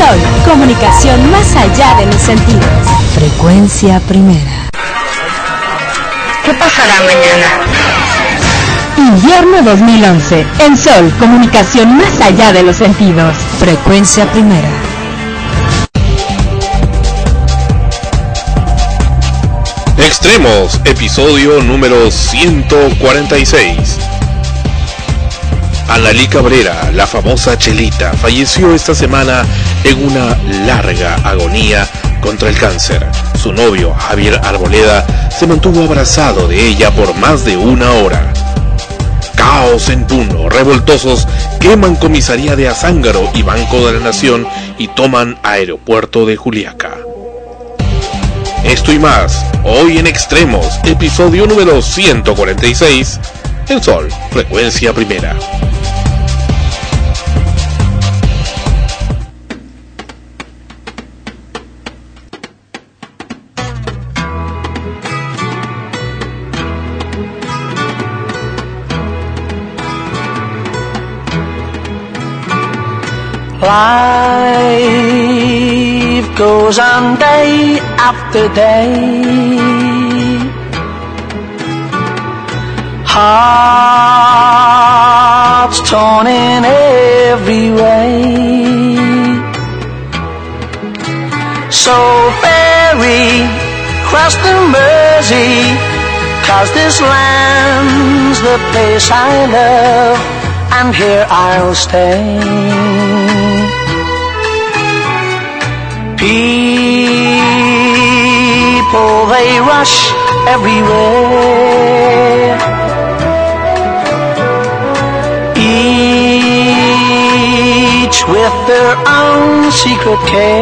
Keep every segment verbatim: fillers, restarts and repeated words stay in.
Sol, comunicación más allá de los sentidos. Frecuencia primera. ¿Qué pasará mañana? Invierno dos mil once. En Sol, comunicación más allá de los sentidos. Frecuencia primera. Extremos, episodio número ciento cuarenta y seis. Analí Cabrera, la famosa Chelita, falleció esta semana en una larga agonía contra el cáncer. Su novio, Javier Arboleda, se mantuvo abrazado de ella por más de una hora. Caos en Puno, revoltosos queman comisaría de Azángaro y Banco de la Nación y toman aeropuerto de Juliaca. Esto y más, hoy en Extremos, episodio número ciento cuarenta y seis, en Sol, frecuencia primera. Life goes on day after day. Hearts torn in every way. So ferry cross the Mersey, 'cause this land's the place I love, and here I'll stay. People, they rush everywhere, each with their own secret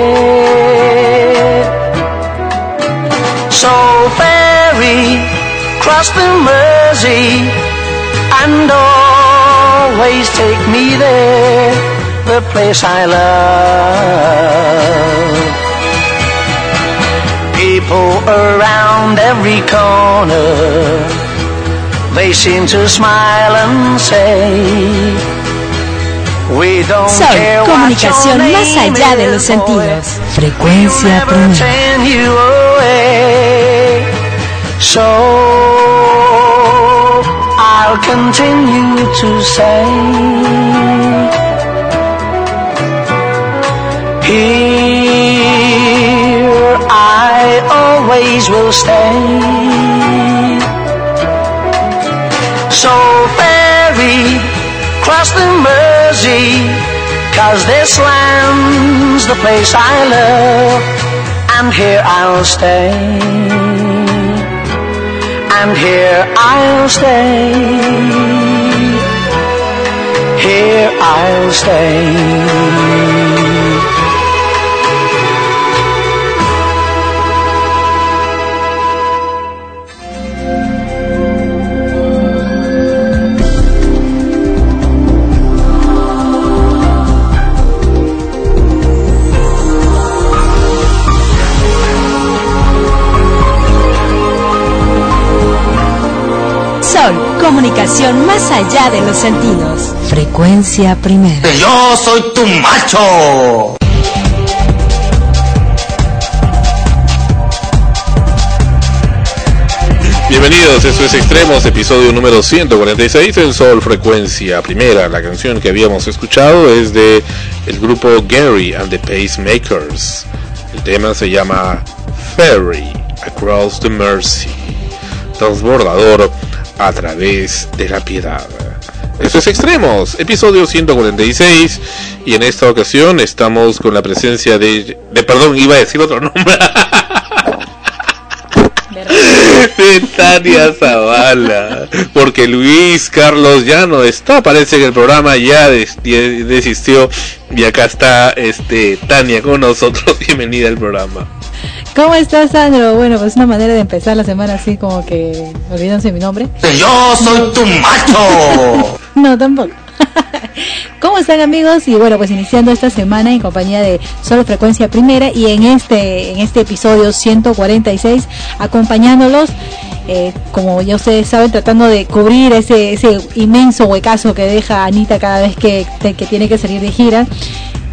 care. So ferry, cross the Mersey, and always take me there, the place I love. People around every corner, they seem to smile and say, we don't Sol, care comunicación what your más name allá de is, los sentidos. Frecuencia we'll never primera. turn you away. So I'll continue to say, here I always will stay. So ferry, cross the Mersey, 'cause this land's the place I love, and here I'll stay. And here I'll stay. Here I'll stay. Sol, comunicación más allá de los sentidos. Frecuencia primera. ¡Yo soy tu macho! Bienvenidos, esto es Extremos, episodio número ciento cuarenta y seis en Sol, frecuencia primera. La canción que habíamos escuchado es de el grupo Gary and the Pacemakers. El tema se llama Ferry Across the Mersey, transbordador a través de la piedad. Esto es Extremos, episodio ciento cuarenta y seis, y en esta ocasión estamos con la presencia de, de perdón, iba a decir otro nombre, de Tania Zavala, porque Luis Carlos ya no está, parece que el programa ya des, desistió, y acá está este Tania con nosotros. Bienvenida al programa. ¿Cómo estás, Sandro? Bueno, pues una manera de empezar la semana así como que olvidándose mi nombre. ¡Yo soy tu macho! No, tampoco. ¿Cómo están, amigos? Y bueno, pues iniciando esta semana en compañía de Solo Frecuencia Primera, y en este en este episodio ciento cuarenta y seis acompañándolos, eh, como ya ustedes saben, tratando de cubrir ese ese inmenso huecazo que deja Anita cada vez que, que tiene que salir de gira.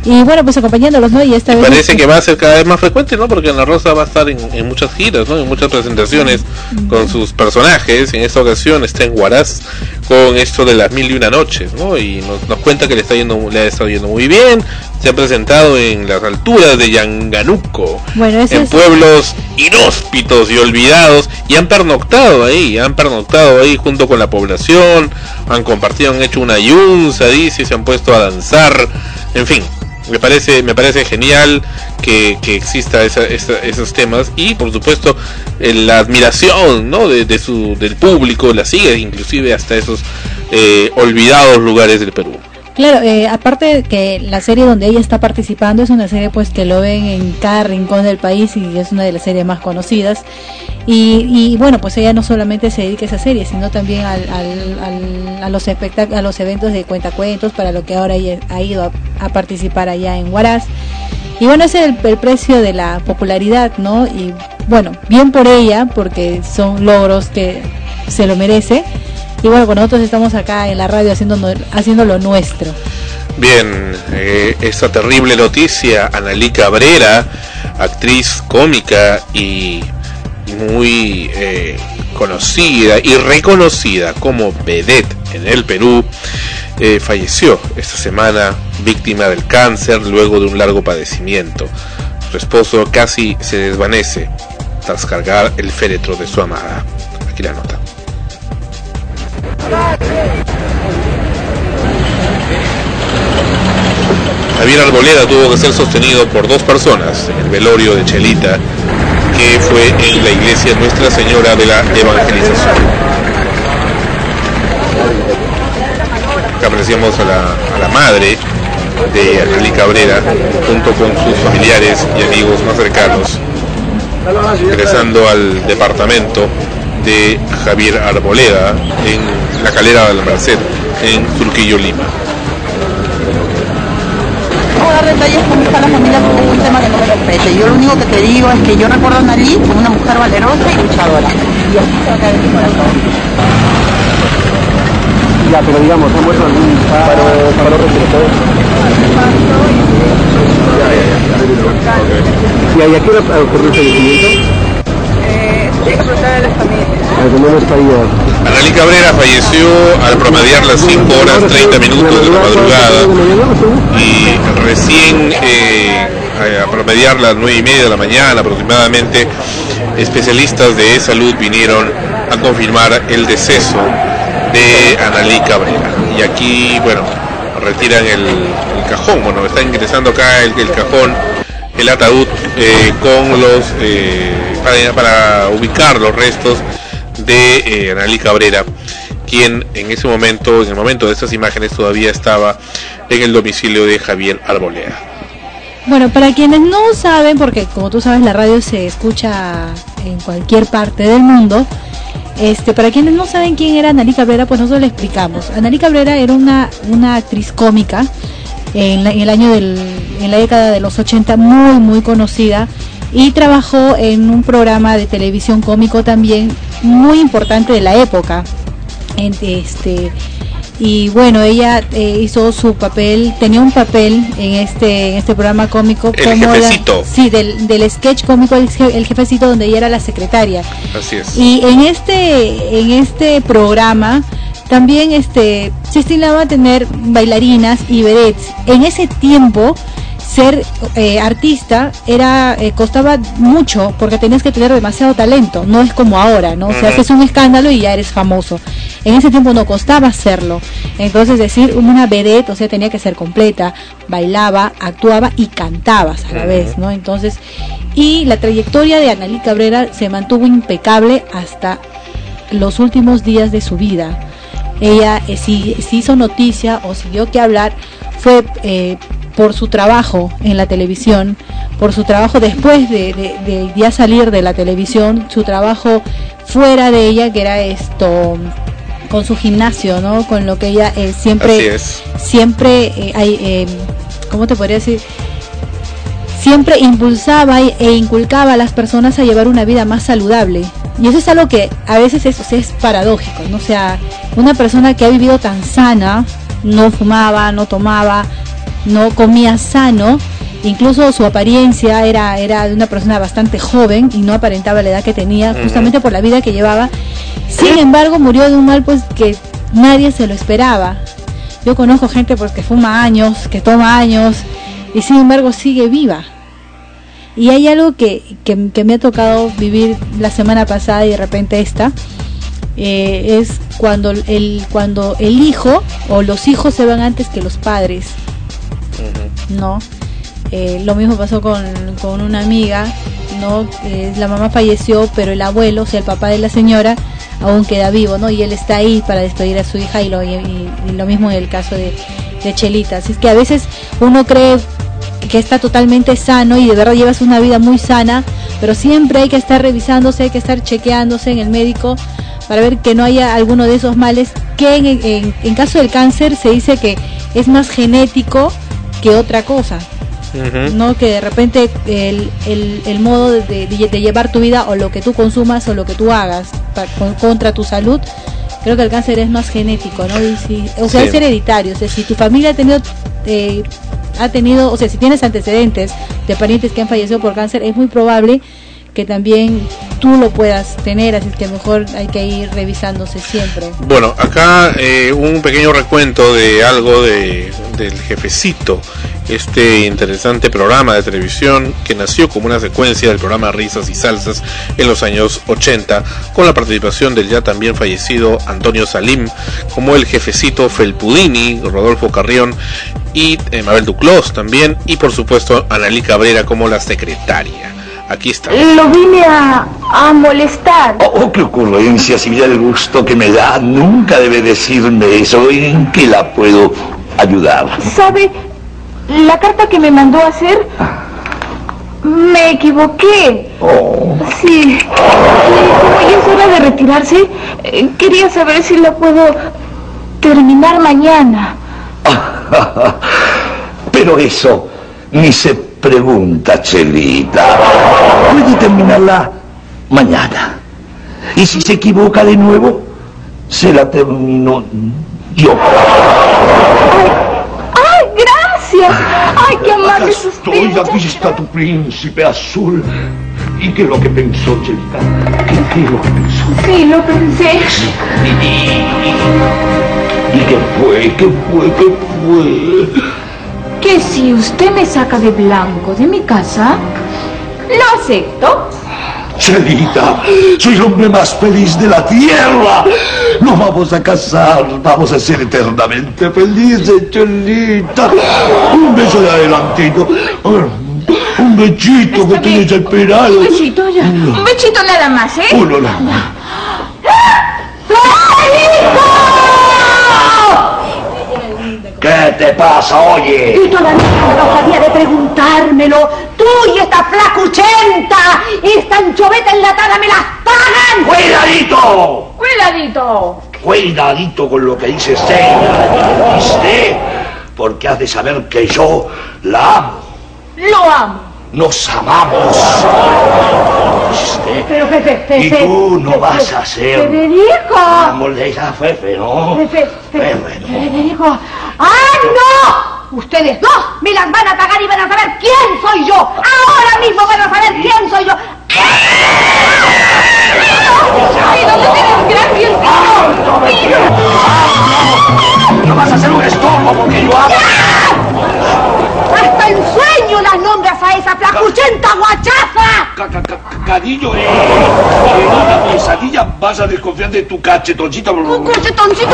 Y bueno, pues acompañándolos, ¿no? Y esta y vez parece que va a ser cada vez más frecuente, ¿no? Porque Ana Rosa va a estar en, en muchas giras, ¿no? En muchas presentaciones mm. con sus personajes. En esta ocasión está en Huaraz con esto de las mil y una noches, ¿no? Y nos, nos cuenta que le está yendo, le ha estado yendo muy bien. Se ha presentado en las alturas de Yanganuco, bueno, en es... pueblos inhóspitos y olvidados, y han pernoctado ahí, han pernoctado ahí junto con la población, han compartido, han hecho una yunza, dice, se han puesto a danzar, en fin. Me parece me parece genial que, que exista esa, esa, esos temas, y por supuesto eh, la admiración, ¿no? de, de su del público la sigue inclusive hasta esos eh, olvidados lugares del Perú. Claro, eh, aparte que la serie donde ella está participando es una serie pues que lo ven en cada rincón del país y es una de las series más conocidas. Y, y bueno, pues ella no solamente se dedica a esa serie, sino también al, al, al, a los espectáculos, a los eventos de cuentacuentos, para lo que ahora ella ha ido a, a participar allá en Huaraz. Y bueno, ese es el, el precio de la popularidad, ¿no? Y bueno, bien por ella, porque son logros que se lo merece. Y bueno, pues nosotros estamos acá en la radio haciendo, haciendo lo nuestro. Bien, eh, esta terrible noticia, Analí Cabrera, actriz cómica y muy eh, conocida y reconocida como vedette en el Perú, eh, falleció esta semana víctima del cáncer luego de un largo padecimiento. Su esposo casi se desvanece tras cargar el féretro de su amada. Aquí la nota. Javier Arboleda tuvo que ser sostenido por dos personas en el velorio de Chelita, que fue en la iglesia Nuestra Señora de la Evangelización. Acá apreciamos a la, a la madre de Analí Cabrera junto con sus familiares y amigos más cercanos, ingresando al departamento de Javier Arboleda en la Calera de la Merced, en Trujillo, Lima. No voy a dar detalles con a la familia porque es un tema que no me compete. Yo lo único que te digo es que yo recuerdo a Analí como una mujer valerosa y luchadora. Y así se va a quedar en mi corazón. Ya, pero digamos, ¿ha muerto algún paro, paro respiratorio? Ya, ya, ya. ¿Y a qué hora ocurrió el fallecimiento? Tiene que preguntar a la familia. Analí Cabrera falleció al promediar las cinco horas treinta minutos de la madrugada, y recién eh, a promediar las nueve y media de la mañana aproximadamente, especialistas de salud vinieron a confirmar el deceso de Analí Cabrera. Y aquí, bueno, retiran el, el cajón, bueno, está ingresando acá el, el cajón, el ataúd eh, con los eh, para, para ubicar los restos de eh, Analí Cabrera, quien en ese momento, en el momento de estas imágenes, todavía estaba en el domicilio de Javier Arboleda. Bueno, para quienes no saben, porque como tú sabes la radio se escucha en cualquier parte del mundo, este, para quienes no saben quién era Analí Cabrera, pues nosotros le explicamos. Analí Cabrera era una, una actriz cómica en, la, en el año del, en la década de los ochenta, muy muy conocida, y trabajó en un programa de televisión cómico también muy importante de la época. Este, y bueno, ella eh, hizo su papel, tenía un papel en este en este programa cómico, el como jefecito. La, sí, del, del sketch cómico el, el jefecito, donde ella era la secretaria. Así es. Y en este en este programa también este se estilaba tener bailarinas y vedettes. En ese tiempo ser eh, artista era eh, costaba mucho, porque tenías que tener demasiado talento, no es como ahora, ¿no? O sea, haces un escándalo y ya eres famoso. En ese tiempo no costaba hacerlo. Entonces, decir una vedette, o sea, tenía que ser completa, bailaba, actuaba y cantabas a la vez, ¿no? Entonces, y la trayectoria de Analí Cabrera se mantuvo impecable hasta los últimos días de su vida. Ella, eh, si, si hizo noticia o si dio que hablar, fue eh, por su trabajo en la televisión, por su trabajo después de, de, de ya salir de la televisión, su trabajo fuera de ella, que era esto, con su gimnasio, ¿no? Con lo que ella eh, siempre, siempre, eh, hay, eh, ¿cómo te podría decir? Siempre impulsaba e inculcaba a las personas a llevar una vida más saludable. Y eso es algo que a veces es, o sea, es paradójico, ¿no? O sea, una persona que ha vivido tan sana, no fumaba, no tomaba, no comía sano, incluso su apariencia era, era de una persona bastante joven y no aparentaba la edad que tenía, justamente por la vida que llevaba. Sin embargo, murió de un mal pues que nadie se lo esperaba. Yo conozco gente pues que fuma años, que toma años, y sin embargo sigue viva. Y hay algo que, que, que me ha tocado vivir la semana pasada y de repente esta, eh, es cuando el, cuando el hijo o los hijos se van antes que los padres, ¿no? Eh, lo mismo pasó con, con una amiga, ¿no? Eh, la mamá falleció, pero el abuelo, o sea, el papá de la señora, aún queda vivo, ¿no? Y él está ahí para despedir a su hija, y lo, y, y lo mismo en el caso de, de Chelita. Así es que a veces uno cree que está totalmente sano y de verdad llevas una vida muy sana, pero siempre hay que estar revisándose, hay que estar chequeándose en el médico para ver que no haya alguno de esos males, que en, en, en caso del cáncer se dice que es más genético que otra cosa. Uh-huh. No, que de repente el, el, el modo de, de, de llevar tu vida, o lo que tú consumas o lo que tú hagas para, con, contra tu salud, creo que el cáncer es más genético, ¿no? Y si, o sea, sí. es hereditario. O sea, si tu familia ha tenido eh, ha tenido, o sea, si tienes antecedentes de parientes que han fallecido por cáncer, es muy probable que también tú lo puedas tener, así que mejor hay que ir revisándose siempre. Bueno, acá eh, un pequeño recuento de algo de del Jefecito, este interesante programa de televisión que nació como una secuencia del programa Risas y Salsas en los años ochenta, con la participación del ya también fallecido Antonio Salim como el Jefecito Felpudini, Rodolfo Carrión y eh, Mabel Duclos también, y por supuesto Analí Cabrera como la secretaria. Aquí está. Lo vine a, a molestar. Oh, oh, qué ocurrencia, si mira el gusto que me da. Nunca debe decirme eso. ¿En qué la puedo ayudar? ¿Sabe? La carta que me mandó a hacer, me equivoqué. Oh. Sí. Como ya es hora de retirarse, eh, quería saber si la puedo terminar mañana. Pero eso ni se pregunta, Chelita. Puede terminarla mañana. Y si se equivoca de nuevo, se la termino yo. ¡Ay, ay, gracias! ¡Ay, qué amable es usted! Estoy, aquí está tu príncipe azul. ¿Y qué es lo que pensó, Chelita? ¿Qué, qué es lo que pensó? Sí, lo pensé. ¿Y qué fue? ¿Qué fue? ¿Qué fue? Que si usted me saca de blanco de mi casa, lo acepto. Chelita, soy el hombre más feliz de la tierra. Nos vamos a casar, vamos a ser eternamente felices, Chelita. Un beso de adelantito. Un bechito que te desesperado. Un bechito ya. Un bechito nada más, ¿eh? Uno nada más. ¿Qué te pasa, oye? Y todavía no sabía de preguntármelo. Tú y esta flacuchenta, esta anchoveta enlatada me las pagan. ¡Cuidadito! ¡Cuidadito! Cuidadito con lo que dice Zeina, ¿viste? Porque has de saber que yo la amo. Lo amo. Nos amamos. ¿Viste? Pero Pepe, Pepe. Y tú no Pepe, vas a ser... Federico. La molesta Fefe, ¿no? Pepe, Pepe, Fefe, ¿no? Federico. ¡Ah, no! Ustedes dos me las van a pagar y van a saber quién soy yo. Ahora mismo van a saber quién soy yo. ¡Ay, dónde tienes gracias! No vas a hacer un estorbo porque yo hablo. Hasta en sueño las nombras a esa flacuchenta guachafa. Cariño, eh, en una pesadilla vas a desconfiar de tu cachetoncito. Un cachetoncito.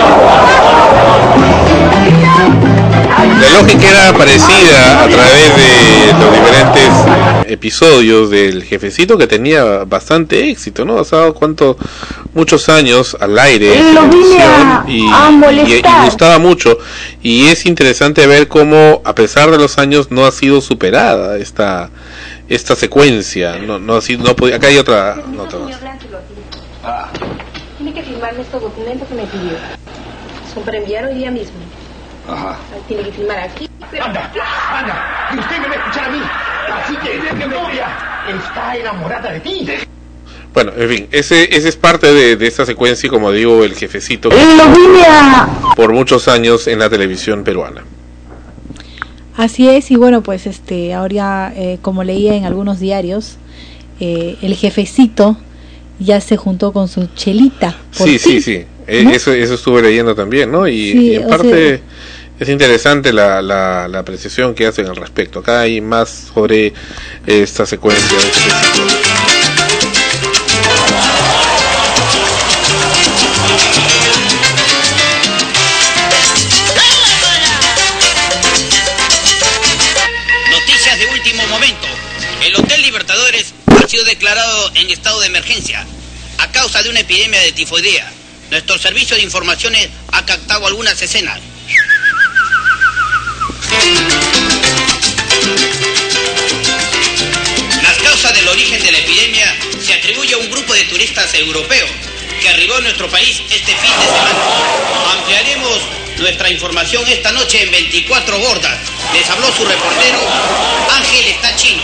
La lógica era parecida a través de los diferentes episodios del Jefecito, que tenía bastante éxito, ¿no? Pasado cuánto, muchos años al aire en televisión y, y, y gustaba mucho. Y es interesante ver cómo, a pesar de los años, no ha sido superada esta esta secuencia. No, no ha sido, no podía, acá hay otra nota más. Ah. Tiene que firmarme estos documentos que me pidió. Son para enviar hoy día mismo. Ajá. Tiene que firmar aquí. Pero... Anda, anda, y usted me va a escuchar a mí. Así que mi novia está enamorada de ti. Bueno, en fin, ese, ese es parte de, de esta secuencia, como digo, el Jefecito, Lo vine a... por muchos años en la televisión peruana. Así es, y bueno, pues este ahora, eh, como leía en algunos diarios, eh, el jefecito ya se juntó con su chelita. Sí, ti, sí, sí, ¿no? eso, eso estuve leyendo también, ¿no? Y, Sí, y en o parte sea, es interesante la, la, la apreciación que hacen al respecto. Acá hay más sobre esta secuencia de este ciclo. El Hotel Libertadores ha sido declarado en estado de emergencia a causa de una epidemia de tifoidea. Nuestro servicio de informaciones ha captado algunas escenas. Las causas del origen de la epidemia se atribuye a un grupo de turistas europeos que arribó a nuestro país este fin de semana. Ampliaremos nuestra información esta noche en veinticuatro gordas. Les habló su reportero Ángel Estachino.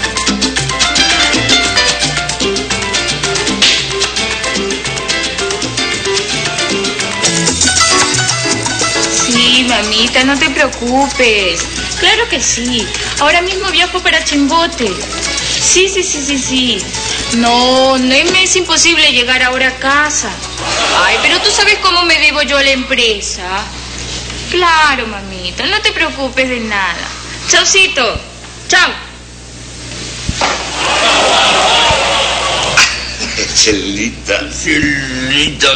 Sí, mamita, no te preocupes. Claro que sí. Ahora mismo viajo para Chimbote. Sí, sí, sí, sí, sí. No, no me es imposible llegar ahora a casa. Ay, pero tú sabes cómo me debo yo a la empresa. Claro, mamita, no te preocupes de nada. Chaucito. Chau. Chelita, Chelita.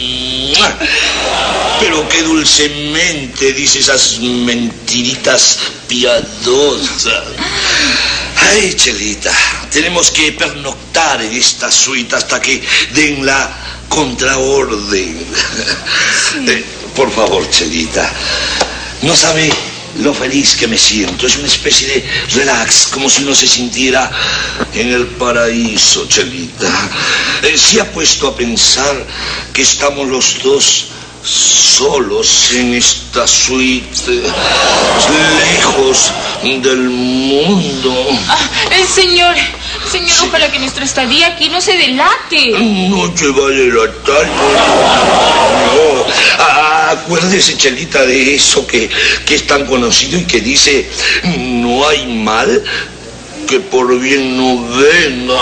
Pero qué dulcemente dice esas mentiritas piadosas. Ay, Chelita, tenemos que pernoctar en esta suite hasta que den la contraorden. Sí. Eh, por favor, Chelita, no sabe lo feliz que me siento. Es una especie de relax, como si uno se sintiera en el paraíso, Chelita. Eh, ¿Se ha puesto a pensar que estamos los dos solos en esta suite, lejos del mundo? Ah, el señor, señor, sí. Ojalá que nuestra estadía aquí no se delate. No te va a delatar. No. Ah, acuérdese, Chelita, de eso que, que es tan conocido y que dice: no hay mal que por bien no venga.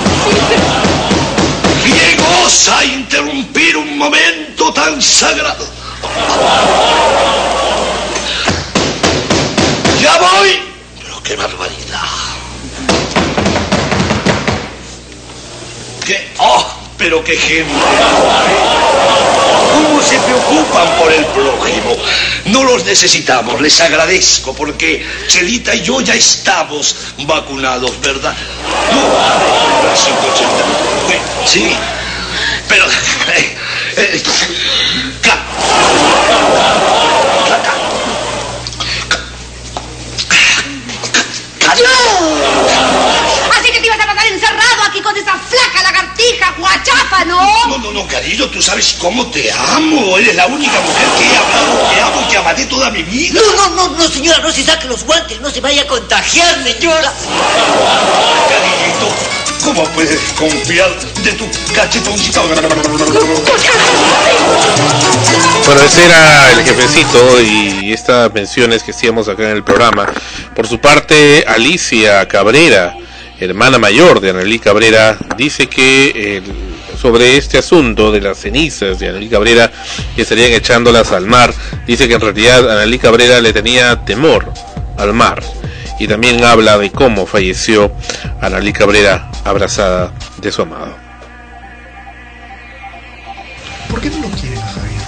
¿Quién osa interrumpir un momento tan sagrado? ¡Ya voy! Pero qué barbaridad. ¿Qué? ¡Oh! Pero qué gente. ¿Cómo se preocupan por el prójimo? No los necesitamos, les agradezco, porque Chelita y yo ya estamos vacunados, ¿verdad? No, bracito, Chelita. Sí, pero... Eh, eh, claro. Así que te ibas a pasar encerrado aquí con esa flaca lagartija, guachafa, ¿no? No, no, no, cariño, tú sabes cómo te amo. Eres la única mujer que he hablado, que amo y que amaré toda mi vida. No, no, no, no, señora, no se saque los guantes, no se vaya a contagiar, señora. Cariñito, ¿cómo puedes confiar de tu cachetoncito? Bueno, ese era el jefecito y estas menciones que hacíamos acá en el programa. Por su parte, Alicia Cabrera, hermana mayor de Annalí Cabrera, dice que el, sobre este asunto de las cenizas de Annalí Cabrera, que estarían echándolas al mar, dice que en realidad Annalí Cabrera le tenía temor al mar. Y también habla de cómo falleció Annalí Cabrera abrazada de su amado. ¿Por qué no lo quieren a Javier?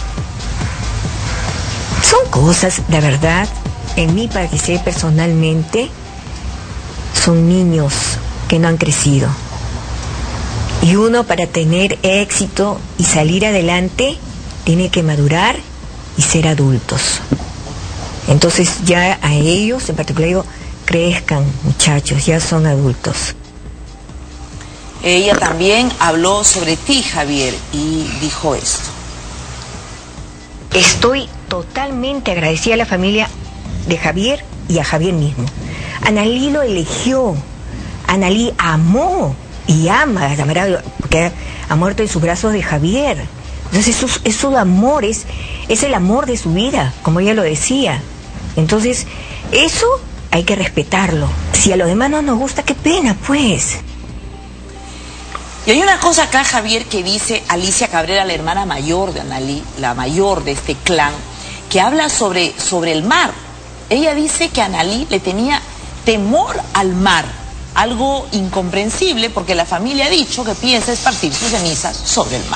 Son cosas, la verdad, en mi parecer personalmente, son niños que no han crecido. Y uno, para tener éxito y salir adelante, tiene que madurar y ser adultos. Entonces ya a ellos, en particular digo, crezcan, muchachos, ya son adultos. Ella también habló sobre ti, Javier, y dijo esto. Estoy totalmente agradecida a la familia de Javier y a Javier mismo. Annalí lo eligió, Annalí amó y ama a Camarado, porque ha muerto en sus brazos de Javier. Entonces eso, eso de amor es, es el amor de su vida, como ella lo decía. Entonces Eso hay que respetarlo. Si a los demás no nos gusta, qué pena, pues. Y hay una cosa acá, Javier, que dice Alicia Cabrera, la hermana mayor de Analí, la mayor de este clan, que habla sobre, sobre el mar. Ella dice que Analí le tenía temor al mar, algo incomprensible porque la familia ha dicho que piensa esparcir sus cenizas sobre el mar.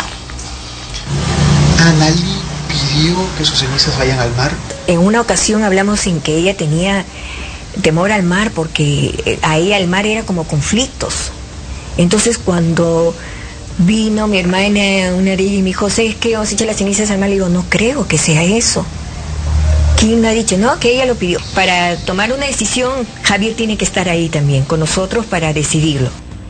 ¿Analí pidió que sus cenizas vayan al mar? En una ocasión hablamos en que ella tenía temor al mar porque a ella el mar era como conflictos. Entonces cuando vino mi hermana una día y me dijo, ¿sabes qué? Vamos a echar las cenizas al mar. Le digo, no creo que sea eso. ¿Quién ha dicho? No, que ella lo pidió. Para tomar una decisión, Javier tiene que estar ahí también con nosotros para decidirlo.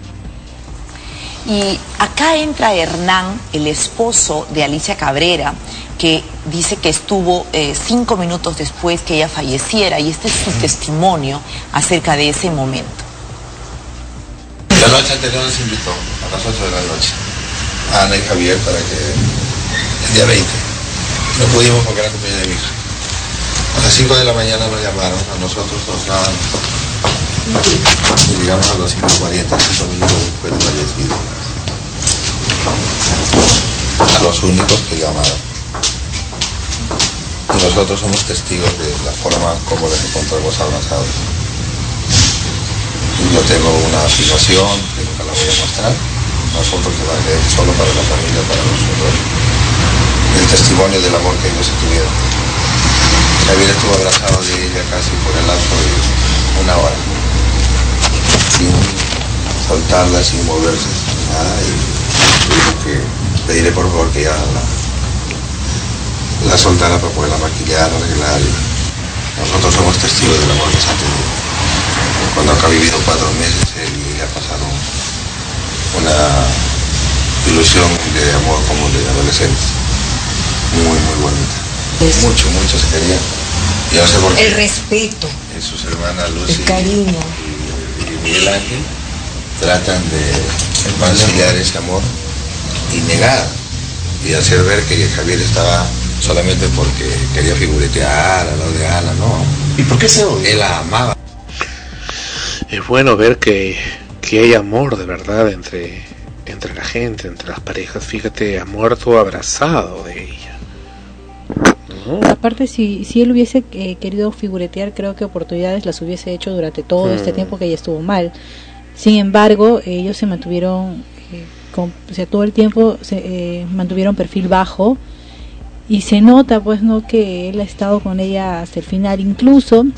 Y acá entra Hernán, el esposo de Alicia Cabrera, que dice que estuvo eh, cinco minutos después que ella falleciera, y este es su testimonio acerca de ese momento. La noche anterior nos invitó a las ocho de la noche a Ana y Javier para que el día veinte. No pudimos porque era cumpleaños de mi hija. A las cinco de la mañana nos llamaron, a nosotros nos daban, y llegamos a las cinco cuarenta, cinco minutos después de fallecido. A los únicos que llamaron. Y nosotros somos testigos de la forma como les encontramos abrazados. Yo tengo una afirmación que nunca la voy a mostrar, nosotros que vale solo para la familia, para nosotros, el testimonio del amor que ellos tuvieron. Javier estuvo abrazado de ella casi por el lapso de una hora, sin soltarla, sin moverse, sin nada, y tuve que pedirle por favor que ya la, la soltara para poderla maquillar, arreglar. Y nosotros somos testigos del amor que se ha tenido. Cuando acá ha vivido cuatro meses, él y ella pasaron una ilusión de amor como de adolescentes, muy, muy bonita. Es... Mucho, mucho se querían. Y no sé por qué. El respeto. Y sus hermanas Lucy el cariño. Y, y Miguel Ángel tratan de mancillar ese amor y negar y hacer ver que Javier estaba solamente porque quería figuretear a lo de Ana, ¿no? ¿Y por qué se odia? Él la amaba. Es bueno ver que, que hay amor de verdad entre, entre la gente, entre las parejas. Fíjate, ha muerto abrazado de ella, ¿no? Aparte, si, si él hubiese eh, querido figuretear, creo que oportunidades las hubiese hecho durante todo hmm. este tiempo que ella estuvo mal. Sin embargo, ellos se mantuvieron, eh, con, o sea, todo el tiempo se eh, mantuvieron perfil bajo, y se nota pues no que él ha estado con ella hasta el final. Incluso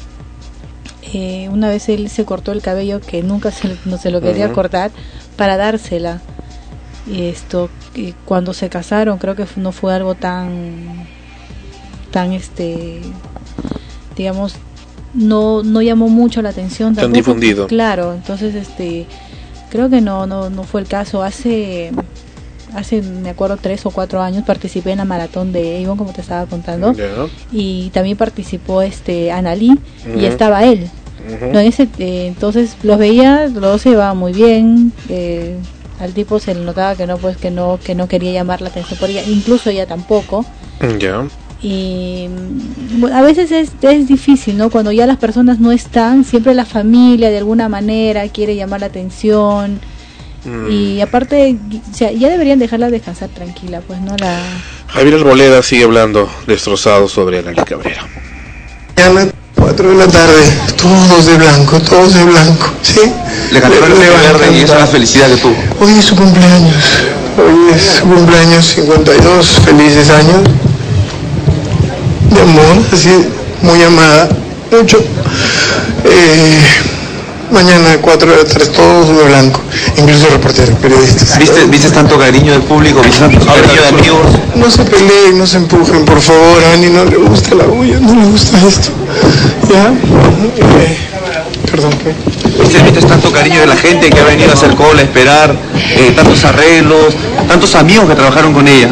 Eh, una vez él se cortó el cabello que nunca se, no se lo quería uh-huh. cortar para dársela, y esto y cuando se casaron creo que no fue algo tan tan este digamos no no llamó mucho la atención tan difundido, claro. Entonces este creo que no no no fue el caso. Hace hace me acuerdo tres o cuatro años participé en la maratón de Avon, como te estaba contando, yeah. y también participó este Analí uh-huh. y estaba él. Uh-huh. No, en ese, eh, entonces los veía, los dos se llevaban muy bien. Eh, al tipo se le notaba que no pues que no que no quería llamar la atención por ella, incluso ella tampoco. Ya. Yeah. Y bueno, a veces es, es difícil, ¿no? Cuando ya las personas no están, siempre la familia de alguna manera quiere llamar la atención. Mm. Y aparte, o sea, ya deberían dejarla descansar tranquila, pues, ¿no? La... Javier Arboleda sigue hablando destrozado sobre Analí Cabrera. Mañana, cuatro de la tarde, todos de blanco, todos de blanco, ¿sí? Le cantaron el verde y esa es la felicidad que tuvo. Hoy es su cumpleaños, hoy es su cumpleaños, cincuenta y dos felices años de amor, así, muy amada, mucho. Eh... Mañana cuatro de la tarde, todos de blanco, incluso reporteros, periodistas. ¿Viste, ¿Viste tanto cariño del público? ¿Viste tanto cariño de amigos? No se peleen, no se empujen, por favor. A Ani no le gusta la bulla, no le gusta esto. ¿Ya? Eh, perdón, ¿qué? ¿Viste, ¿Viste tanto cariño de la gente que ha venido a hacer cola, a esperar, eh, tantos arreglos, tantos amigos que trabajaron con ella?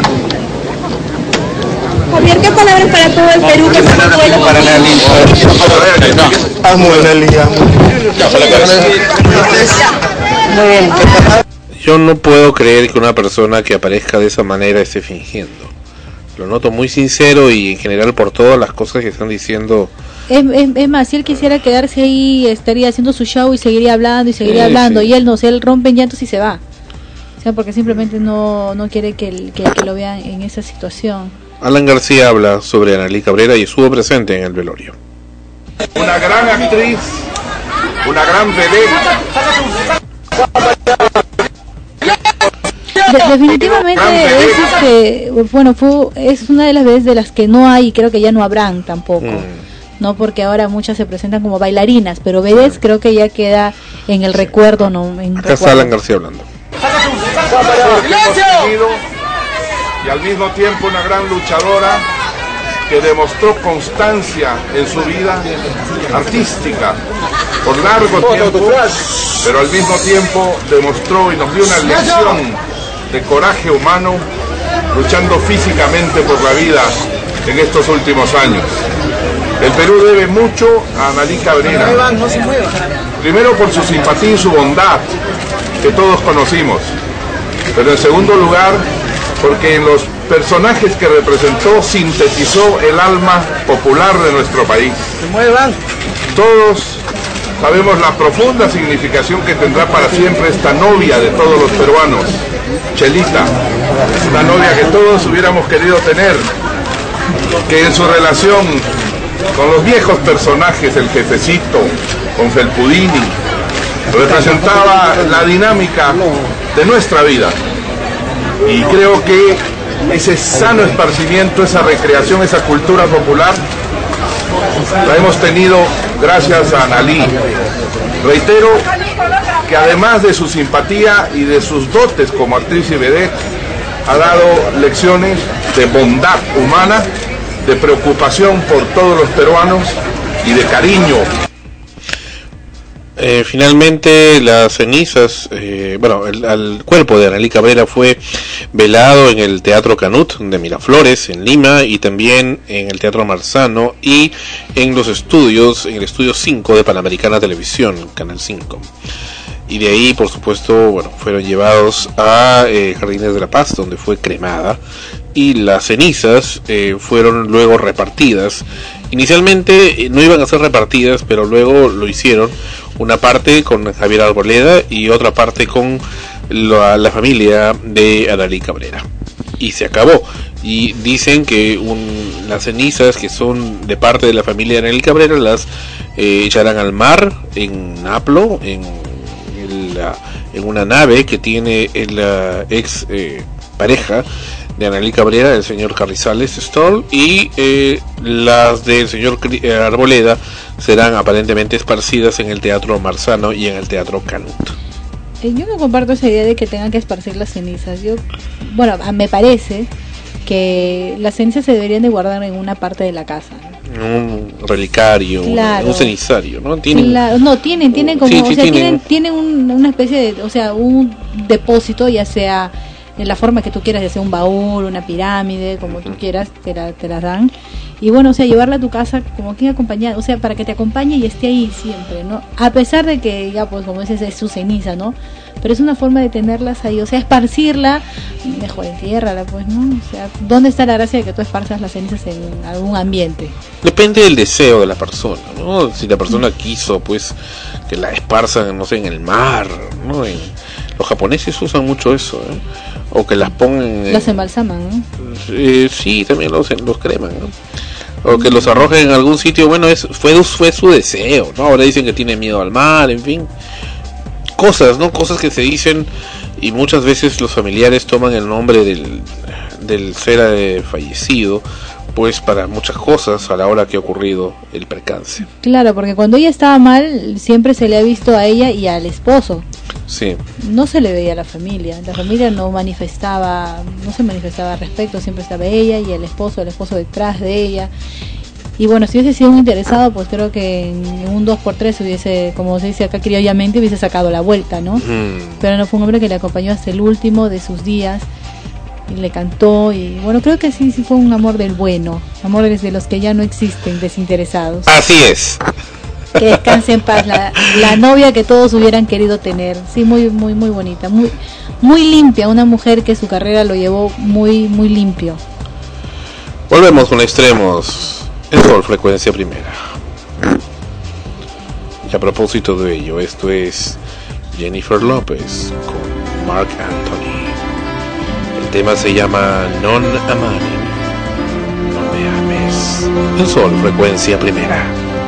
Javier, ¿qué palabras para todo el Perú que se duelo para la Amo a la liga, amo. Muy bien. Yo no puedo creer que una persona que aparezca de esa manera esté fingiendo. Lo noto muy sincero y en general por todas las cosas que están diciendo Es, es, es más, si él quisiera quedarse ahí, estaría haciendo su show y seguiría hablando y seguiría sí, hablando, sí. y él no, si él rompe en llantos y se va. O sea, porque simplemente no, no quiere que, el, que, que lo vean en esa situación. Alan García habla sobre Analí Cabrera y estuvo presente en el velorio. Una gran actriz, una gran vedette. De, definitivamente es este, bueno, fue, es una de las veces de las que no hay y creo que ya no habrán tampoco. Mm. No, porque ahora muchas se presentan como bailarinas, pero vedettes sí. creo que ya queda en el recuerdo, no en Acá está Alan García hablando. Y al mismo tiempo una gran luchadora que demostró constancia en su vida artística por largo tiempo, pero al mismo tiempo demostró y nos dio una lección de coraje humano luchando físicamente por la vida en estos últimos años. El Perú debe mucho a Analí Cabrera, primero por su simpatía y su bondad que todos conocimos, pero en segundo lugar porque en los personajes que representó sintetizó el alma popular de nuestro país. Todos sabemos la profunda significación que tendrá para siempre esta novia de todos los peruanos, Chelita, una novia que todos hubiéramos querido tener, que en su relación con los viejos personajes, el jefecito, con Felpudini, representaba la dinámica de nuestra vida. Y creo que ese sano esparcimiento, esa recreación, esa cultura popular, la hemos tenido gracias a Analí. Reitero que además de su simpatía y de sus dotes como actriz y vedette, ha dado lecciones de bondad humana, de preocupación por todos los peruanos y de cariño. Eh, finalmente las cenizas, eh, bueno, el, el cuerpo de Analí Cabrera fue velado en el Teatro Canut de Miraflores, en Lima, y también en el Teatro Marzano y en los estudios, en el estudio cinco de Panamericana Televisión, Canal cinco. Y de ahí, por supuesto, bueno, fueron llevados a eh, Jardines de la Paz, donde fue cremada, y las cenizas eh, fueron luego repartidas. Inicialmente eh, no iban a ser repartidas, pero luego lo hicieron, una parte con Javier Arboleda y otra parte con la, la familia de Analí Cabrera. Y se acabó. Y dicen que un, las cenizas que son de parte de la familia de Analí Cabrera las eh, echarán al mar, en Naplo, en, en, la, en una nave que tiene la ex eh, pareja de Analí Cabrera, el señor Carrizales Stoll, y eh, las del señor Arboleda serán aparentemente esparcidas en el Teatro Marzano y en el Teatro Canut. Eh, yo no comparto esa idea de que tengan que esparcir las cenizas. Yo, bueno, me parece que las cenizas se deberían de guardar en una parte de la casa. Un relicario, claro. un cenizario, ¿no? Tienen, claro, no, tienen, tienen como, sí, sí, sí, o sea, tienen, tienen, tienen un, una especie de, o sea, un depósito, ya sea en la forma que tú quieras, ya sea un baúl, una pirámide, como tú quieras, te la, te la dan. Y bueno, o sea, llevarla a tu casa como que acompañada, o sea, para que te acompañe y esté ahí siempre, ¿no? A pesar de que, ya, pues, como dices, es su ceniza, ¿no? Pero es una forma de tenerlas ahí, o sea, esparcirla, mejor entiérrala, pues, ¿no? O sea, ¿dónde está la gracia de que tú esparzas las cenizas en algún ambiente? Depende del deseo de la persona, ¿no? Si la persona quiso, pues, que la esparzan, no sé, en el mar, ¿no? En, los japoneses usan mucho eso, ¿eh? O que las pongan... Las embalsaman, ¿no? Eh, sí, también los, los creman, ¿no? O que los arrojen en algún sitio. Bueno, es, fue, fue su deseo, ¿no? Ahora dicen que tiene miedo al mar, en fin. Cosas, ¿no? Cosas que se dicen y muchas veces los familiares toman el nombre del, del ser eh, fallecido, pues para muchas cosas a la hora que ha ocurrido el percance. Claro, porque cuando ella estaba mal, siempre se le ha visto a ella y al esposo. Sí. No se le veía a la familia, la familia no manifestaba, no se manifestaba al respecto, siempre estaba ella y el esposo, el esposo detrás de ella. Y bueno, si hubiese sido un interesado, pues creo que en un dos por tres hubiese, como se dice acá criollamente, hubiese sacado la vuelta, ¿no? Mm. Pero no, fue un hombre que le acompañó hasta el último de sus días y le cantó, y bueno, creo que sí, sí fue un amor del bueno, amores de los que ya no existen, desinteresados. Así es. Que descanse en paz, la, la novia que todos hubieran querido tener. Sí, muy, muy, muy bonita, muy, muy limpia, una mujer que su carrera lo llevó muy, muy limpio. Volvemos con extremos. Es por Frecuencia Primera. Y a propósito de ello, esto es Jennifer López con Marc Anthony. El tema se llama Non Amami, no me ames. El Sol, frecuencia primera.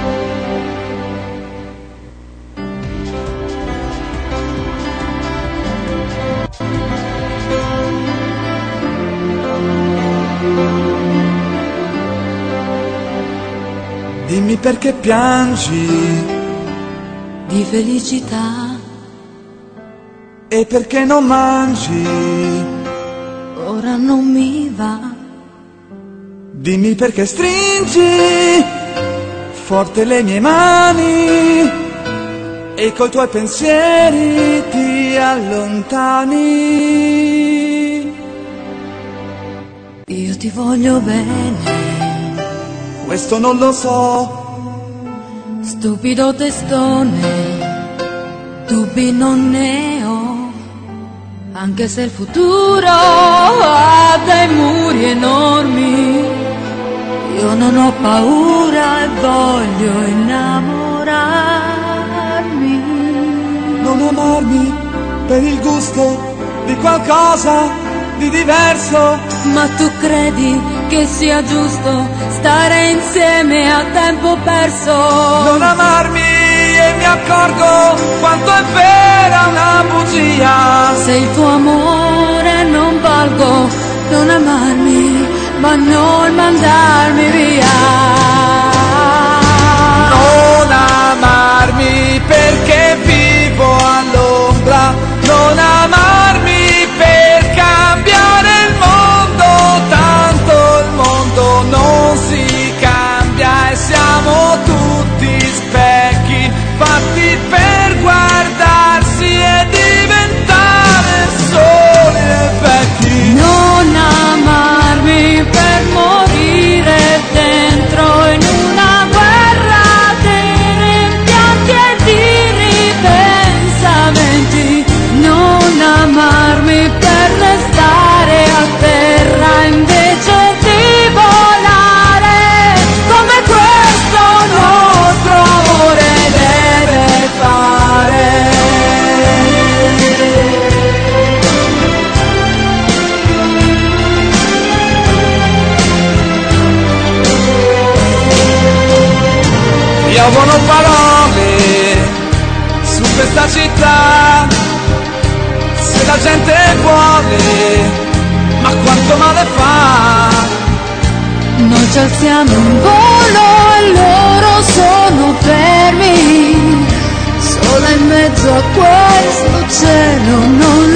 Dimmi perché piangi di felicità e perché non mangi, ora non mi va. Dimmi perché stringi forte le mie mani e coi tuoi pensieri ti allontani. Io ti voglio bene, questo non lo so. Stupido testone, dubbi non ne ho, anche se il futuro ha dei muri enormi. Io non ho paura e voglio innamorarmi. Non amarmi per il gusto di qualcosa di diverso. Ma tu credi che sia giusto stare insieme a tempo perso? Non amarmi e mi accorgo quanto è vera una bugia. Se il tuo amore non valgo, non amarmi, ma non mandarmi via. Non amarmi perché vivo all'ombra. Non amarmi per cambiare il mondo. Tanto il mondo non si cambia e siamo tutti specchi fatti per guardarsi e diventare soli e vecchi. Non amarmi per morire dentro in una guerra di rimpianti e di ripensamenti. Non amarmi per restare a terra invece di volare, come questo nostro amore deve fare. Piovono parole su questa città, se la gente vuole, ma quanto male fa. Noi ci alziamo in volo e loro sono fermi, sola in mezzo a questo cielo. Non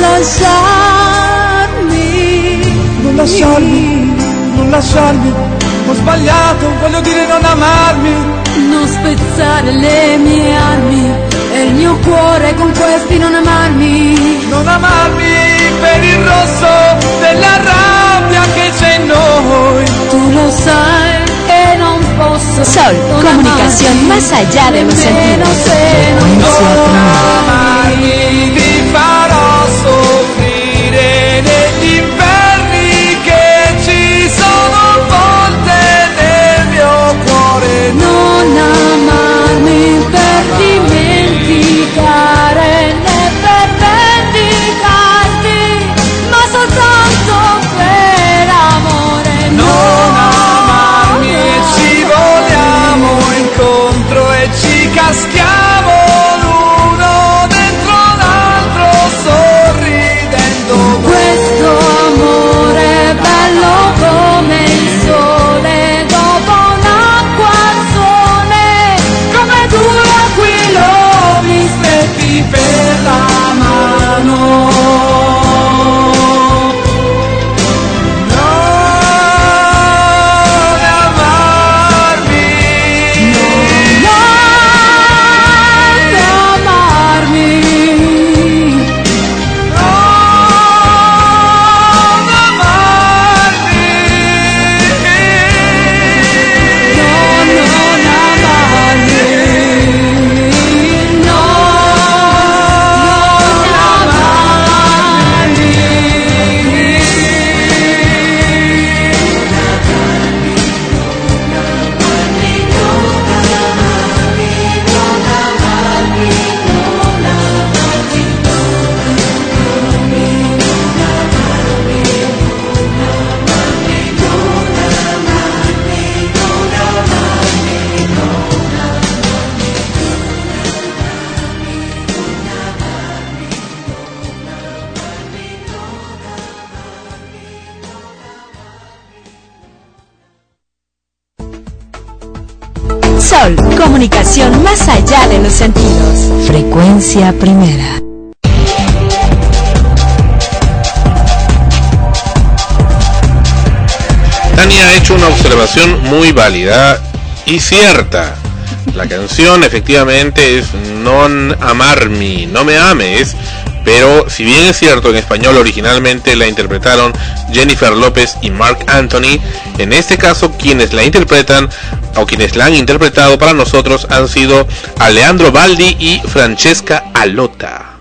lasciarmi, Non lasciarmi, non lasciarmi, ho sbagliato, voglio dire non amarmi. non spezzare le mie armi e il mio cuore con questi non amarmi. Non amarmi per il rosso della rabbia che c'è in noi. Tu lo sai che non posso. Sol, comunicación más allá de los sentidos. Non amarmi, ti farò soffrire negli inverni che ci sono a volte nel mio cuore. Non amarmi per dimenticare né per vendicarti, ma soltanto per amore. Non amarmi e ci voliamo incontro e ci caschiamo l'uno Sol, comunicación más allá de los sentidos. Frecuencia Primera. Tania ha hecho una observación muy válida y cierta. La canción efectivamente es Non amarmi, no me ames, pero si bien es cierto en español originalmente la interpretaron Jennifer López y Marc Anthony, en este caso quienes la interpretan o quienes la han interpretado para nosotros han sido Alejandro Baldi y Francesca Alota.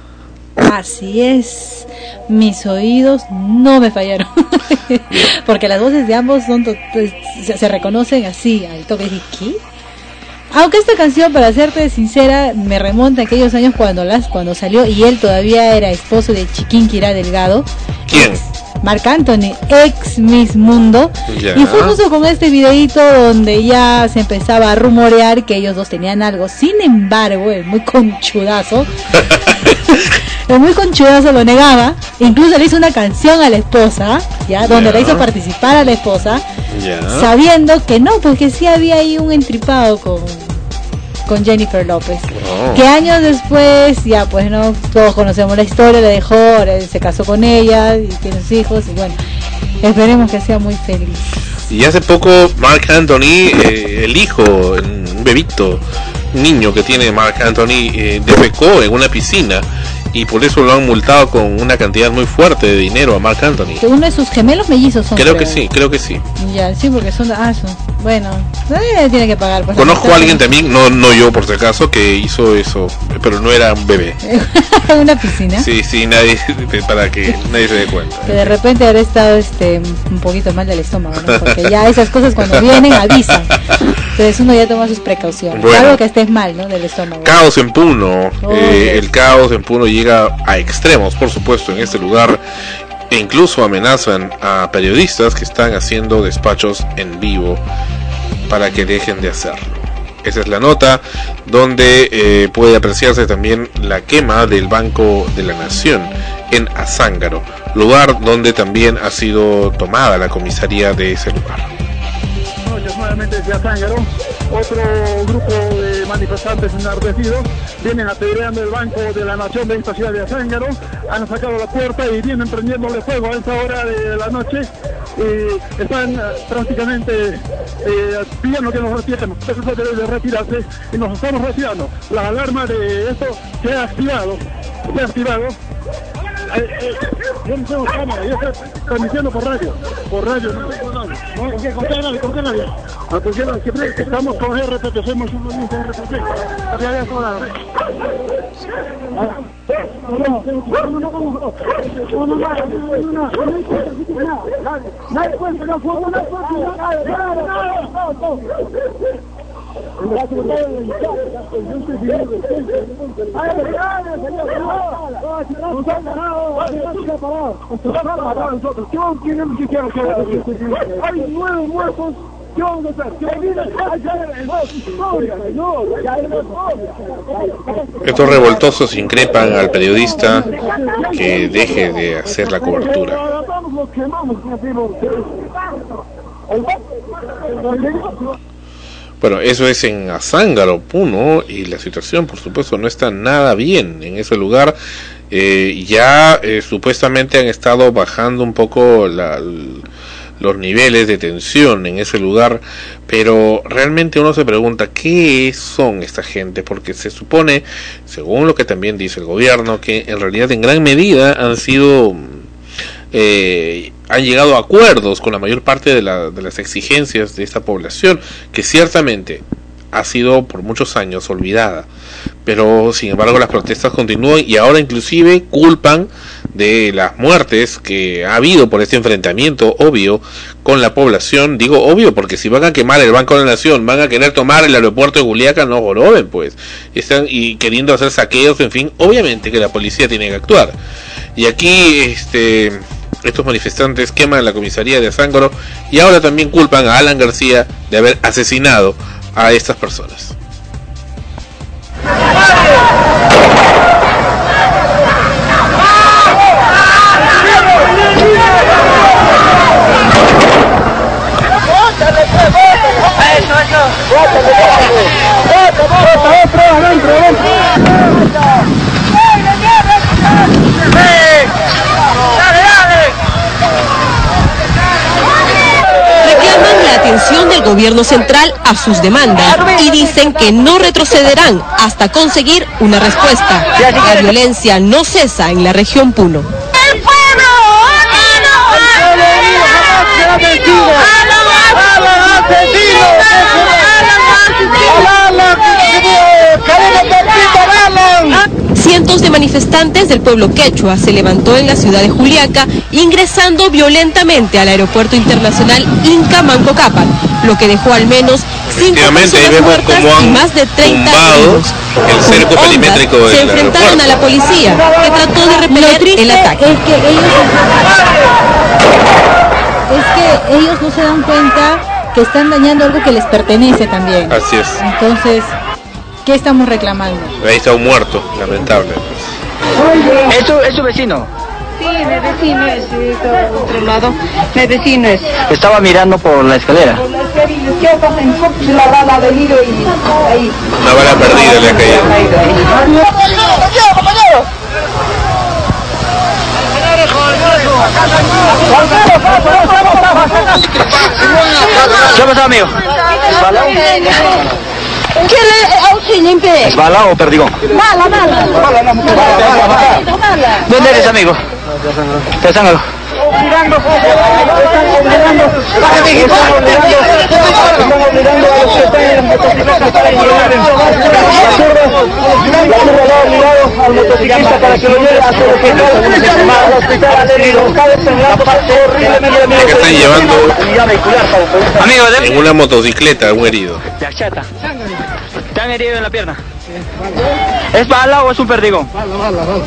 Así es, mis oídos no me fallaron, porque las voces de ambos son to- se, se reconocen así al toque de ¿qué? Aunque esta canción, para serte sincera, me remonta a aquellos años cuando las cuando salió y él todavía era esposo de Chiquinquirá Delgado. ¿Quién? Marc Anthony, ex Miss Mundo. Ya. Y fue justo con este videíto donde ya se empezaba a rumorear que ellos dos tenían algo. Sin embargo, el muy conchudazo, el muy conchudazo lo negaba. Incluso le hizo una canción a la esposa, ya, donde Ya. le hizo participar a la esposa, Ya. sabiendo que no, pues que sí había ahí un entripado con con Jennifer López, Oh. que años después, ya pues no, todos conocemos la historia, la dejó, ahora él se casó con ella y tiene sus hijos y bueno, esperemos que sea muy feliz. Y hace poco Marc Anthony, eh, el hijo, un bebito, un niño que tiene Marc Anthony, eh, defecó en una piscina y por eso lo han multado con una cantidad muy fuerte de dinero a Marc Anthony. Que uno de sus gemelos mellizos son, Creo que sí, creo que sí. Ya, sí, porque son, ah, son, bueno, eh, tiene que pagar. Pues, Conozco a alguien también, no no yo por si acaso, que hizo eso, pero no era un bebé. una piscina. Sí, sí, nadie, para que nadie se dé cuenta. Que de repente habrá estado este un poquito mal del estómago, ¿no? Porque ya esas cosas cuando vienen avisan. Entonces uno ya toma sus precauciones. Bueno. Claro que estés mal, ¿no? Del estómago. Caos en Puno, Oh, eh, yes. el caos en Puno llega a extremos, por supuesto, en este lugar, e incluso amenazan a periodistas que están haciendo despachos en vivo para que dejen de hacerlo. Esa es la nota, donde eh, puede apreciarse también la quema del Banco de la Nación en Azángaro, lugar donde también ha sido tomada la comisaría de ese lugar. Noches nuevamente desde Azángaro, otro grupo de manifestantes enardecidos vienen apedreando el Banco de la Nación de esta ciudad de Azángaro, han sacado la puerta y vienen prendiéndole fuego a esta hora de la noche y están eh, prácticamente eh, pidiendo que nos retiremos. Esto debe de retirarse y nos estamos retirando. La alarma de esto se ha activado, se ha activado. Eh, eh, yo no tengo cámara, yo estoy transmitiendo por radio, por radio, no tengo nada. No, ¿con qué? ¿Con qué nadie? ¿Con qué nadie? Ah, pues ya, siempre estamos con R P P, hacemos un movimiento R P P. Acá ya está la- Ah, no, no, no, no, no, no, no, no, no, nadie puede pegar fuego, nadie puede pegar, nadie, nadie, nadie, no, no. Hay nueve muertos. ¿Qué vamos a hacer? ¿Qué viene? Estos revoltosos increpan al periodista que deje de hacer la cobertura. Bueno, eso es en Azángaro, Puno, y la situación, por supuesto, no está nada bien en ese lugar. Eh, ya eh, supuestamente han estado bajando un poco la, los niveles de tensión en ese lugar, pero realmente uno se pregunta qué son esta gente, porque se supone, según lo que también dice el gobierno, que en realidad en gran medida han sido eh, han llegado a acuerdos con la mayor parte de, la, de las exigencias de esta población, que ciertamente ha sido por muchos años olvidada, pero sin embargo las protestas continúan y ahora inclusive culpan de las muertes que ha habido por este enfrentamiento obvio con la población. Digo obvio porque si van a quemar el Banco de la Nación, van a querer tomar el aeropuerto de Juliaca, no joroben pues, están y queriendo hacer saqueos, en fin, obviamente que la policía tiene que actuar. Y aquí este estos manifestantes queman la comisaría de Azángaro y ahora también culpan a Alan García de haber asesinado a estas personas. Eso, eso. gobierno central a sus demandas y dicen que no retrocederán hasta conseguir una respuesta. La violencia no cesa en la región Puno. ¡El pueblo! Cientos de manifestantes del pueblo quechua se levantó en la ciudad de Juliaca, ingresando violentamente al aeropuerto internacional Inca Manco Cápac, lo que dejó al menos cinco personas muertas y más de treinta heridos. El cerco perimétrico del se enfrentaron a la policía, que trató de repeler el ataque. Es que ellos, es que ellos no se dan cuenta que están dañando algo que les pertenece también. Así es. Entonces, ¿qué estamos reclamando? Ahí está un muerto, lamentable. ¿Es su, es su vecino? Sí, mi vecino es, sí, está al otro lado. Mi vecino es. Estaba mirando por la escalera. Por la escalera, ¿qué pasa? En la bala del hilo y ahí. Una bala perdida le ha caído. ¡Compañero, compañero! ¿Qué ha pasado, amigo? ¿Qué le auxilien, pe? ¿Es bala o perdigón? Mala, mala. Mala. ¿Dónde eres, amigo? De Zángaro. Obligando, están obligando, están obligando a los que están en motocicletas para que lo lleven. La turba lo ha obligado al motociclista para que lo lleve a su hospital, al hospital al herido. Está desangrando horriblemente, amigo. Que están llevando amigo, en una motocicleta a un herido. De Achata. ¿Te han herido en la pierna? ¿Es bala o es un perdigón? Bala, bala, bala.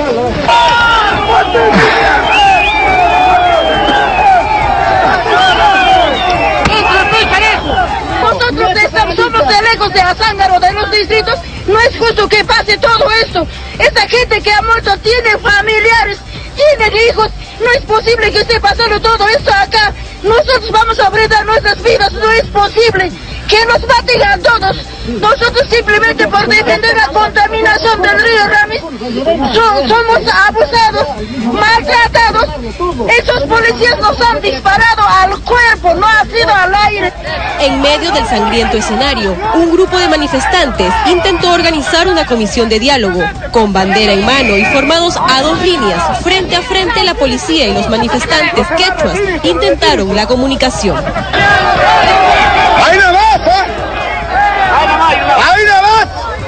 Nosotros estamos, somos de lejos de Azángaro, de los distritos. No es justo que pase todo esto. Esta gente que ha muerto tiene familiares, tienen hijos. No es posible que esté pasando todo esto acá. Nosotros vamos a brindar nuestras vidas. No es posible que nos maten a todos. Nosotros simplemente por defender la contaminación del río Ramis so, somos abusados, maltratados. Esos policías nos han disparado al cuerpo, no ha sido al aire. En medio del sangriento escenario, un grupo de manifestantes intentó organizar una comisión de diálogo, con bandera en mano y formados a dos líneas, frente a frente la policía y los manifestantes quechuas intentaron la comunicación. ¡Ahí no vas, eh! ¡Ahí no vas!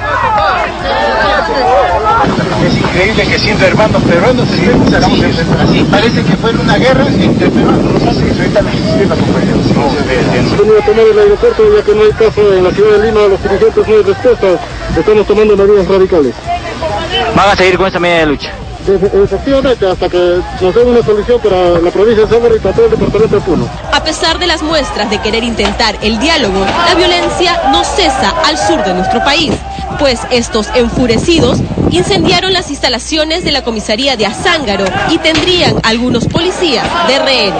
Es increíble que siendo hermanos peruanos estemos así. Parece que fue una guerra entre peruanos. Nos hace enfrentar la sistema, compañeros. Hemos venido a tomar el aeropuerto ya que no hay caso en la ciudad de Lima, los dirigentes no hay respuesta. Estamos tomando medidas radicales. ¿Van a seguir con esta medida de lucha? Efectivamente, hasta que nos den una solución para la provincia de Zángaro y para todo el departamento de Puno. A pesar de las muestras de querer intentar el diálogo, la violencia no cesa al sur de nuestro país, pues estos enfurecidos incendiaron las instalaciones de la comisaría de Azángaro y tendrían algunos policías de rehenes.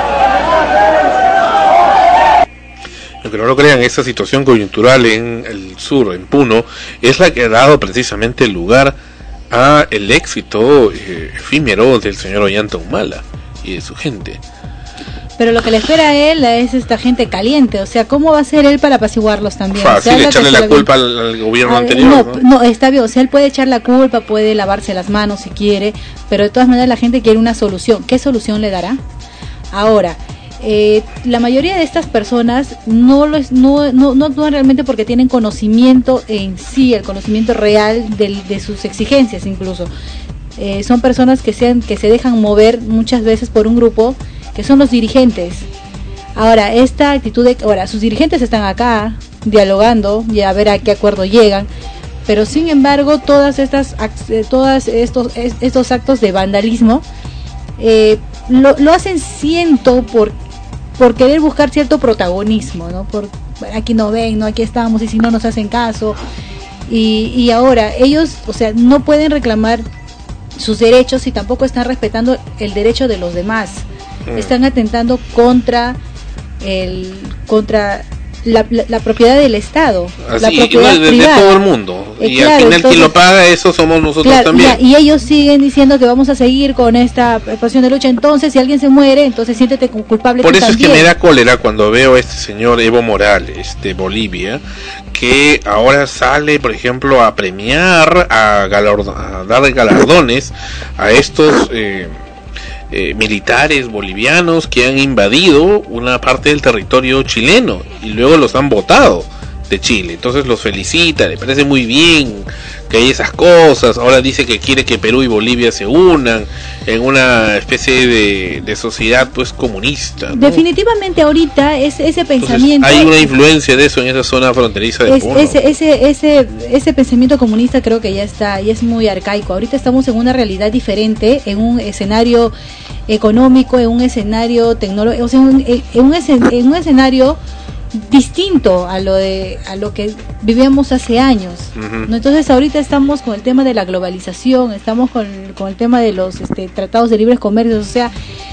Aunque no lo crean, esta situación coyuntural en el sur, en Puno, es la que ha dado precisamente lugar a el éxito eh, efímero del señor Ollanta Humala y de su gente. Pero lo que le espera a él es esta gente caliente, o sea, ¿cómo va a ser él para apaciguarlos también? Fácil, o sea, echarle la culpa al, al gobierno a, anterior. No, ¿no? no, está bien, o sea, él puede echar la culpa, puede lavarse las manos si quiere, pero de todas maneras la gente quiere una solución. ¿Qué solución le dará? Ahora, eh, la mayoría de estas personas no lo es, no, no, no actúan realmente porque tienen conocimiento en sí, el conocimiento real de, de sus exigencias incluso. Eh, son personas que, sean, que se dejan mover muchas veces por un grupo que son los dirigentes. Ahora, esta actitud de, ahora, sus dirigentes están acá dialogando y a ver a qué acuerdo llegan, pero sin embargo todas estas todas estos estos actos de vandalismo eh, lo, lo hacen, siento, por por querer buscar cierto protagonismo, ¿no? Por aquí no ven, no, aquí estamos y si no nos hacen caso. Y, y ahora ellos, o sea, no pueden reclamar sus derechos y tampoco están respetando el derecho de los demás. Mm. Están atentando contra el contra la, la, la propiedad del Estado, Así, la propiedad de, de, privada. de todo el mundo. Eh, y claro, al final entonces, quien lo paga, eso somos nosotros claro, también. Y, y ellos siguen diciendo que vamos a seguir con esta posición de lucha. Entonces, si alguien se muere, entonces siéntete culpable. Por tú eso también. es que me da cólera cuando veo a este señor Evo Morales de Bolivia, que ahora sale, por ejemplo, a premiar, a, galardo- a dar galardones a estos eh, eh, militares bolivianos que han invadido una parte del territorio chileno y luego los han votado de Chile. Entonces los felicita, le parece muy bien que hay esas cosas. Ahora dice que quiere que Perú y Bolivia se unan en una especie de, de sociedad pues comunista, ¿no? Definitivamente ahorita es ese Entonces, pensamiento. hay una influencia de eso en esa zona fronteriza de Es, Puno. ese, ese, ese, ese pensamiento comunista creo que ya está, ya es muy arcaico. Ahorita estamos en una realidad diferente, en un escenario económico, en un escenario tecnológico, o sea, en, en, un, escen- en un escenario distinto a lo de a lo que vivíamos hace años, Ujú. ¿no? Entonces ahorita estamos con el tema de la globalización, estamos con, con el tema de los este, tratados de libres comercios, o sea,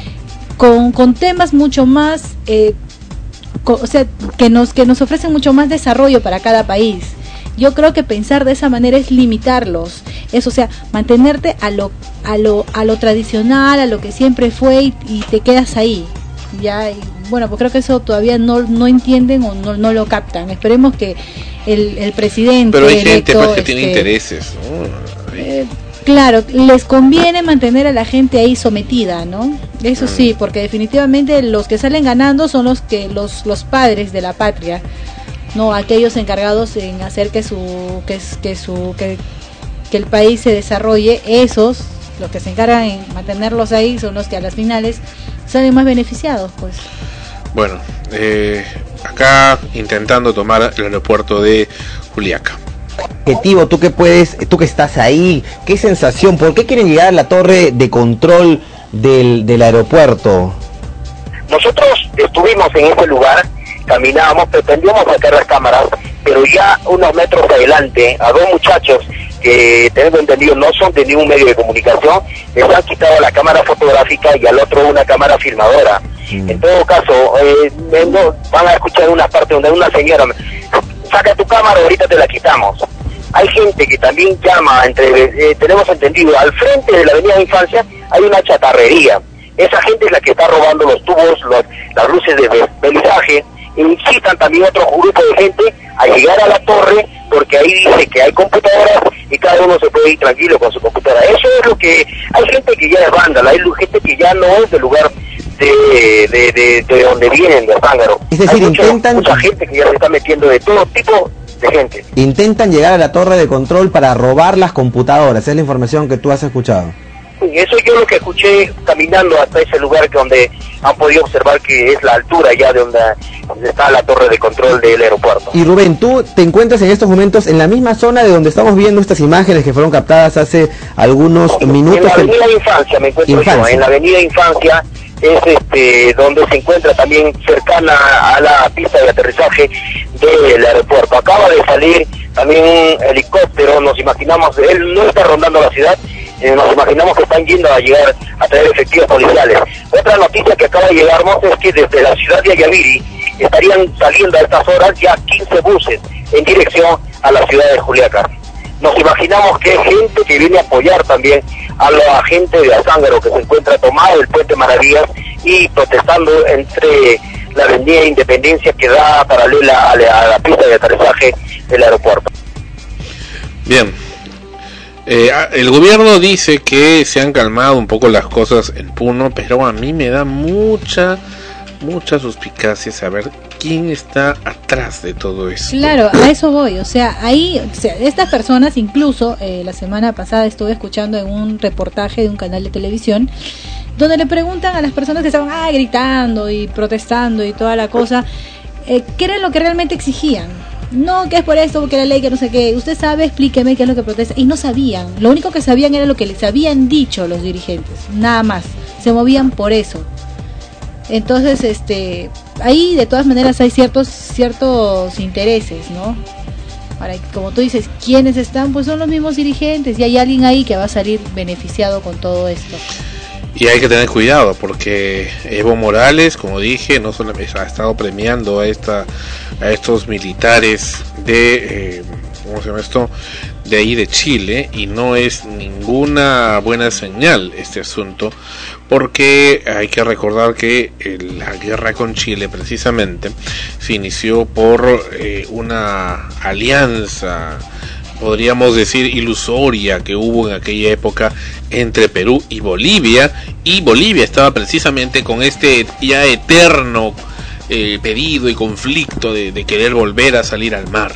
con, con temas mucho más eh, co- o sea, que nos que nos ofrecen mucho más desarrollo para cada país. Yo creo que pensar de esa manera es limitarlos, es, o sea, mantenerte a lo a lo a lo tradicional, a lo que siempre fue, y, y te quedas ahí. Ya, y bueno, pues creo que eso todavía no no entienden o no no lo captan. Esperemos que el, el presidente Pero hay gente electo, pues, que tiene este, intereses, ¿no? eh, claro, les conviene mantener a la gente ahí sometida, ¿no? Eso sí, porque definitivamente los que salen ganando son los que los los padres de la patria, no aquellos encargados en hacer que su que que su que, que el país se desarrolle. Esos, los que se encargan en mantenerlos ahí, son los que a las finales salen más beneficiados, pues. Bueno, eh, acá intentando tomar el aeropuerto de Juliaca. Objetivo, tú que puedes, tú que estás ahí, qué sensación, ¿por qué quieren llegar a la torre de control del, del aeropuerto? Nosotros estuvimos en ese lugar, caminábamos, pretendíamos sacar las cámaras, pero ya unos metros adelante, a dos muchachos que tengo entendido no son de ningún medio de comunicación, les han quitado la cámara fotográfica y al otro una cámara filmadora. Mm. En todo caso, eh, no, van a escuchar una parte donde una señora, saca tu cámara, ahorita te la quitamos. Hay gente que también llama, entre eh, tenemos entendido, al frente de la avenida de Infancia hay una chatarrería. Esa gente es la que está robando los tubos, los, las luces de belizaje. Incitan también a otro grupo de gente a llegar a la torre, porque ahí dice que hay computadoras y cada uno se puede ir tranquilo con su computadora. Eso es lo que... Hay gente que ya es vándala, hay gente que ya no es del lugar de, de, de, de donde vienen, de Zángaro. Es decir, hay mucho, intentan... mucha gente que ya se está metiendo de todo tipo de gente. Intentan llegar a la torre de control para robar las computadoras, es la información que tú has escuchado. Eso yo lo que escuché caminando hasta ese lugar que donde han podido observar que es la altura ya de donde, donde está la torre de control del aeropuerto. Y Rubén, tú te encuentras en estos momentos en la misma zona de donde estamos viendo estas imágenes que fueron captadas hace algunos minutos. En la avenida de Infancia me encuentro Infancia. yo, en la avenida Infancia es este donde se encuentra también cercana a la pista de aterrizaje del aeropuerto. Acaba de salir también un helicóptero, nos imaginamos, él no está rondando la ciudad, eh, nos imaginamos que están yendo a llegar a traer efectivos policiales. Otra noticia que acaba de llegarnos es que desde la ciudad de Ayaviri estarían saliendo a estas horas ya quince buses en dirección a la ciudad de Juliaca. Nos imaginamos que hay gente que viene a apoyar también a la gente de Azángaro que se encuentra tomado el puente Maravillas y protestando entre la avenida Independencia que da paralela a la, a la pista de aterrizaje del aeropuerto. Bien, eh, el gobierno dice que se han calmado un poco las cosas en Puno, pero a mí me da mucha, mucha suspicacia saber quién está atrás de todo eso. Claro, a eso voy, o sea, ahí, o sea, estas personas, incluso eh, la semana pasada estuve escuchando en un reportaje de un canal de televisión, donde le preguntan a las personas que estaban ah, gritando y protestando y toda la cosa, eh, ¿qué era lo que realmente exigían? No, que es por esto, porque la ley, que no sé qué. Usted sabe, explíqueme qué es lo que protesta. Y no sabían. Lo único que sabían era lo que les habían dicho los dirigentes. Nada más. Se movían por eso. Entonces, este, ahí de todas maneras hay ciertos ciertos intereses, ¿no? Ahora, como tú dices, ¿quiénes están? Pues son los mismos dirigentes. Y hay alguien ahí que va a salir beneficiado con todo esto. Y hay que tener cuidado porque Evo Morales, como dije, no solamente ha estado premiando a esta a estos militares de eh, ¿cómo se llama esto? De ahí de Chile, y no es ninguna buena señal este asunto, porque hay que recordar que eh, la guerra con Chile precisamente se inició por eh, una alianza, podríamos decir ilusoria, que hubo en aquella época entre Perú y Bolivia, y Bolivia estaba precisamente con este ya eterno eh, pedido y conflicto de, de querer volver a salir al mar.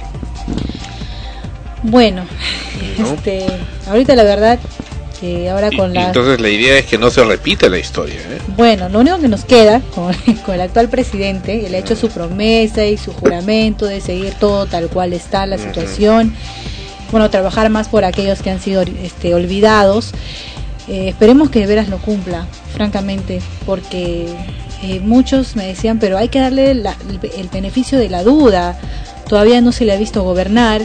Bueno, ¿no? este, ahorita la verdad que ahora con y, la... Entonces la idea es que no se repita la historia, ¿eh? Bueno, lo único que nos queda con, con el actual presidente, él ha hecho su promesa y su juramento de seguir todo tal cual está la situación, uh-huh. bueno, trabajar más por aquellos que han sido este, olvidados, eh, esperemos que de veras lo cumpla, francamente, porque eh, muchos me decían, pero hay que darle la, el, el beneficio de la duda, todavía no se le ha visto gobernar.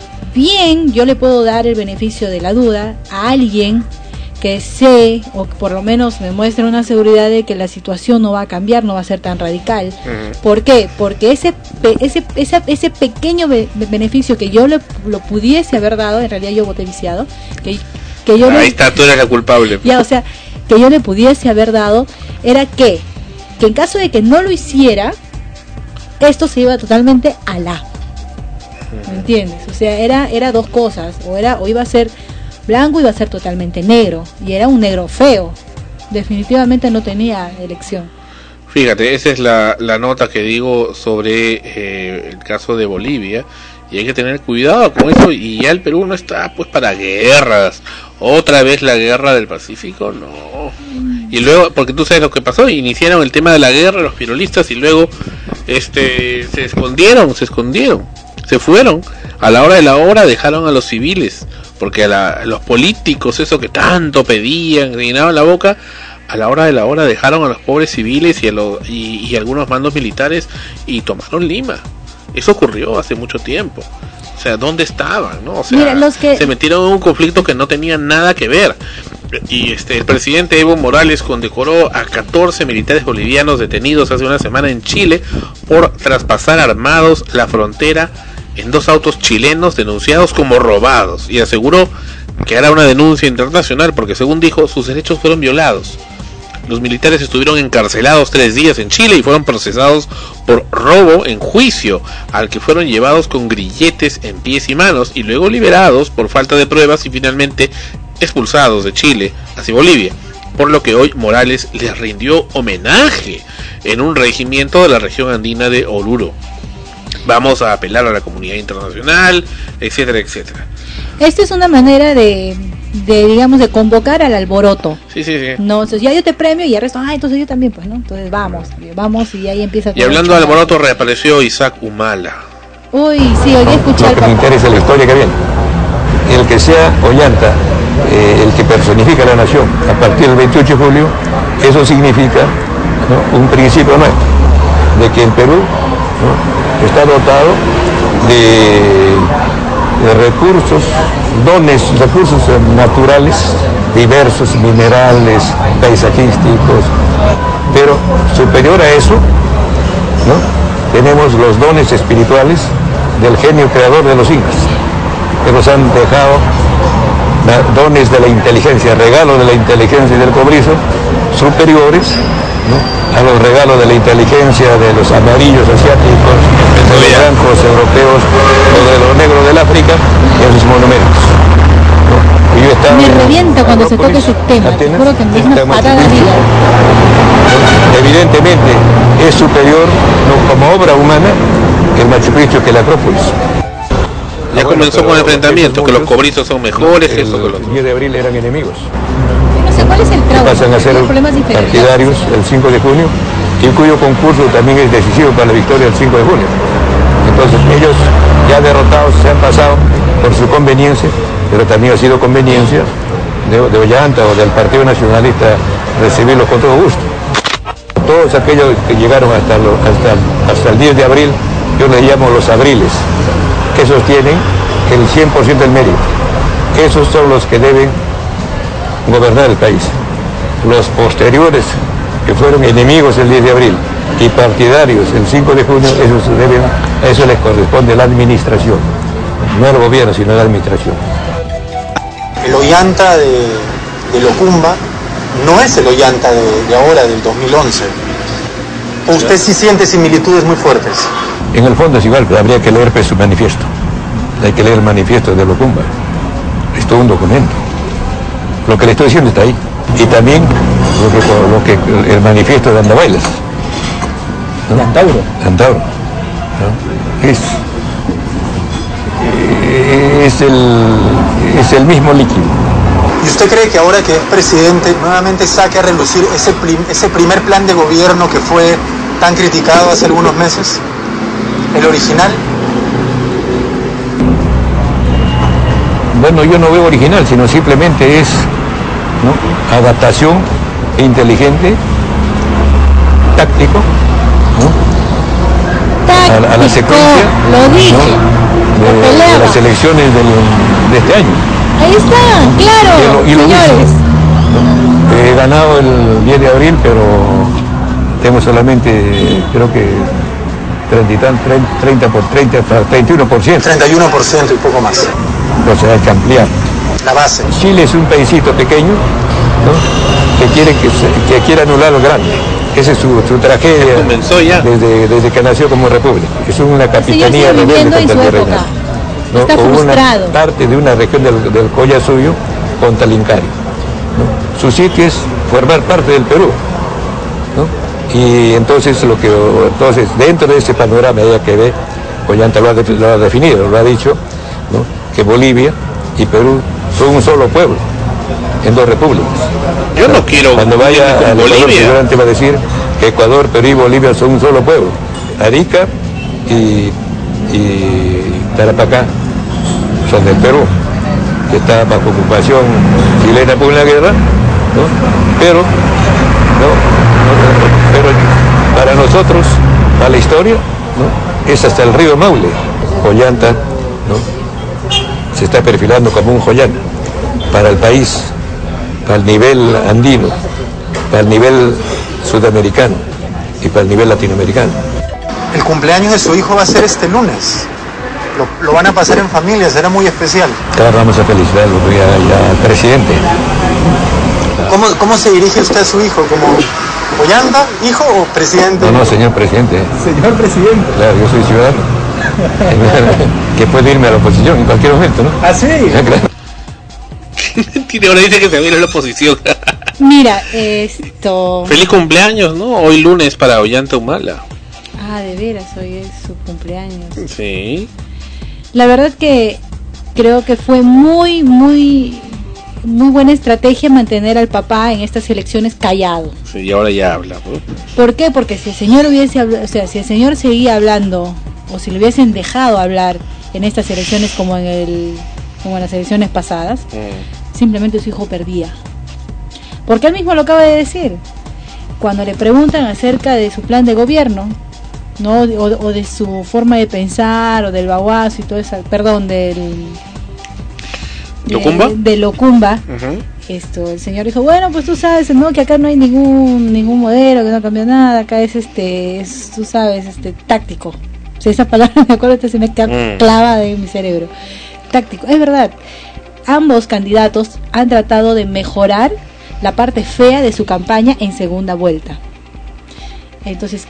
Bien, yo le puedo dar el beneficio de la duda a alguien que sé, o que por lo menos me muestre una seguridad de que la situación no va a cambiar, no va a ser tan radical. Uh-huh. ¿Por qué? Porque ese ese ese, ese pequeño be- beneficio que yo le, lo pudiese haber dado, en realidad yo voté viciado, que, que yo ahí le, está, tú eres la culpable. Ya, o sea, que yo le pudiese haber dado, era que, que en caso de que no lo hiciera, esto se iba totalmente a la... ¿Me entiendes? O sea, era era dos cosas, o era o iba a ser blanco, iba a ser totalmente negro, y era un negro feo. Definitivamente no tenía elección. Fíjate, esa es la, la nota que digo sobre eh, el caso de Bolivia, y hay que tener cuidado con eso, y ya el Perú no está pues para guerras. Otra vez la guerra del Pacífico, no. Y luego, porque tú sabes lo que pasó, iniciaron el tema de la guerra los pirolistas y luego este se escondieron, se escondieron. Se fueron, a la hora de la hora dejaron a los civiles, porque a, la, a los políticos, eso que tanto pedían, llenaban la boca, a la hora de la hora dejaron a los pobres civiles y a, lo, y, y algunos mandos militares y tomaron Lima. Eso ocurrió hace mucho tiempo. O sea, ¿dónde estaban? ¿No? O sea, Mira, los que... se metieron en un conflicto que no tenía nada que ver. Y este el presidente Evo Morales condecoró a catorce militares bolivianos detenidos hace una semana en Chile por traspasar armados la frontera en dos autos chilenos denunciados como robados, y aseguró que hará una denuncia internacional porque, según dijo, sus derechos fueron violados. Los militares estuvieron encarcelados tres días en Chile y fueron procesados por robo en juicio, al que fueron llevados con grilletes en pies y manos y luego liberados por falta de pruebas y finalmente expulsados de Chile hacia Bolivia, por lo que hoy Morales les rindió homenaje en un regimiento de la región andina de Oruro. Vamos a apelar a la comunidad internacional, etcétera, etcétera. Esta es una manera de, de digamos, de convocar al alboroto. Sí, sí, sí. No, entonces ya yo te premio y el resto, ah, entonces yo también, pues, ¿no? Entonces vamos, vamos y ahí empieza. Y hablando de alboroto, reapareció Isaac Humala. Uy, sí, hoy escuché. Lo que me interesa es la historia que viene. El que sea Ollanta, eh, el que personifica la nación a partir del veintiocho de julio, eso significa, ¿no?, un principio nuevo, de que el Perú, ¿no?, está dotado de, de recursos, dones, recursos naturales, diversos, minerales, paisajísticos, pero superior a eso, ¿no?, tenemos los dones espirituales del genio creador de los incas, que nos han dejado dones de la inteligencia, regalos de la inteligencia y del cobrizo, superiores, ¿no?, a los regalos de la inteligencia de los amarillos asiáticos, de los blancos europeos o de los negros del África en sus monumentos. ¿No? Y yo estaba me revienta cuando se toque ese tema, te juro que me es una patada de vida. Evidentemente es superior, ¿no?, como obra humana, el Machu Picchu que la Acrópolis. Ya ah, bueno, comenzó con el enfrentamiento, que los cobrizos son mejores, el, que eso que los... El diez de abril eran enemigos. No sé cuál es el trauma. Pasan a ser partidarios el cinco de junio, y cuyo concurso también es decisivo para la victoria del cinco de junio. Entonces ellos, ya derrotados, se han pasado por su conveniencia, pero también ha sido conveniencia de, de Ollanta o del Partido Nacionalista recibirlos con todo gusto. Todos aquellos que llegaron hasta, lo, hasta, hasta el diez de abril, yo les llamo los abriles, que sostienen el cien por ciento del mérito. Esos son los que deben gobernar el país. los posteriores, que fueron enemigos el diez de abril, y partidarios el cinco de junio, eso, se debe, a eso les corresponde la administración, no el gobierno, sino la administración. El Ollanta de, de Locumba no es el Ollanta de, de ahora, del dos mil once. ¿O usted sí siente similitudes muy fuertes? En el fondo es igual, pero habría que leer pues, su manifiesto. Hay que leer el manifiesto de Locumba. Es todo un documento. Lo que le estoy diciendo está ahí. Y también lo que, lo que el manifiesto de Andabailas. ¿No? ¿De Antauro? Antauro. ¿No? Es, es, el, es el mismo líquido. ¿Y usted cree que ahora que es presidente nuevamente saque a relucir ese, prim, ese primer plan de gobierno que fue tan criticado hace algunos meses? ¿El original? Bueno, yo no veo original, sino simplemente es, ¿no?, adaptación inteligente, táctico, ¿no?, táctico, a, a la secuencia, lo dije, ¿no?, de, de las elecciones del, de este año. Ahí está, claro, y lo, y lo señores. Mismo, ¿no? He ganado el diez de abril, pero tengo solamente, creo que treinta por treinta, treinta y uno por ciento. treinta y uno por ciento y poco más. Entonces hay que ampliar. La base. Chile es un paísito pequeño, ¿no?, que quiere que, se, que quiere anular lo grande. Esa es su, su tragedia desde, desde que nació como república. Es una capitanía rebelde contra el virreinato. ¿No? Está o frustrado. Una parte de una región del, del Collasuyo contra el Incario, ¿no? Su sitio es formar parte del Perú, ¿no? Y entonces lo que entonces dentro de ese panorama ya que ve, Ollanta lo ha, lo ha definido, lo ha dicho, ¿no?, que Bolivia y Perú son un solo pueblo en dos repúblicas. Yo no quiero. Cuando vaya al Ecuador, seguramente va a decir que Ecuador, Perú y Bolivia son un solo pueblo. Arica y, y Tarapacá son del Perú, que está bajo ocupación chilena por la guerra, ¿no? Pero, ¿no? pero para nosotros, para la historia, ¿no?, es hasta el río Maule. Ollanta, ¿no?, se está perfilando como un joyán para el país, para el nivel andino, para el nivel sudamericano y para el nivel latinoamericano. El cumpleaños de su hijo va a ser este lunes. Lo, lo van a pasar en familia, será muy especial. Claro, vamos a felicitarlo ya, ya al presidente. ¿Cómo, ¿Cómo se dirige usted a su hijo? ¿Como Ollanta, hijo o presidente? No, no, señor presidente. Señor presidente. Claro, yo soy ciudadano. Que puede irme a la oposición en cualquier momento, ¿no? ¿Ah, sí? Ya, claro. Mentira, ahora dice que se va a ir a la oposición. Mira, esto... Feliz cumpleaños, ¿no? Hoy lunes para Ollanta Humala. Ah, de veras, hoy es su cumpleaños. Sí. La verdad que creo que fue muy, muy, muy buena estrategia mantener al papá en estas elecciones callado. Sí, y ahora ya habla, ¿no? ¿Por qué? Porque si el señor hubiese hablado, o sea, si el señor seguía hablando, o si le hubiesen dejado hablar en estas elecciones como en el, como en las elecciones pasadas, mm. simplemente su hijo perdía. Porque él mismo lo acaba de decir. Cuando le preguntan acerca de su plan de gobierno, ¿no?, o, o de su forma de pensar, o del baguazo y todo eso, perdón, del ¿Locumba? De, de Locumba, uh-huh. Esto, el señor dijo, bueno, pues tú sabes, no, que acá no hay ningún ningún modelo, que no cambia nada, acá es este, es, tú sabes, este, táctico. O sea, esa palabra me acuerdo que se me queda mm. clavada en mi cerebro. Táctico, es verdad. Ambos candidatos han tratado de mejorar la parte fea de su campaña en segunda vuelta. Entonces,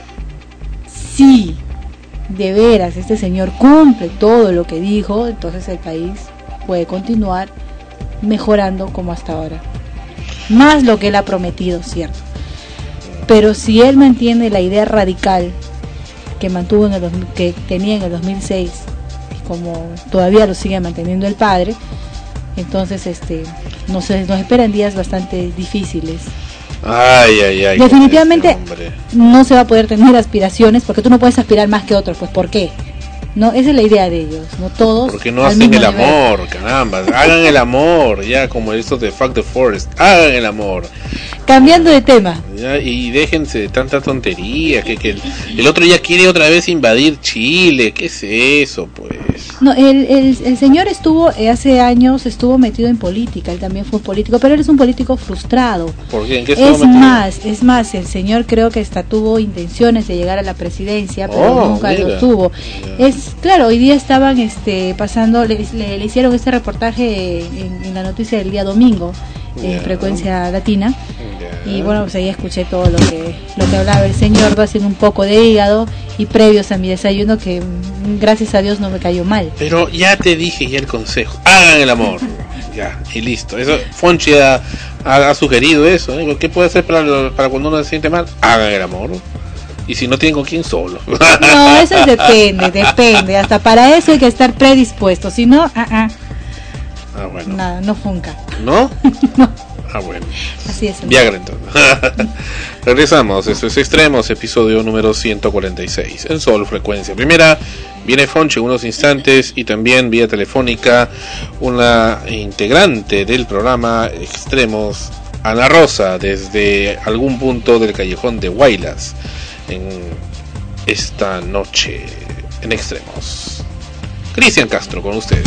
si de veras este señor cumple todo lo que dijo, entonces el país puede continuar mejorando como hasta ahora. Más lo que él ha prometido, cierto. Pero si él mantiene la idea radical que mantuvo en el que tenía en el dos mil seis, como todavía lo sigue manteniendo el padre, entonces este nos, nos esperan días bastante difíciles. Ay, ay, ay. Definitivamente no se va a poder tener aspiraciones, porque tú no puedes aspirar más que otros, pues ¿por qué? No, esa es la idea de ellos, no todos. Porque no hacen el nivel. Amor, caramba, hagan el amor, ya como estos de Fuck the Forest, hagan el amor. Cambiando de tema. Ya, y déjense de tanta tontería, que, que el, el otro ya quiere otra vez invadir Chile, ¿qué es eso, pues? No, el, el, el señor estuvo, eh, hace años estuvo metido en política, él también fue político, pero él es un político frustrado. ¿Por qué? ¿En qué es estuvo metido? más, es más, el señor creo que hasta tuvo intenciones de llegar a la presidencia, pero oh, nunca mira. lo tuvo. Yeah. Es claro, hoy día estaban este pasando, le, le, le hicieron este reportaje en, en la noticia del día domingo, en yeah. Frecuencia Latina. Y bueno, pues ahí escuché todo lo que lo que hablaba el señor, va haciendo un poco de hígado y previos a mi desayuno que gracias a Dios no me cayó mal. Pero ya te dije ya el consejo, hagan el amor, ya, y listo. Eso Fonchi ha, ha, ha sugerido eso, ¿eh? ¿Qué puede hacer para, para cuando uno se siente mal? Hagan el amor. Y si no tienen con quién, solo. No, eso depende, depende. Hasta para eso hay que estar predispuesto, si no, ah, ah. Ah, bueno. Nada, no funca. ¿No? No. Ah, bueno. Así es. Viagra, entonces. Regresamos. Esto es Extremos, episodio número ciento cuarenta y seis. En Sol Frecuencia Primera. Viene Fonche en unos instantes y también vía telefónica una integrante del programa Extremos, Ana Rosa, desde algún punto del callejón de Huaylas, en esta noche en Extremos. Cristian Castro con ustedes.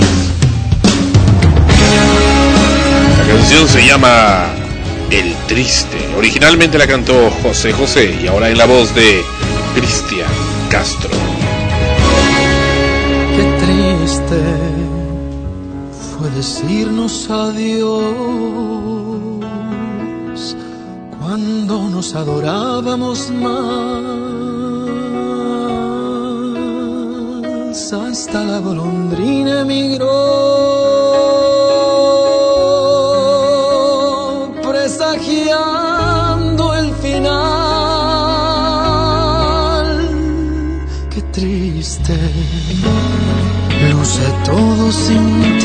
La canción se llama El Triste. Originalmente la cantó José José y ahora en la voz de Cristian Castro. Qué triste fue decirnos adiós cuando nos adorábamos más. Hasta la golondrina emigró, presagiando el final. Qué triste luce todo sin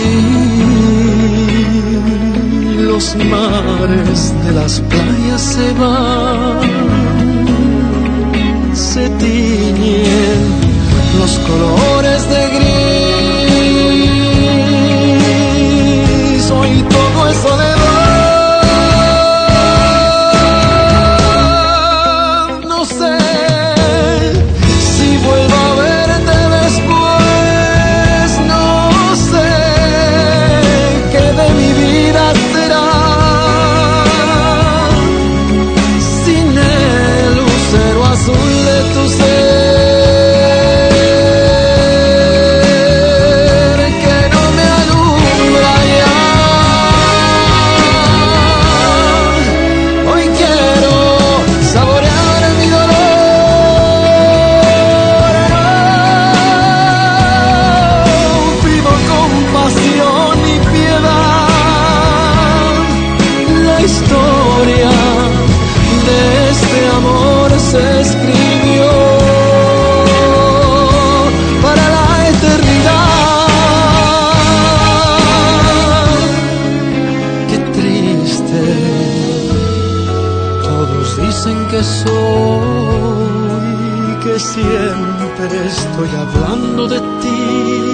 ti. Los mares de las playas se van, se tiñen los colores de gris. Hoy todo es soledad. Estoy hablando de ti.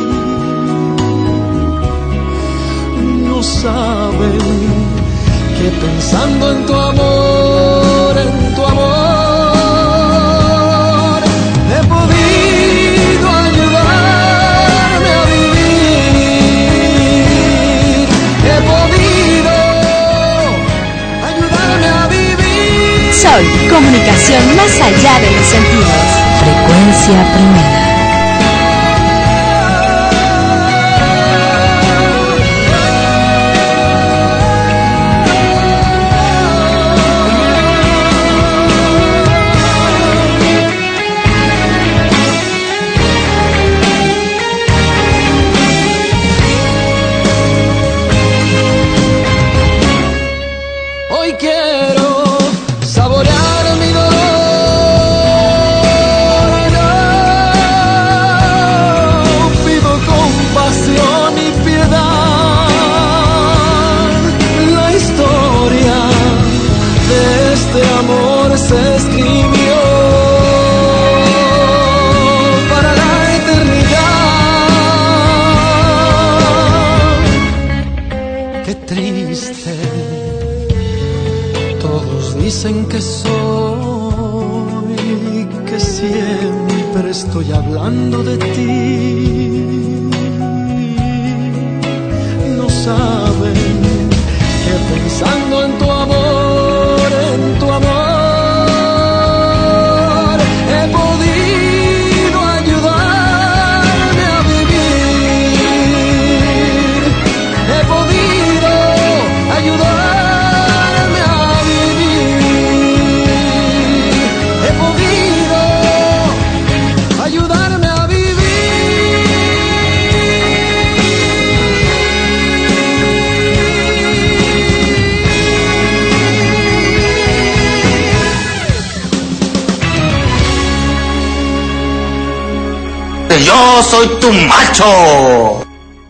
No saben que pensando en tu amor, en tu amor, he podido ayudarme a vivir. He podido ayudarme a vivir. Sol, comunicación más allá de los sentidos. Frecuencia Primera. Hoy quiero saborear mi dolor. triste. Todos dicen que soy, que siempre estoy hablando de ti. No saben que pensando en tu amor, en tu amor, he podido ayudarme a vivir. He podido ayudarme a vivir. He podido ayudarme a vivir. Yo soy tu macho.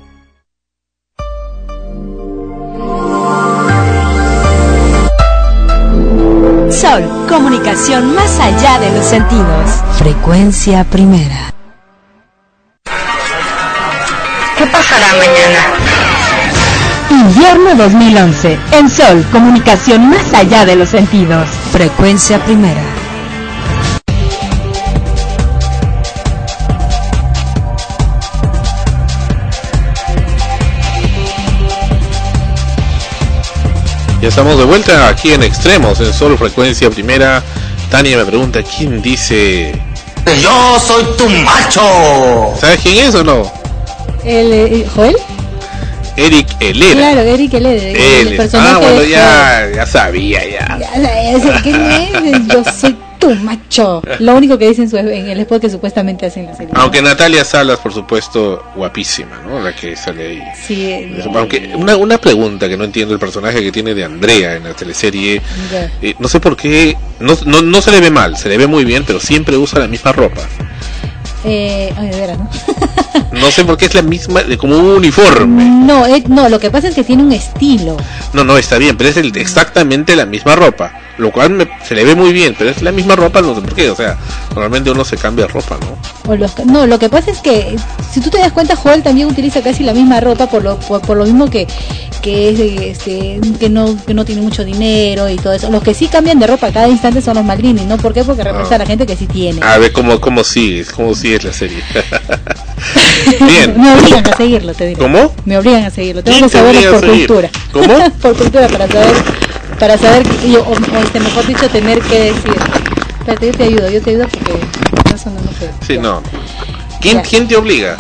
Sol, comunicación más allá de los sentidos. Frecuencia primera. ¿Qué pasará mañana? Invierno dos mil once. En Sol, comunicación más allá de los sentidos. Frecuencia primera. Ya estamos de vuelta aquí en Extremos, en Sol Frecuencia Primera. Tania me pregunta, ¿quién dice? Yo soy tu macho. ¿Sabes quién es o no? ¿El, eh, ¿Joel? Eric Helera. Claro, Eric Helera. Él es. Ah, bueno, ya, ya sabía, ya. Ya sabía, ¿quién es? Yo soy tu macho. Lo único que dice en, su, en el spot que supuestamente hace en la serie. Aunque Natalia Salas, por supuesto, guapísima, ¿no? La que sale ahí. Sí. No. Aunque una, una pregunta que no entiendo, el personaje que tiene de Andrea en la teleserie, eh, no sé por qué, no, no, no se le ve mal, se le ve muy bien, pero siempre usa la misma ropa. Eh, ay, de veras, ¿no? No sé por qué es la misma, como un uniforme. No, eh, no, lo que pasa es que tiene un estilo. No, no, está bien, pero es el, exactamente la misma ropa, lo cual me, se le ve muy bien, pero es la misma ropa, no sé por qué, o sea, normalmente uno se cambia de ropa, ¿no? O los, no, lo que pasa es que, si tú te das cuenta, Joel también utiliza casi la misma ropa, por lo, por, por lo mismo que que es este que no que no tiene mucho dinero y todo eso. Los que sí cambian de ropa a cada instante son los Maldini, ¿no? ¿Por qué? Porque representa a la gente que sí tiene. A ver cómo cómo sigues, cómo sigues la serie. Bien. Me obligan a seguirlo, te diré. ¿Cómo? Me obligan a seguirlo. Tengo que saberlo por cultura. ¿Cómo? Por cultura, para saber para saber y, o, o este, mejor dicho, tener que decir. Espérate, yo te ayudo, yo te ayudo porque eso no me puedo. Sí, no. ¿Quién quién te obliga?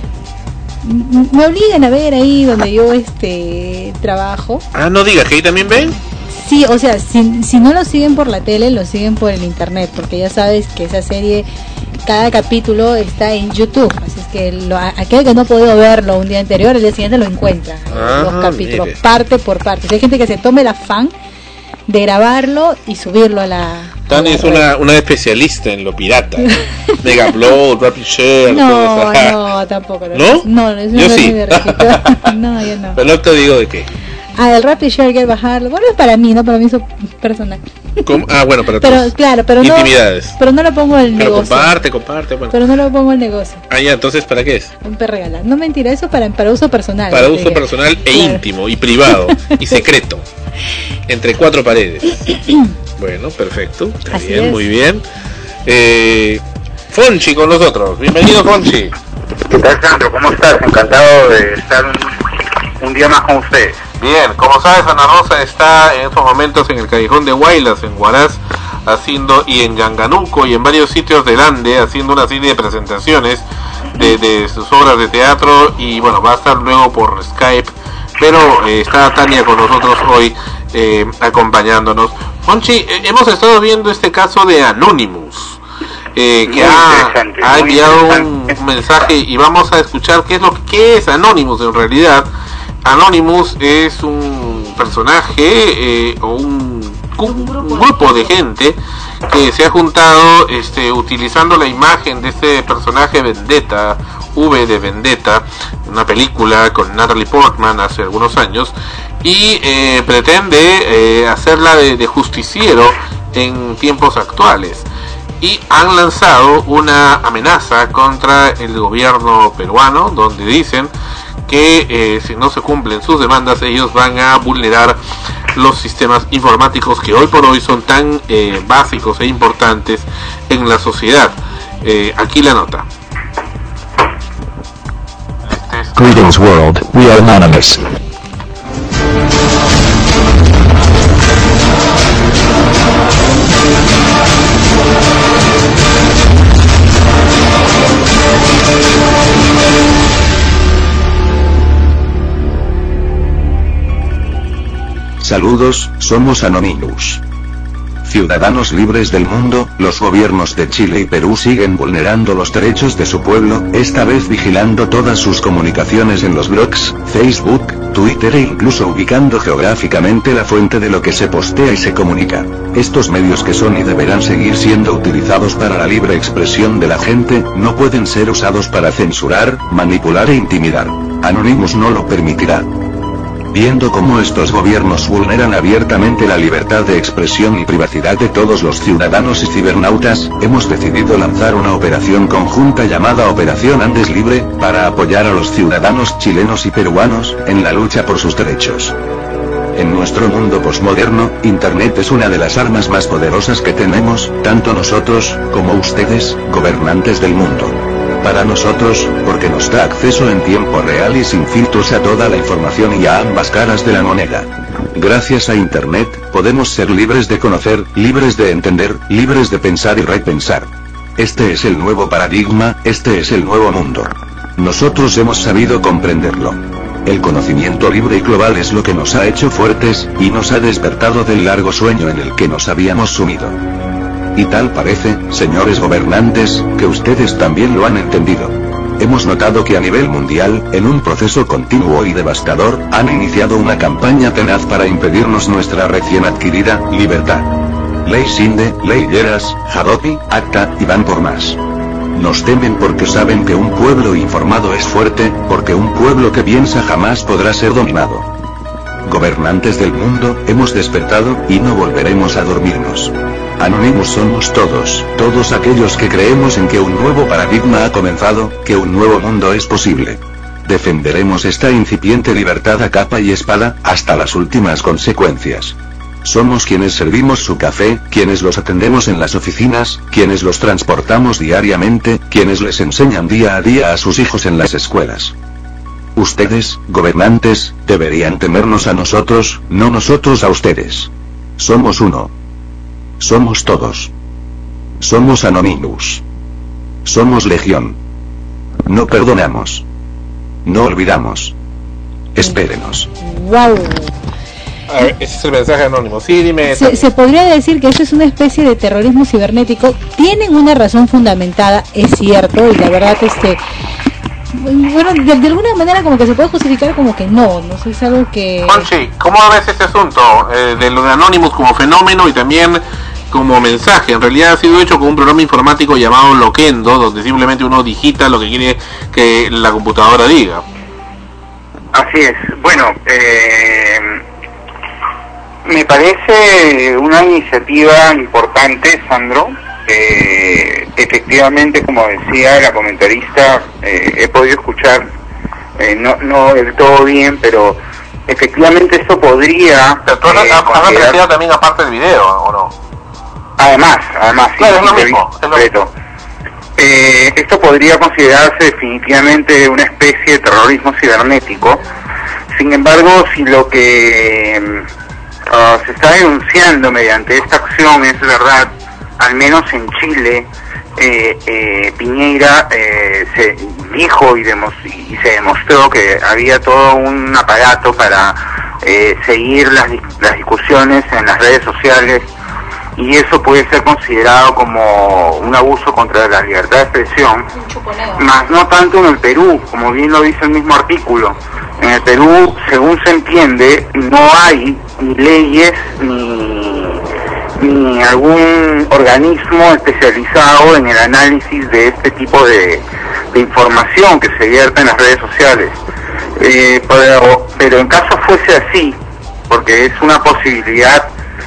Me obligan a ver ahí donde yo este trabajo. Ah, no digas, que ahí también ven. Sí, o sea, si, si no lo siguen por la tele, lo siguen por el internet, porque ya sabes que esa serie, cada capítulo está en YouTube, así es que lo, aquel que no ha podido verlo un día anterior, el día siguiente lo encuentra, ah, los capítulos, mire. parte por parte. O sea, hay gente que se tome el afán de grabarlo y subirlo a la... Tania es una, una especialista en lo pirata. Mega Upload, Rapid Share. No, no, tampoco. ¿No? No, no, yo sí. No, yo no. Pero no te digo de qué. Ah, el Rapid Share que bajarlo. Bueno, es para mí, no para mí, eso personal. ¿Cómo? Ah, bueno, para pero, tus claro, pero intimidades. No, pero no lo pongo en el pero negocio. comparte, comparte. Bueno. Pero no lo pongo en el negocio. Ah, ya, entonces, ¿para qué es? Un perro regalar. No, mentira, eso para, para uso personal. Para uso personal e claro. íntimo, y privado, y secreto. Entre cuatro paredes. Bueno, perfecto. Está Así bien, es. Muy bien. Eh, Fonchi con nosotros. Bienvenido, Fonchi. ¿Qué tal, Sandro? ¿Cómo estás? Encantado de estar un, un día más con ustedes. Bien, como sabes, Ana Rosa está en estos momentos en el Callejón de Huaylas, en Huaraz, haciendo, y en Yanganuco y en varios sitios del Ande, haciendo una serie de presentaciones de, de sus obras de teatro, y bueno, va a estar luego por Skype, pero eh, está Tania con nosotros hoy eh, acompañándonos. Fonchi, eh, hemos estado viendo este caso de Anonymous, eh, que ha, ha enviado un, un mensaje, y vamos a escuchar qué es lo que qué es Anonymous en realidad. Anonymous es un personaje eh, o un, un grupo de gente que se ha juntado este, utilizando la imagen de este personaje Vendetta, V de Vendetta, una película con Natalie Portman hace algunos años, y eh, pretende eh, hacerla de, de justiciero en tiempos actuales, y han lanzado una amenaza contra el gobierno peruano, donde dicen que eh, si no se cumplen sus demandas, ellos van a vulnerar los sistemas informáticos que hoy por hoy son tan eh, básicos e importantes en la sociedad. Eh, aquí la nota. Greetings world, we are anonymous. Saludos, somos Anonymous. Ciudadanos libres del mundo, los gobiernos de Chile y Perú siguen vulnerando los derechos de su pueblo, esta vez vigilando todas sus comunicaciones en los blogs, Facebook, Twitter e incluso ubicando geográficamente la fuente de lo que se postea y se comunica. Estos medios que son y deberán seguir siendo utilizados para la libre expresión de la gente, no pueden ser usados para censurar, manipular e intimidar. Anonymous no lo permitirá. Viendo cómo estos gobiernos vulneran abiertamente la libertad de expresión y privacidad de todos los ciudadanos y cibernautas, hemos decidido lanzar una operación conjunta llamada Operación Andes Libre, para apoyar a los ciudadanos chilenos y peruanos, en la lucha por sus derechos. En nuestro mundo posmoderno, Internet es una de las armas más poderosas que tenemos, tanto nosotros, como ustedes, gobernantes del mundo. Para nosotros, porque nos da acceso en tiempo real y sin filtros a toda la información y a ambas caras de la moneda. Gracias a Internet, podemos ser libres de conocer, libres de entender, libres de pensar y repensar. Este es el nuevo paradigma, este es el nuevo mundo. Nosotros hemos sabido comprenderlo. El conocimiento libre y global es lo que nos ha hecho fuertes, y nos ha despertado del largo sueño en el que nos habíamos sumido. Y tal parece, señores gobernantes, que ustedes también lo han entendido. Hemos notado que a nivel mundial, en un proceso continuo y devastador, han iniciado una campaña tenaz para impedirnos nuestra recién adquirida libertad. Ley Sinde, Ley Lleras, Hadopi, Acta, y van por más. Nos temen porque saben que un pueblo informado es fuerte, porque un pueblo que piensa jamás podrá ser dominado. Gobernantes del mundo, hemos despertado, y no volveremos a dormirnos. Anonymous somos todos, todos aquellos que creemos en que un nuevo paradigma ha comenzado, que un nuevo mundo es posible. Defenderemos esta incipiente libertad a capa y espada, hasta las últimas consecuencias. Somos quienes servimos su café, quienes los atendemos en las oficinas, quienes los transportamos diariamente, quienes les enseñan día a día a sus hijos en las escuelas. Ustedes, gobernantes, deberían temernos a nosotros, no nosotros a ustedes. Somos uno. Somos todos. Somos Anonymous. Somos Legión. No perdonamos. No olvidamos. Espérenos. Wow. A ver, ese es el mensaje anónimo. Sí, dime. Se, se podría decir que esto es una especie de terrorismo cibernético. Tienen una razón fundamentada, es cierto, y la verdad este bueno, de, de alguna manera como que se puede justificar, como que no, no sé, es algo que... Conchi, ¿cómo ves este asunto eh, de lo de Anonymous como fenómeno y también como mensaje? En realidad ha sido hecho con un programa informático llamado Loquendo, donde simplemente uno digita lo que quiere que la computadora diga. Así es. Bueno, eh, me parece una iniciativa importante, Sandro. Eh, efectivamente, como decía la comentarista, eh, he podido escuchar, eh, no, no del todo bien, pero efectivamente esto podría... Pero tú has eh, apreciado también aparte del video, ¿o no? Además, además, claro, sí, es lo mismo, es lo mismo. Eh, esto podría considerarse definitivamente una especie de terrorismo cibernético. Sin embargo, si lo que uh, se está denunciando mediante esta acción es verdad, al menos en Chile, eh, eh, Piñera eh, se dijo y, demos, y se demostró que había todo un aparato para eh, seguir las, las discusiones en las redes sociales, y eso puede ser considerado como un abuso contra la libertad de expresión, más no tanto en el Perú, como bien lo dice el mismo artículo. En el Perú, según se entiende, no hay ni leyes ni ni algún organismo especializado en el análisis de este tipo de, de información que se vierte en las redes sociales. Eh, pero, pero en caso fuese así, porque es una posibilidad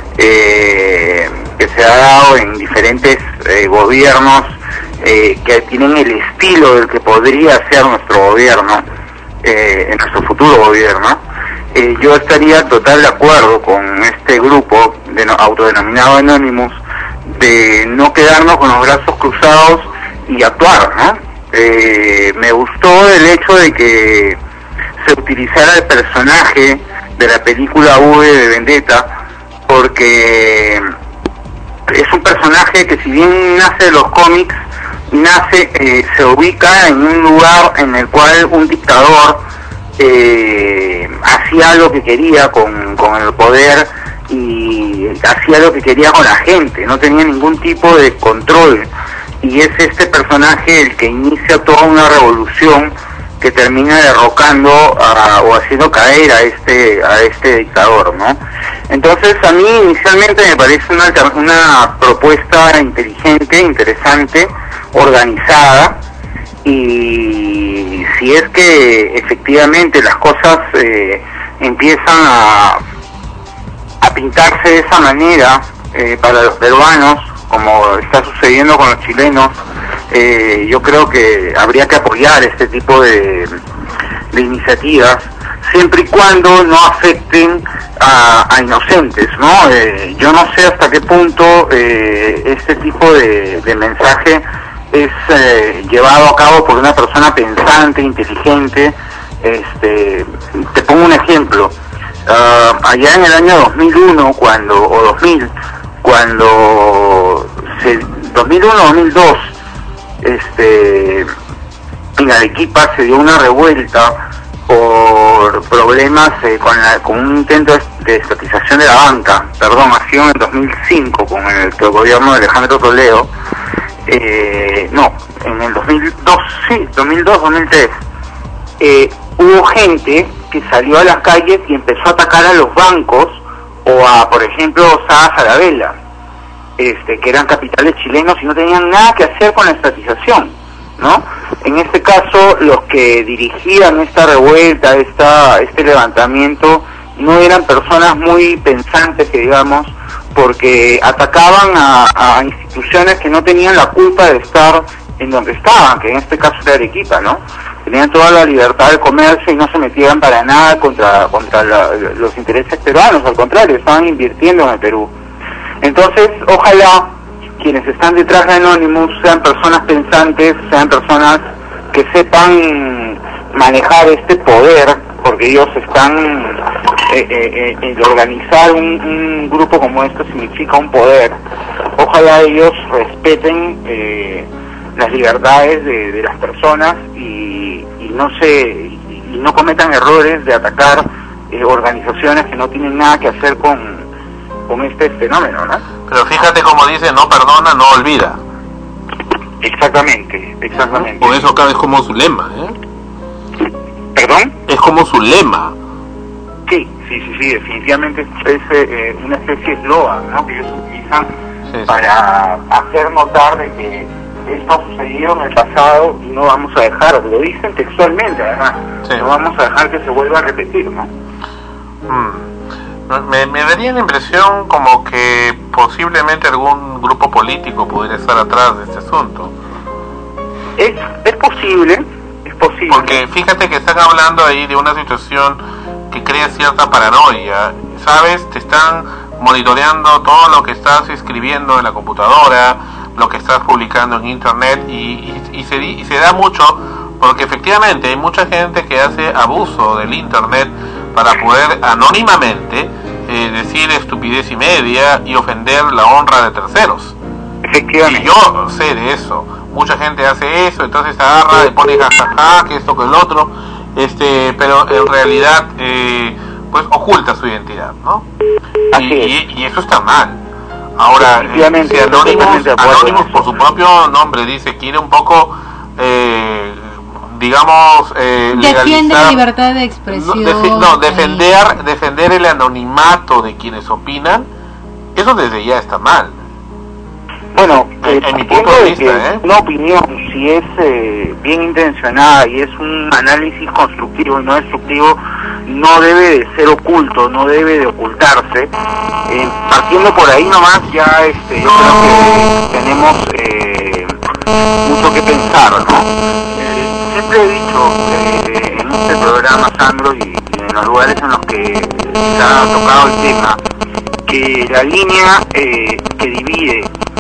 eh, que se ha dado en diferentes eh, gobiernos eh, que tienen el estilo del que podría ser nuestro gobierno, eh, en nuestro futuro gobierno, eh, yo estaría total de acuerdo con este grupo de no, autodenominado Anonymous, de no quedarnos con los brazos cruzados y actuar, ¿no? Eh, me gustó el hecho de que se utilizara el personaje de la película V de Vendetta, porque es un personaje que, si bien nace de los cómics, nace, eh, se ubica en un lugar en el cual un dictador eh, hacía lo que quería con, con el poder y hacía lo que quería con la gente, no tenía ningún tipo de control, y es este personaje el que inicia toda una revolución que termina derrocando a, o haciendo caer a este a este dictador, ¿no? Entonces, a mí inicialmente me parece una, una propuesta inteligente, interesante, organizada, y si es que efectivamente las cosas eh, empiezan a, a pintarse de esa manera eh, para los peruanos, como está sucediendo con los chilenos, eh, yo creo que habría que apoyar este tipo de, de iniciativas, siempre y cuando no afecten a, a inocentes, ¿no? Eh, yo no sé hasta qué punto eh, este tipo de, de mensaje es eh, llevado a cabo por una persona pensante, inteligente. Este, te pongo un ejemplo. Uh, allá en el año dos mil uno, cuando, o dos mil, cuando se, dos mil uno dos mil dos, este, en Arequipa se dio una revuelta por problemas eh, con, la, con un intento de estatización de la banca, perdón, ha sido en el dos mil cinco con el, el gobierno de Alejandro Toledo, eh, no, en el dos mil dos, sí, dos mil dos dos mil tres, eh, hubo gente que salió a las calles y empezó a atacar a los bancos o a, por ejemplo, Sada Sarabela, este, que eran capitales chilenos y no tenían nada que hacer con la estatización, ¿no? En este caso, los que dirigían esta revuelta, esta, este levantamiento, no eran personas muy pensantes, que digamos, porque atacaban a, a instituciones que no tenían la culpa de estar en donde estaban, que en este caso era Arequipa, ¿no? Tenían toda la libertad de comercio y no se metían para nada contra, contra la, los intereses peruanos, al contrario, estaban invirtiendo en el Perú. Entonces, ojalá quienes están detrás de Anonymous sean personas pensantes, sean personas que sepan manejar este poder, porque ellos están, eh, eh, eh, el organizar un, un grupo como esto significa un poder. Ojalá ellos respeten eh, las libertades de, de las personas y, y no se y, y no cometan errores de atacar eh, organizaciones que no tienen nada que hacer con con este fenómeno, ¿no? Pero fíjate como dice, no perdona, no olvida. Exactamente, exactamente. Por eso acá es como su lema, ¿eh? ¿Perdón? Es como su lema. Sí, sí, sí, sí, definitivamente es eh, una especie de eslogan, ¿no? Que ellos utilizan sí, sí. para hacer notar de que esto ha sucedido en el pasado y no vamos a dejar, lo dicen textualmente además, sí. no vamos a dejar que se vuelva a repetir, ¿no? Mm. Me, me daría la impresión como que posiblemente algún grupo político pudiera estar atrás de este asunto. Es, es posible, es posible. Porque fíjate que están hablando ahí de una situación que crea cierta paranoia, ¿sabes? Te están monitoreando todo lo que estás escribiendo en la computadora, lo que estás publicando en internet, y, y, y, se, y se da mucho, porque efectivamente hay mucha gente que hace abuso del internet para poder anónimamente eh, decir estupidez y media y ofender la honra de terceros. Efectivamente. Y yo sé de eso. Mucha gente hace eso, entonces agarra, le pone jajaja, que esto, que el otro, este, pero en realidad eh, pues oculta su identidad, ¿no? Y, y, y eso está mal. Ahora, eh, si Anonymous, Anonymous por su propio nombre dice, quiere un poco eh, digamos eh, defiende la libertad de expresión, no, defi- no defender defender el anonimato de quienes opinan, eso desde ya está mal. Bueno, eh, en, en mi punto de vista, que ¿eh? una opinión, si es eh, bien intencionada y es un análisis constructivo y no destructivo, no debe de ser oculto, no debe de ocultarse. Eh, partiendo por ahí nomás, ya este, yo creo que tenemos eh, mucho que pensar, ¿no? Eh, siempre he dicho, eh, en un este programa, Sandro, y, y en los lugares en los que se ha tocado el tema, que la línea eh, que divide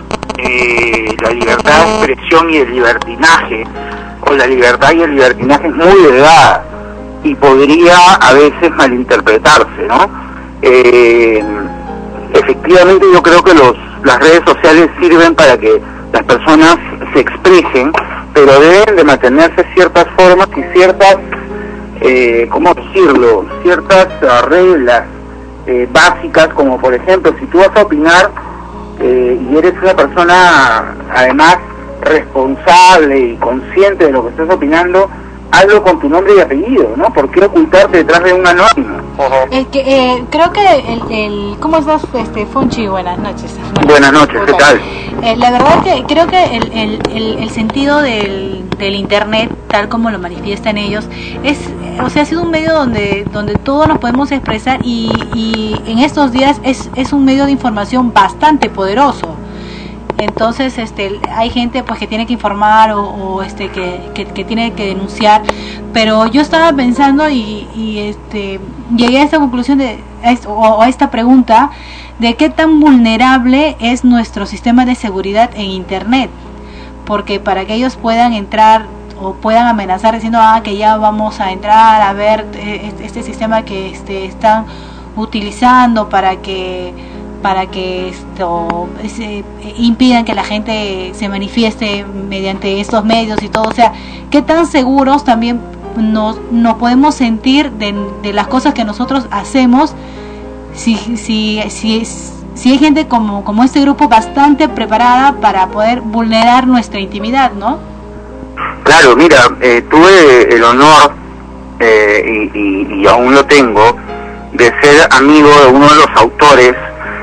eh, la libertad de expresión y el libertinaje, o la libertad y el libertinaje, es muy delgada y podría a veces malinterpretarse, ¿no? Eh, efectivamente yo creo que los las redes sociales sirven para que las personas se expresen, pero deben de mantenerse ciertas formas y ciertas, eh, ¿cómo decirlo?, ciertas uh, reglas eh, básicas, como por ejemplo, si tú vas a opinar eh, y eres una persona además responsable y consciente de lo que estás opinando, hazlo con tu nombre y apellido, ¿no? ¿Por qué ocultarte detrás de un anónimo? Es que, eh, creo que el, el... ¿Cómo estás, este, Fonchi? Buenas noches. Buenas noches, ¿qué tal? Eh, la verdad es que creo que el, el, el, el sentido del, del Internet, tal como lo manifiestan ellos, es, o sea, ha sido un medio donde donde todos nos podemos expresar y, y en estos días es, es un medio de información bastante poderoso. Entonces, este, hay gente pues que tiene que informar o, o este que, que, que tiene que denunciar, pero yo estaba pensando y, y este llegué a esta conclusión de o a esta pregunta de qué tan vulnerable es nuestro sistema de seguridad en Internet, porque para que ellos puedan entrar o puedan amenazar diciendo ah que ya vamos a entrar a ver este, este sistema que este están utilizando para que para que esto se, impidan que la gente se manifieste mediante estos medios y todo, o sea, qué tan seguros también nos, nos podemos sentir de, de las cosas que nosotros hacemos si si si si hay gente como como este grupo bastante preparada para poder vulnerar nuestra intimidad, ¿no? Claro, mira, eh, tuve el honor eh, y, y, y aún lo tengo de ser amigo de uno de los autores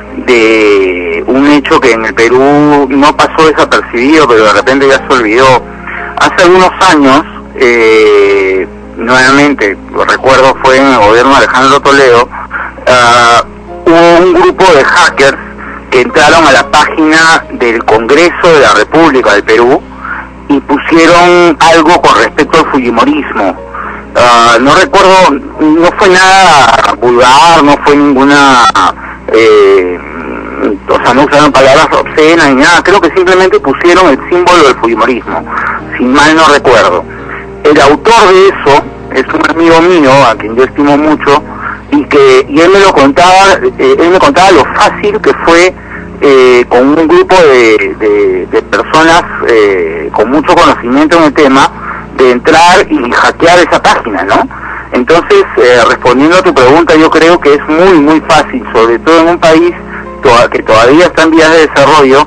de un hecho que en el Perú no pasó desapercibido, pero de repente ya se olvidó. Hace algunos años, eh, nuevamente, lo recuerdo, fue en el gobierno de Alejandro Toledo, uh, hubo un grupo de hackers que entraron a la página del Congreso de la República del Perú y pusieron algo con respecto al fujimorismo. Uh, no recuerdo, no fue nada vulgar, no fue ninguna... Eh, o sea, no usaron palabras obscenas ni nada, creo que simplemente pusieron el símbolo del fujimorismo, si mal no recuerdo. El autor de eso es un amigo mío, a quien yo estimo mucho, y que y él me lo contaba, eh, él me contaba lo fácil que fue eh, con un grupo de, de, de personas eh, con mucho conocimiento en el tema, de entrar y hackear esa página, ¿no? Entonces, eh, respondiendo a tu pregunta, yo creo que es muy, muy fácil, sobre todo en un país to- que todavía está en vías de desarrollo,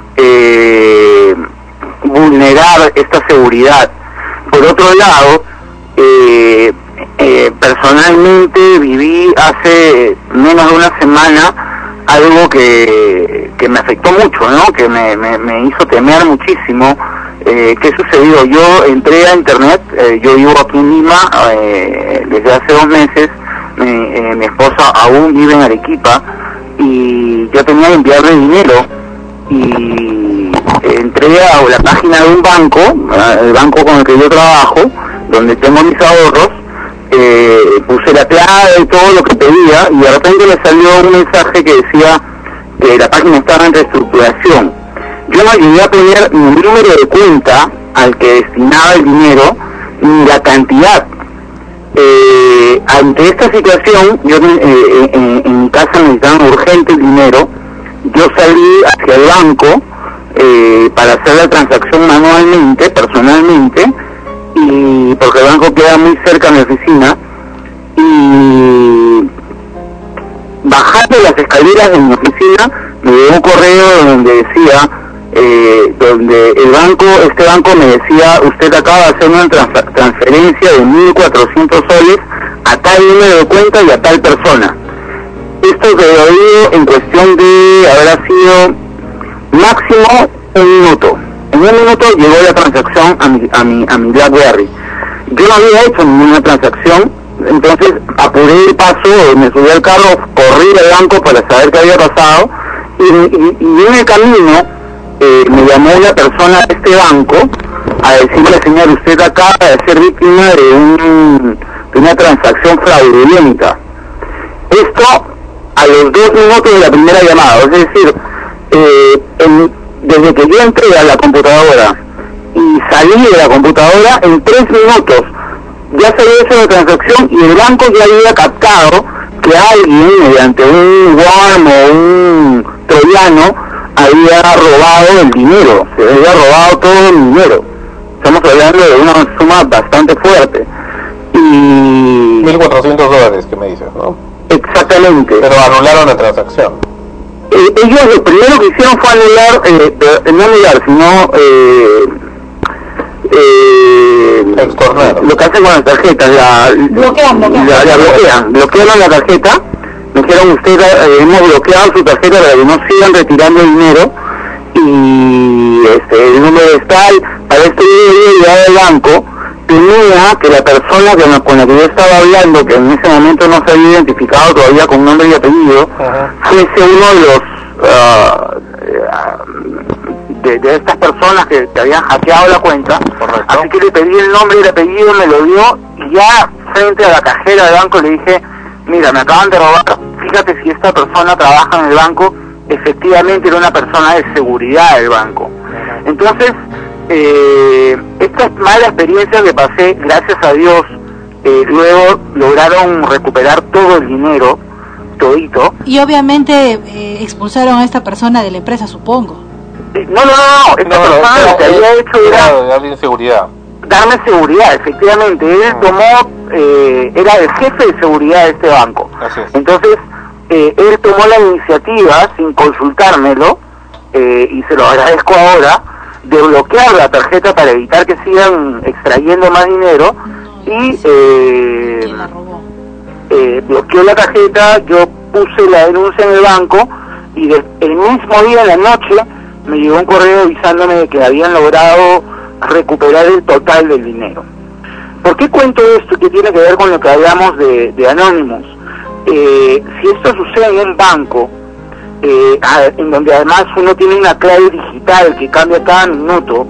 eh, vulnerar esta seguridad. Por otro lado, eh, eh, personalmente viví hace menos de una semana algo que, que me afectó mucho, ¿no? Que me, me, me hizo temer muchísimo. Eh, ¿Qué sucedió? Yo entré a internet, eh, yo vivo aquí en Lima eh, desde hace dos meses, mi, eh, mi esposa aún vive en Arequipa y yo tenía que enviarle dinero y entré a la página de un banco, el banco con el que yo trabajo, donde tengo mis ahorros, eh, puse la clave y todo lo que pedía y de repente me salió un mensaje que decía que la página estaba en reestructuración. Yo no llegué a poner mi número de cuenta al que destinaba el dinero ni la cantidad. Eh, ante esta situación, yo eh, en, en mi casa necesitaba urgente el dinero. Yo salí hacia el banco eh, para hacer la transacción manualmente, personalmente, y porque el banco queda muy cerca de mi oficina. Y bajando las escaleras de mi oficina, me llegó un correo donde decía... Eh, donde el banco, este banco me decía, usted acaba de hacer una trans- transferencia de mil cuatrocientos soles a tal número de cuenta y a tal persona. Esto quedó en cuestión de, habrá sido máximo un minuto. En un minuto llegó la transacción a mi, a mi, a mi BlackBerry. Yo no había hecho ninguna transacción, entonces apuré el paso, me subí al carro, corrí al banco para saber qué había pasado y, y, y en el camino Eh, me llamó una persona de este banco a decirle, señor, usted acaba de ser víctima de un de una transacción fraudulenta. Esto a los dos minutos de la primera llamada, es decir, eh, en, desde que yo entré a la computadora y salí de la computadora, en tres minutos ya se había hecho la transacción y el banco ya había captado que alguien, mediante un worm o un troyano, había robado el dinero, se había robado todo el dinero. Estamos hablando de una suma bastante fuerte. Y... mil cuatrocientos dólares que me dices, ¿no? Exactamente. Pero anularon la transacción. Eh, ellos lo primero que hicieron fue anular, eh, eh, no anular, sino... Eh, eh, lo que hacen con las tarjetas, la, bloquean, bloquean. La, la bloquean, bloquearon la tarjeta, me dijeron ustedes eh, hemos bloqueado su tarjeta para que no sigan retirando el dinero y este, el número es tal, para este día del banco tenía que la persona con la, con la que yo estaba hablando, que en ese momento no se había identificado todavía con nombre y apellido, ajá, fuese uno de los uh, de, de estas personas que, que habían hackeado la cuenta. Correcto. Así que le pedí el nombre y el apellido, me lo dio y ya frente a la cajera del banco le dije, mira, me acaban de robar, fíjate si esta persona trabaja en el banco. Efectivamente era una persona de seguridad del banco. Entonces, eh, esta mala experiencia que pasé, gracias a Dios, eh, luego lograron recuperar todo el dinero, todito. Y obviamente eh, expulsaron a esta persona de la empresa, supongo. Eh, no, no, no, no, esta no, persona no, lo que había hecho era... darle seguridad. Darme seguridad, efectivamente. Él tomó, eh, era el jefe de seguridad de este banco. Así es. Entonces, eh, él tomó la iniciativa, sin consultármelo, eh, y se lo agradezco ahora, de bloquear la tarjeta para evitar que sigan extrayendo más dinero, y eh, eh, bloqueó la tarjeta, yo puse la denuncia en el banco, y de, el mismo día, en la noche, me llegó un correo avisándome de que habían logrado recuperar el total del dinero. ¿Por qué cuento esto que tiene que ver con lo que hablamos de, de Anonymous? Eh, si esto sucede en un banco, eh, en donde además uno tiene una clave digital que cambia cada minuto,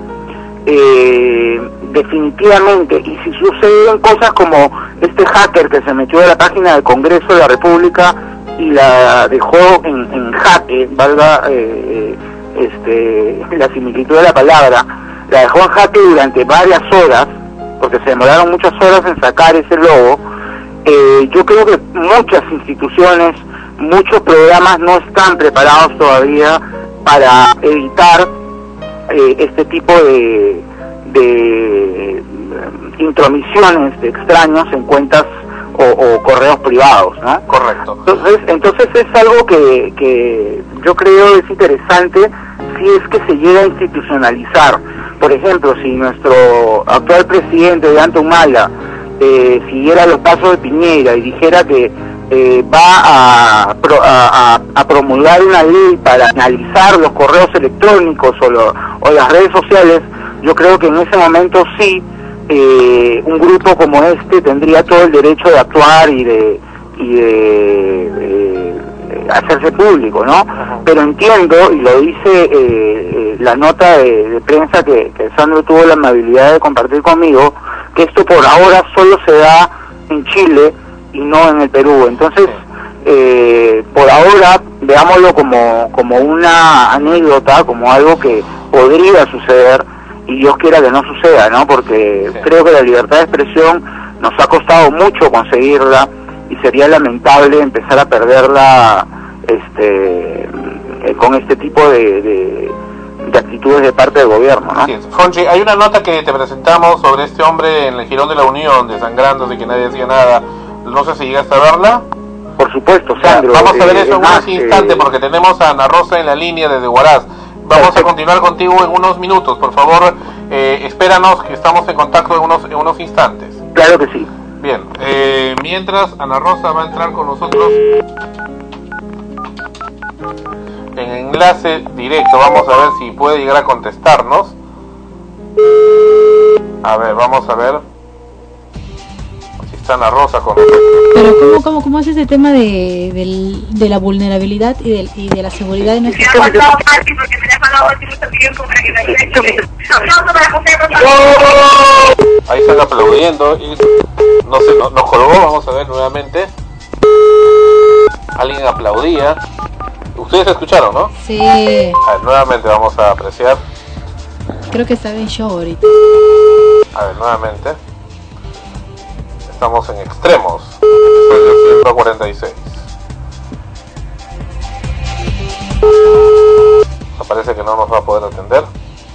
eh, definitivamente, y si suceden cosas como este hacker que se metió a la página del Congreso de la República y la dejó en, en jaque, valga eh, este, la similitud de la palabra, la dejó en jaque durante varias horas, porque se demoraron muchas horas en sacar ese logo. Eh, yo creo que muchas instituciones, muchos programas no están preparados todavía para evitar eh, este tipo de, de intromisiones de extraños en cuentas o, o correos privados, ¿no? Correcto. Entonces, entonces es algo que, que yo creo es interesante si es que se llega a institucionalizar. Por ejemplo, si nuestro actual presidente, Ollanta Humala, eh, siguiera los pasos de Piñera y dijera que eh, va a, pro, a, a, a promulgar una ley para analizar los correos electrónicos o, lo, o las redes sociales, yo creo que en ese momento sí, eh, un grupo como este tendría todo el derecho de actuar y de, y de, de, de hacerse público, ¿no? Pero entiendo, y lo dice eh, eh, la nota de, de prensa que, que Sandro tuvo la amabilidad de compartir conmigo, que esto por ahora solo se da en Chile y no en el Perú. Entonces, eh, por ahora, veámoslo como, como una anécdota, como algo que podría suceder, y Dios quiera que no suceda, ¿no? Porque sí, creo que la libertad de expresión nos ha costado mucho conseguirla, y sería lamentable empezar a perderla este, eh, con este tipo de, de, de actitudes de parte del gobierno, ¿no? Sí, Fonchi, hay una nota que te presentamos sobre este hombre en el Jirón de la Unión, desangrándose, que nadie hacía nada. No sé si llegaste a verla. Por supuesto, Sandro. Vamos a ver eh, eso en unos instantes, eh, porque tenemos a Ana Rosa en la línea desde Huaraz. Vamos perfecto. a continuar contigo en unos minutos. Por favor, eh, espéranos, que estamos en contacto en unos, en unos instantes. Claro que sí. Bien, eh, mientras Ana Rosa va a entrar con nosotros en enlace directo. Vamos a ver si puede llegar a contestarnos. A ver, vamos a ver si está Ana Rosa con nosotros. Pero ¿cómo, cómo, cómo es ese tema de, de, de la vulnerabilidad y de, y de la seguridad en nuestra casa? Ahí están aplaudiendo y no sé, no, nos colgó, vamos a ver nuevamente. Alguien aplaudía. Ustedes escucharon, ¿no? Sí. A ver, nuevamente vamos a apreciar. Creo que está en show ahorita. A ver, nuevamente. Estamos en extremos. Episodio ciento cuarenta y seis. O sea, parece que no nos va a poder atender.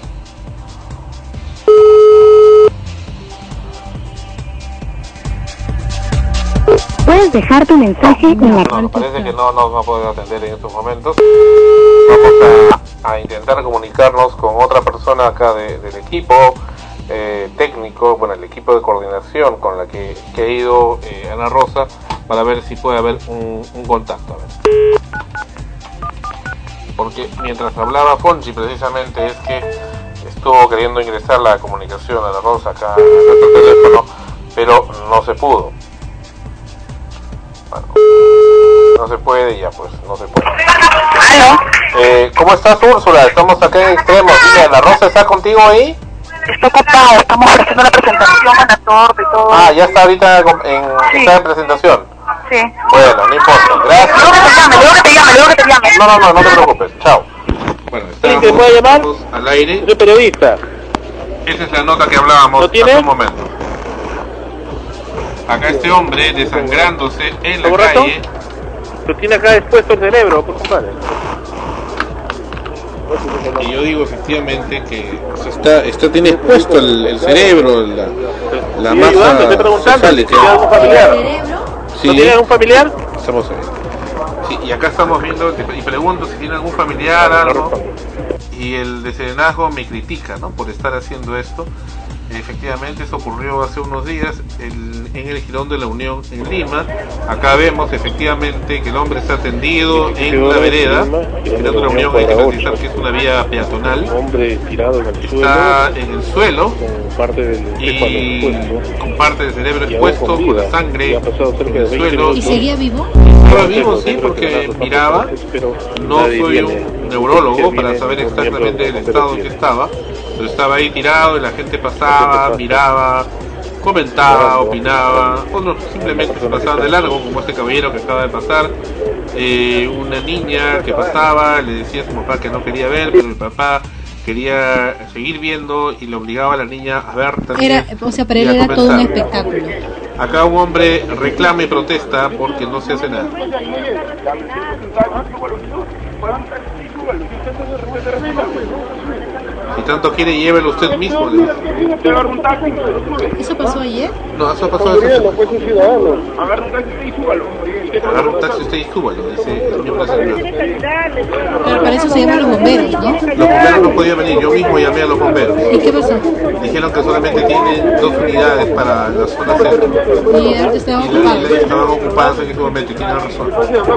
Puedes dejar tu mensaje en la... No, parece que no nos va a poder atender en estos momentos. Vamos a, a intentar comunicarnos con otra persona acá de, del equipo eh, técnico, bueno, el equipo de coordinación con la que, que ha ido eh, Ana Rosa, para ver si puede haber un, un contacto. A ver. Porque mientras hablaba Fonchi, precisamente es que estuvo queriendo ingresar la comunicación a Ana Rosa acá en nuestro teléfono, pero no se pudo. Bueno, no se puede y ya pues, no se puede. Eh, ¿Cómo estás, Úrsula? Estamos acá en extremo. Dime, ¿la Rosa está contigo ahí? Está ocupado, estamos haciendo la presentación a la torta y todo. Ah, ya está ahorita en, Sí. está en presentación. Sí. Bueno, no importa. Gracias. Luego que te llame, luego que te llame, luego que te llame. No, no, no, no te preocupes. Chao. Bueno, ¿Quién te puede llamar? al aire. Soy periodista. Esa es la nota que hablábamos ¿Lo tiene? hace un momento. Acá este hombre desangrándose en la ¿Correcto? calle. Lo tiene acá expuesto el cerebro, por compadre. Y yo digo efectivamente que se está, está tiene expuesto el, el cerebro, la, la Estoy ayudando, masa estoy preguntando si cefálica. tiene algún familiar. Sí. ¿No tiene algún familiar? Estamos ahí. Sí, y acá estamos viendo y pregunto si tiene algún familiar, algo. Y el de Serenazgo me critica, ¿no? Por estar haciendo esto. Efectivamente, eso ocurrió hace unos días el, en el Jirón de la Unión en Lima. Acá vemos efectivamente que el hombre está tendido en la vereda. El Jirón de la Unión hay que precisar que es una vía peatonal. Hombre tirado en el Está en el suelo con parte del y con parte del cerebro expuesto, con la sangre en el suelo. ¿Y seguía vivo? Estaba vivo, sí, porque miraba. No soy un neurólogo para saber exactamente el estado en que estaba, pero estaba ahí tirado y la gente pasaba, miraba, comentaba, opinaba, otros simplemente se pasaban de largo, como este caballero que acaba de pasar. Eh, una niña que pasaba, le decía a su papá que no quería ver, pero el papá quería seguir viendo y le obligaba a la niña a ver también. Era, o sea, para y él a era todo un comentar. espectáculo. Acá un hombre reclama y protesta porque no se hace nada. Si tanto quiere, llévelo usted mismo. Le dice. ¿Eso pasó ayer? No, eso pasó hace No fue un ciudadano. Agarra un taxi usted y súbalo, dice el miembro de seguridad. Pero para eso se llaman los bomberos, ¿no? Los bomberos no podían venir, yo mismo llamé a los bomberos. ¿Y qué pasó? Dijeron que solamente tienen dos unidades para la zona centro. Y antes estaban Y la- ocupados. y estaban ocupadas en ese momento y tienen razón.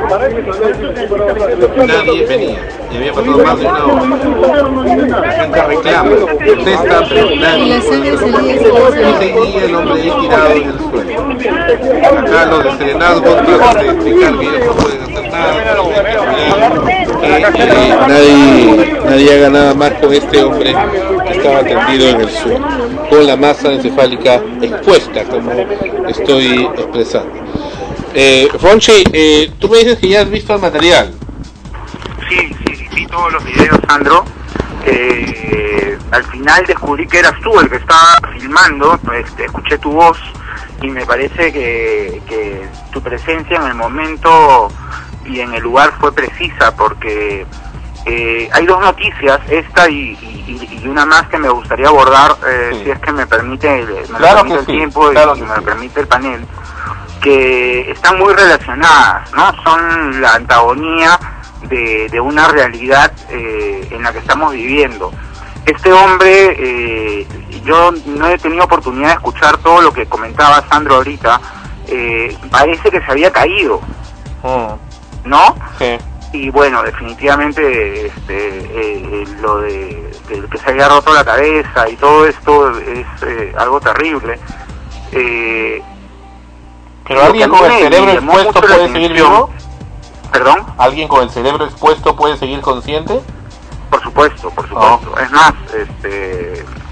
Nadie venía y había pasado más de una hora. La gente reclama, protesta, pero Y nadie. la sangre salía y Y salía. seguía el hombre ahí tirado en el suelo. Acá los de Serenazgo tratan de explicar que ellos no pueden hacer nada. Que, eh, nadie, nadie haga nada más con este hombre que estaba tendido en el suelo, con la masa encefálica expuesta, como estoy expresando. Eh, Fonchi, eh, tú me dices que ya has visto el material. Sí, sí, sí, vi todos los videos, Sandro. Eh, al final descubrí que eras tú el que estaba filmando, este, escuché tu voz y me parece que, que tu presencia en el momento y en el lugar fue precisa, porque eh, hay dos noticias, esta y, y, y una más que me gustaría abordar, eh, si es que me permite, me Claro permite que el sí, tiempo claro y que me sí. permite el panel, que están muy relacionadas, ¿no? Son la antagonía de, de una realidad eh, en la que estamos viviendo. Este hombre, eh, yo no he tenido oportunidad de escuchar todo lo que comentaba Sandro ahorita, eh, parece que se había caído, ¿no? Sí. Y bueno, definitivamente este, eh, eh, lo de, de que se había roto la cabeza y todo esto es eh, algo terrible. Eh, Pero lo alguien que a con mí el me cerebro llamó expuesto mucho la puede seguir atención- vivo. ¿Perdón? ¿Alguien con el cerebro expuesto puede seguir consciente? Por supuesto, por supuesto. Es más, este,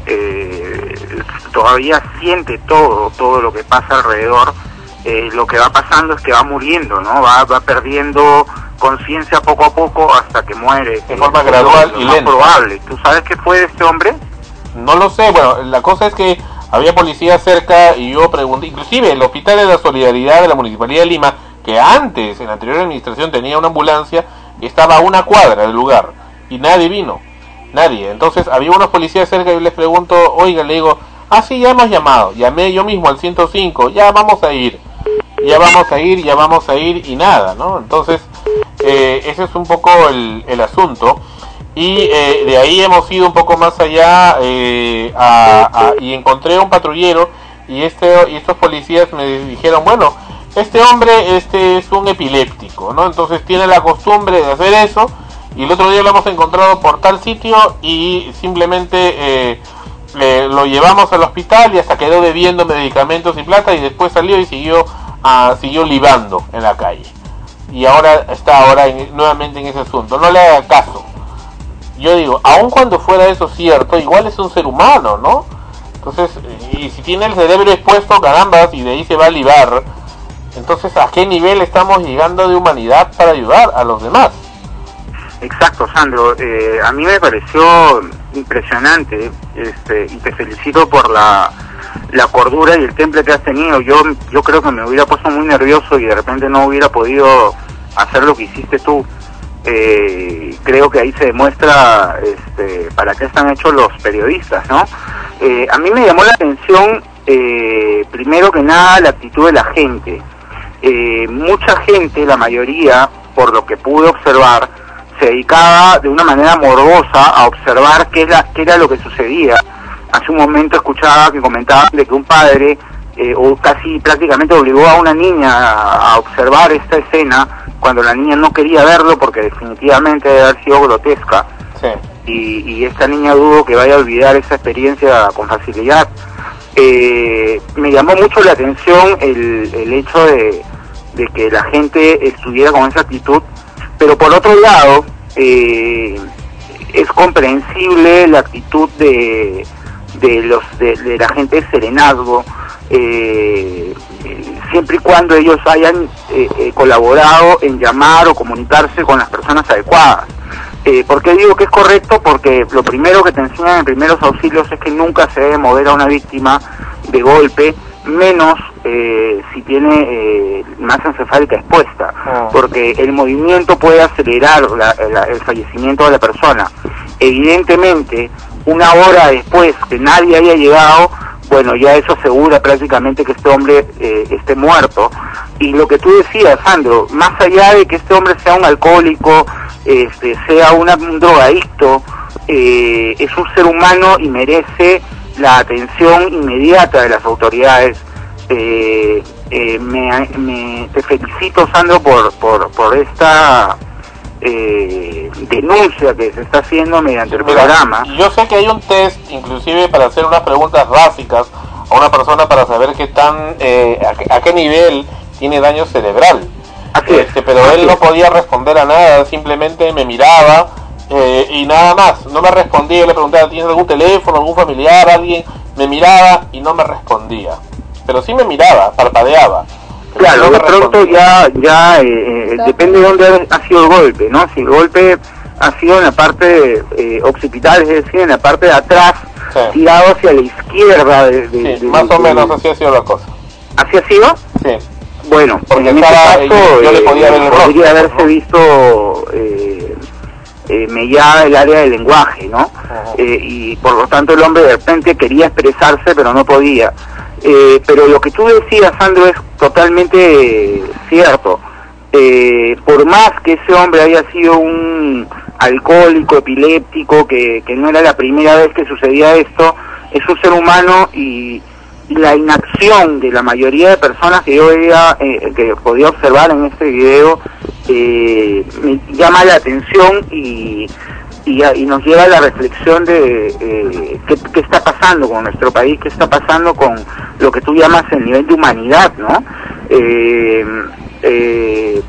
eh, todavía siente todo, todo lo que pasa alrededor. Eh, lo que va pasando es que va muriendo, ¿no? Va, va perdiendo conciencia poco a poco hasta que muere. De forma gradual y lenta. Probable. ¿Tú sabes qué fue de este hombre? No lo sé. Bueno, la cosa es que había policía cerca y yo pregunté, inclusive el Hospital de la Solidaridad de la Municipalidad de Lima, que antes, en la anterior administración, tenía una ambulancia, estaba a una cuadra del lugar y nadie vino, nadie. Entonces había unos policías cerca y yo les pregunto, oiga, le digo, ah sí, ya hemos llamado, llamé yo mismo al ciento cinco, ya vamos a ir, ya vamos a ir, ya vamos a ir y nada, ¿no? Entonces eh, ese es un poco el, el asunto. Y eh, de ahí hemos ido un poco más allá eh, a, a, y encontré un patrullero y este y estos policías me dijeron, bueno, este hombre este es un epiléptico, ¿no? Entonces tiene la costumbre de hacer eso y el otro día lo hemos encontrado por tal sitio y simplemente eh, eh, lo llevamos al hospital y hasta quedó bebiendo medicamentos y plata y después salió y siguió uh, siguió libando en la calle. Y ahora está ahora en, nuevamente en ese asunto. No le haga caso. Yo digo, aun cuando fuera eso cierto, igual es un ser humano, ¿no? Entonces, y si tiene el cerebro expuesto, carambas, y de ahí se va a libar, entonces, ¿a qué nivel estamos llegando de humanidad para ayudar a los demás? Exacto, Sandro. Eh, a mí me pareció impresionante, este, y te felicito por la, la cordura y el temple que has tenido. Yo, yo creo que me hubiera puesto muy nervioso y de repente no hubiera podido hacer lo que hiciste tú. Eh, creo que ahí se demuestra este, para qué están hechos los periodistas, ¿no? Eh, a mí me llamó la atención, eh, primero que nada, la actitud de la gente. Eh, mucha gente, la mayoría, por lo que pude observar, se dedicaba de una manera morbosa a observar qué, es la, qué era lo que sucedía. Hace un momento escuchaba que comentaban de que un padre eh, o casi prácticamente obligó a una niña a, a observar esta escena cuando la niña no quería verlo porque definitivamente debe haber sido grotesca. Sí. Y, y esta niña dudo que vaya a olvidar esa experiencia con facilidad. Eh, me llamó mucho la atención el, el hecho de, de que la gente estuviera con esa actitud, pero por otro lado eh, es comprensible la actitud de, de, los, de, de la gente de Serenazgo, eh, siempre y cuando ellos hayan eh, eh, colaborado en llamar o comunicarse con las personas adecuadas. Eh, ¿Por qué digo que es correcto? Porque lo primero que te enseñan en primeros auxilios es que nunca se debe mover a una víctima de golpe, menos eh, si tiene eh, masa encefálica expuesta, oh. porque el movimiento puede acelerar la, la, el fallecimiento de la persona. Evidentemente, una hora después que nadie haya llegado, bueno, ya eso asegura prácticamente que este hombre eh, esté muerto. Y lo que tú decías, Sandro, más allá de que este hombre sea un alcohólico, este, sea una, un drogadicto, eh, es un ser humano y merece la atención inmediata de las autoridades. Eh, eh, me, me, te felicito, Sandro, por, por, por esta eh, denuncia que se está haciendo mediante el Mira, programa. Yo sé que hay un test, inclusive para hacer unas preguntas básicas a una persona para saber qué tan, eh, a, qué, a qué nivel tiene daño cerebral. Así este, es, pero así él no es. podía responder a nada, simplemente me miraba eh, y nada más, no me respondía. Yo le preguntaba, ¿tienes algún teléfono, algún familiar, alguien? Me miraba y no me respondía, pero sí me miraba, parpadeaba. Claro, no de pronto ya, ya eh, eh, depende de dónde ha sido el golpe, ¿no? Si el golpe ha sido en la parte eh, occipital, es decir, en la parte de atrás, sí, tirado hacia la izquierda. De, de, sí, de, más de, o menos de, así ha sido la cosa. ¿Así ha sido? Sí. Bueno, porque en estaba, este caso, yo, yo le podía eh, ver el podría rostro, haberse ¿no? visto eh, eh, mellada el área del lenguaje, ¿no? Uh-huh. Eh, y por lo tanto el hombre de repente quería expresarse, pero no podía. Eh, pero lo que tú decías, Sandro, es totalmente cierto. Eh, por más que ese hombre haya sido un alcohólico, epiléptico, que, que no era la primera vez que sucedía esto, es un ser humano y, y la inacción de la mayoría de personas que yo veía, eh, que podía observar en este video, eh, me llama la atención y Y, y nos lleva a la reflexión de eh, qué, qué está pasando con nuestro país, qué está pasando con lo que tú llamas el nivel de humanidad, ¿no? Eh, eh,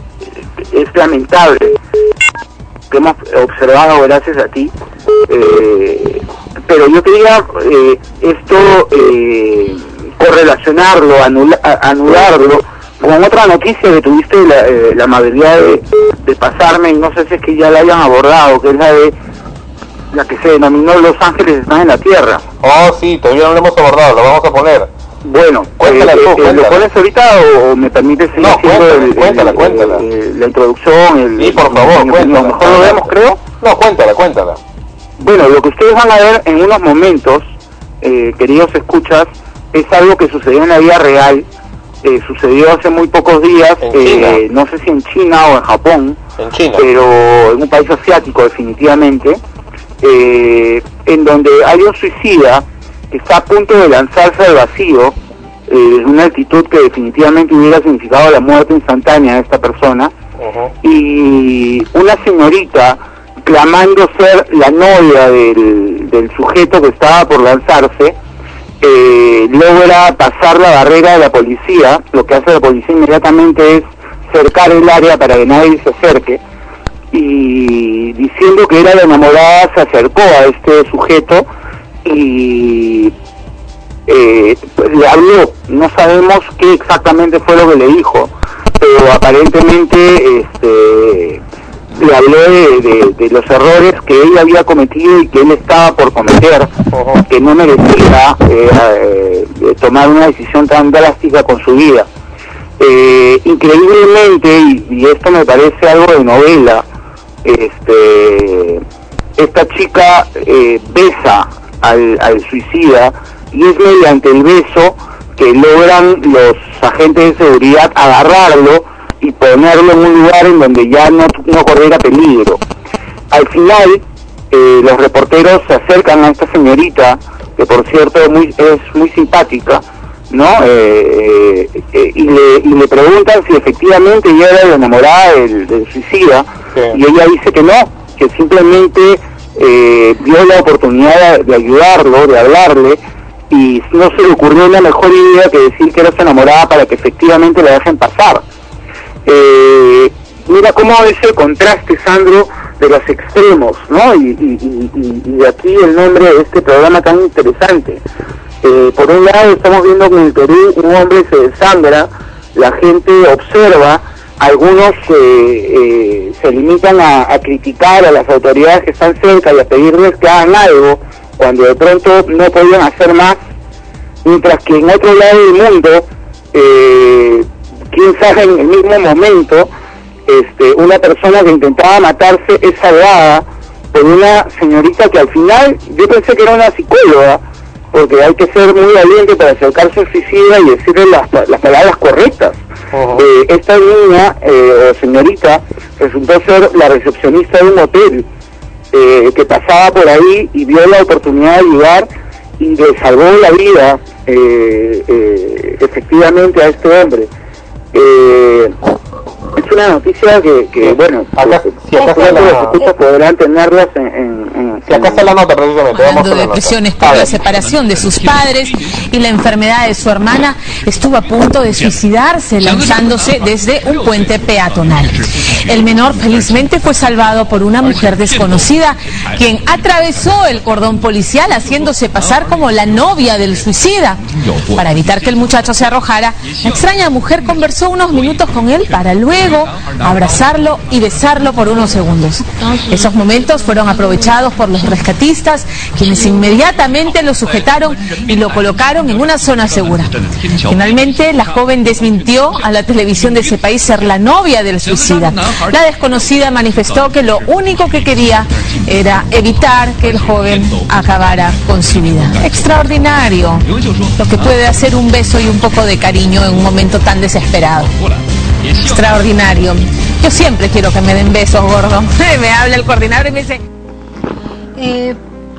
es lamentable que hemos observado, gracias a ti, eh, pero yo quería eh, esto eh, correlacionarlo, anula, anularlo con otra noticia que tuviste la, eh, la amabilidad de, de pasarme, y no sé si es que ya la hayan abordado, que es la de la que se denominó Los Ángeles están en la Tierra. Oh, sí, todavía no lo hemos abordado, lo vamos a poner. Bueno, cuéntala eh, tú, eh, cuéntala. ¿Lo pones ahorita o, o me permites seguir no, haciendo cuéntala, el, cuéntala, el, cuéntala. El, el, la introducción? El, sí, por favor, el, cuéntala. Mejor lo vemos, creo. No, cuéntala, cuéntala. Bueno, lo que ustedes van a ver en unos momentos, eh, queridos escuchas, es algo que sucedió en la vida real. Eh, sucedió hace muy pocos días, eh, no sé si en China o en Japón, en China, pero en un país asiático definitivamente, eh, en donde hay un suicida que está a punto de lanzarse al vacío, eh, una actitud que definitivamente hubiera significado la muerte instantánea de esta persona, uh-huh. y una señorita clamando ser la novia del, del sujeto que estaba por lanzarse, eh, logra pasar la barrera de la policía. Lo que hace la policía inmediatamente es cercar el área para que nadie se acerque, y diciendo que era la enamorada se acercó a este sujeto y eh, le habló. No sabemos qué exactamente fue lo que le dijo, pero aparentemente este le habló de, de, de los errores que ella había cometido y que él estaba por cometer, uh-huh. que no merecía eh, eh, tomar una decisión tan drástica con su vida. Eh, increíblemente, y, y esto me parece algo de novela, este esta chica eh, besa al, al suicida, y es mediante el beso que logran los agentes de seguridad agarrarlo y ponerlo en un lugar en donde ya no, no corriera peligro. Al final, eh, los reporteros se acercan a esta señorita, que por cierto muy, es muy simpática, ¿no? Eh, eh, eh, y, le, y le preguntan si efectivamente ella era la enamorada del, del suicida, sí. Y ella dice que no, que simplemente eh, vio la oportunidad de, de ayudarlo, de hablarle, y no se le ocurrió una mejor idea que decir que era su enamorada para que efectivamente la dejen pasar. Eh, mira cómo ese contraste, Sandro, de los extremos, ¿no? Y, y, y, y de aquí el nombre de este programa tan interesante. Eh, por un lado estamos viendo que en el Perú un hombre se desangra, la gente observa, algunos eh, eh, se limitan a, a criticar a las autoridades que están cerca y a pedirles que hagan algo, cuando de pronto no podían hacer más, mientras que en otro lado del mundo, eh, quién sabe, en el mismo momento, este, una persona que intentaba matarse es salvada por una señorita que al final, yo pensé que era una psicóloga, porque hay que ser muy valiente para acercarse al suicida y decirle las, las palabras correctas. Uh-huh. Eh, esta niña, eh, o señorita, resultó ser la recepcionista de un hotel, eh, que pasaba por ahí y vio la oportunidad de ayudar y le salvó la vida, eh, eh, efectivamente, a este hombre. Eh, es una noticia que, que bueno, acá, si acá la, los escuchas podrán tenerlas en, en, en si acá está la nota precisamente. Hablando de depresiones por la separación de sus padres y la enfermedad de su hermana, estuvo a punto de suicidarse lanzándose desde un puente peatonal. El menor felizmente fue salvado por una mujer desconocida, quien atravesó el cordón policial haciéndose pasar como la novia del suicida. Para evitar que el muchacho se arrojara, la extraña mujer conversó unos minutos con él para luego abrazarlo y besarlo por unos segundos. Esos momentos fueron aprovechados por los rescatistas, quienes inmediatamente lo sujetaron y lo colocaron en una zona segura. Finalmente, la joven desmintió a la televisión de ese país ser la novia del suicida. La desconocida manifestó que lo único que quería era evitar que el joven acabara con su vida. Extraordinario lo que puede hacer un beso y un poco de cariño en un momento tan desesperado. Extraordinario. Yo siempre quiero que me den besos, gordo. Me habla el coordinador y me dice... Eh,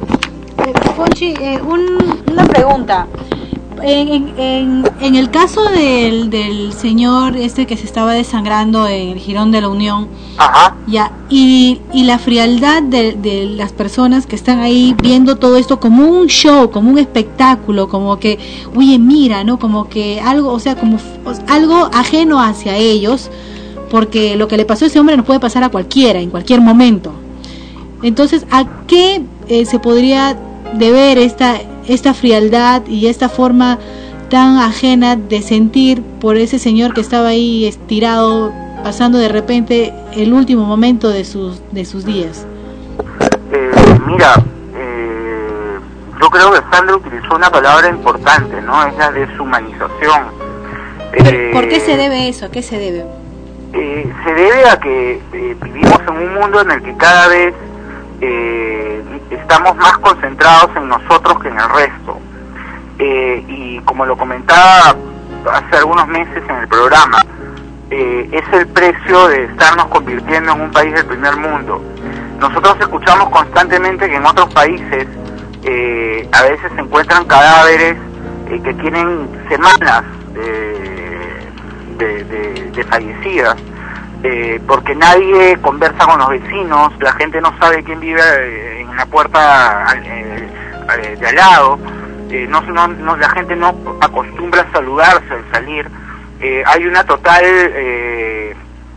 Fonchi, eh, un, una pregunta. En, en, en, en el caso del, del señor este que se estaba desangrando en el Jirón de la Unión, ajá, ya, y, y la frialdad de, de las personas que están ahí viendo todo esto como un show, como un espectáculo, como que, oye, mira, ¿no? Como que algo, o sea, como algo ajeno hacia ellos, porque lo que le pasó a ese hombre nos puede pasar a cualquiera, en cualquier momento. Entonces, ¿a qué eh, se podría de ver esta, esta frialdad y esta forma tan ajena de sentir por ese señor que estaba ahí estirado, pasando de repente el último momento de sus, de sus días? Eh, mira, eh, yo creo que Sandro utilizó una palabra importante, ¿no? Es la deshumanización. Eh, ¿Por qué se debe eso? ¿A qué se debe? Eh, se debe a que eh, vivimos en un mundo en el que cada vez eh, estamos más concentrados en nosotros que en el resto. Eh, y como lo comentaba hace algunos meses en el programa, eh, es el precio de estarnos convirtiendo en un país del primer mundo. Nosotros escuchamos constantemente que en otros países eh, a veces se encuentran cadáveres eh, que tienen semanas eh, de, de, de fallecidas, eh, porque nadie conversa con los vecinos, la gente no sabe quién vive eh, en la puerta eh, eh, de al lado, eh, no, no, no, la gente no acostumbra a saludarse al salir, eh, hay una total eh,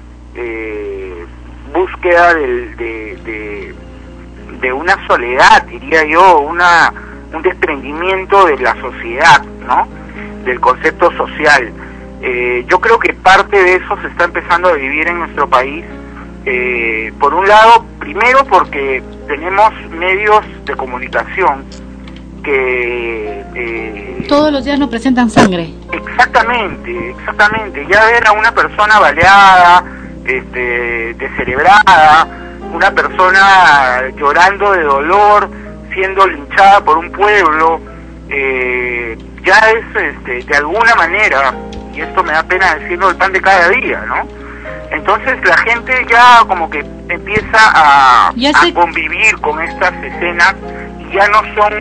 eh, búsqueda de, de, de, de una soledad, diría yo, una un desprendimiento de la sociedad, ¿no? Del concepto social. Eh, yo creo que parte de eso se está empezando a vivir en nuestro país. Eh, por un lado, primero porque tenemos medios de comunicación que... Eh, todos los días nos presentan sangre. Exactamente, exactamente. Ya ver a una persona baleada, este, descerebrada, una persona llorando de dolor, siendo linchada por un pueblo, eh, ya es este, de alguna manera, y esto me da pena decirlo, el pan de cada día, ¿no? Entonces la gente ya como que empieza a, a convivir con estas escenas y ya no son,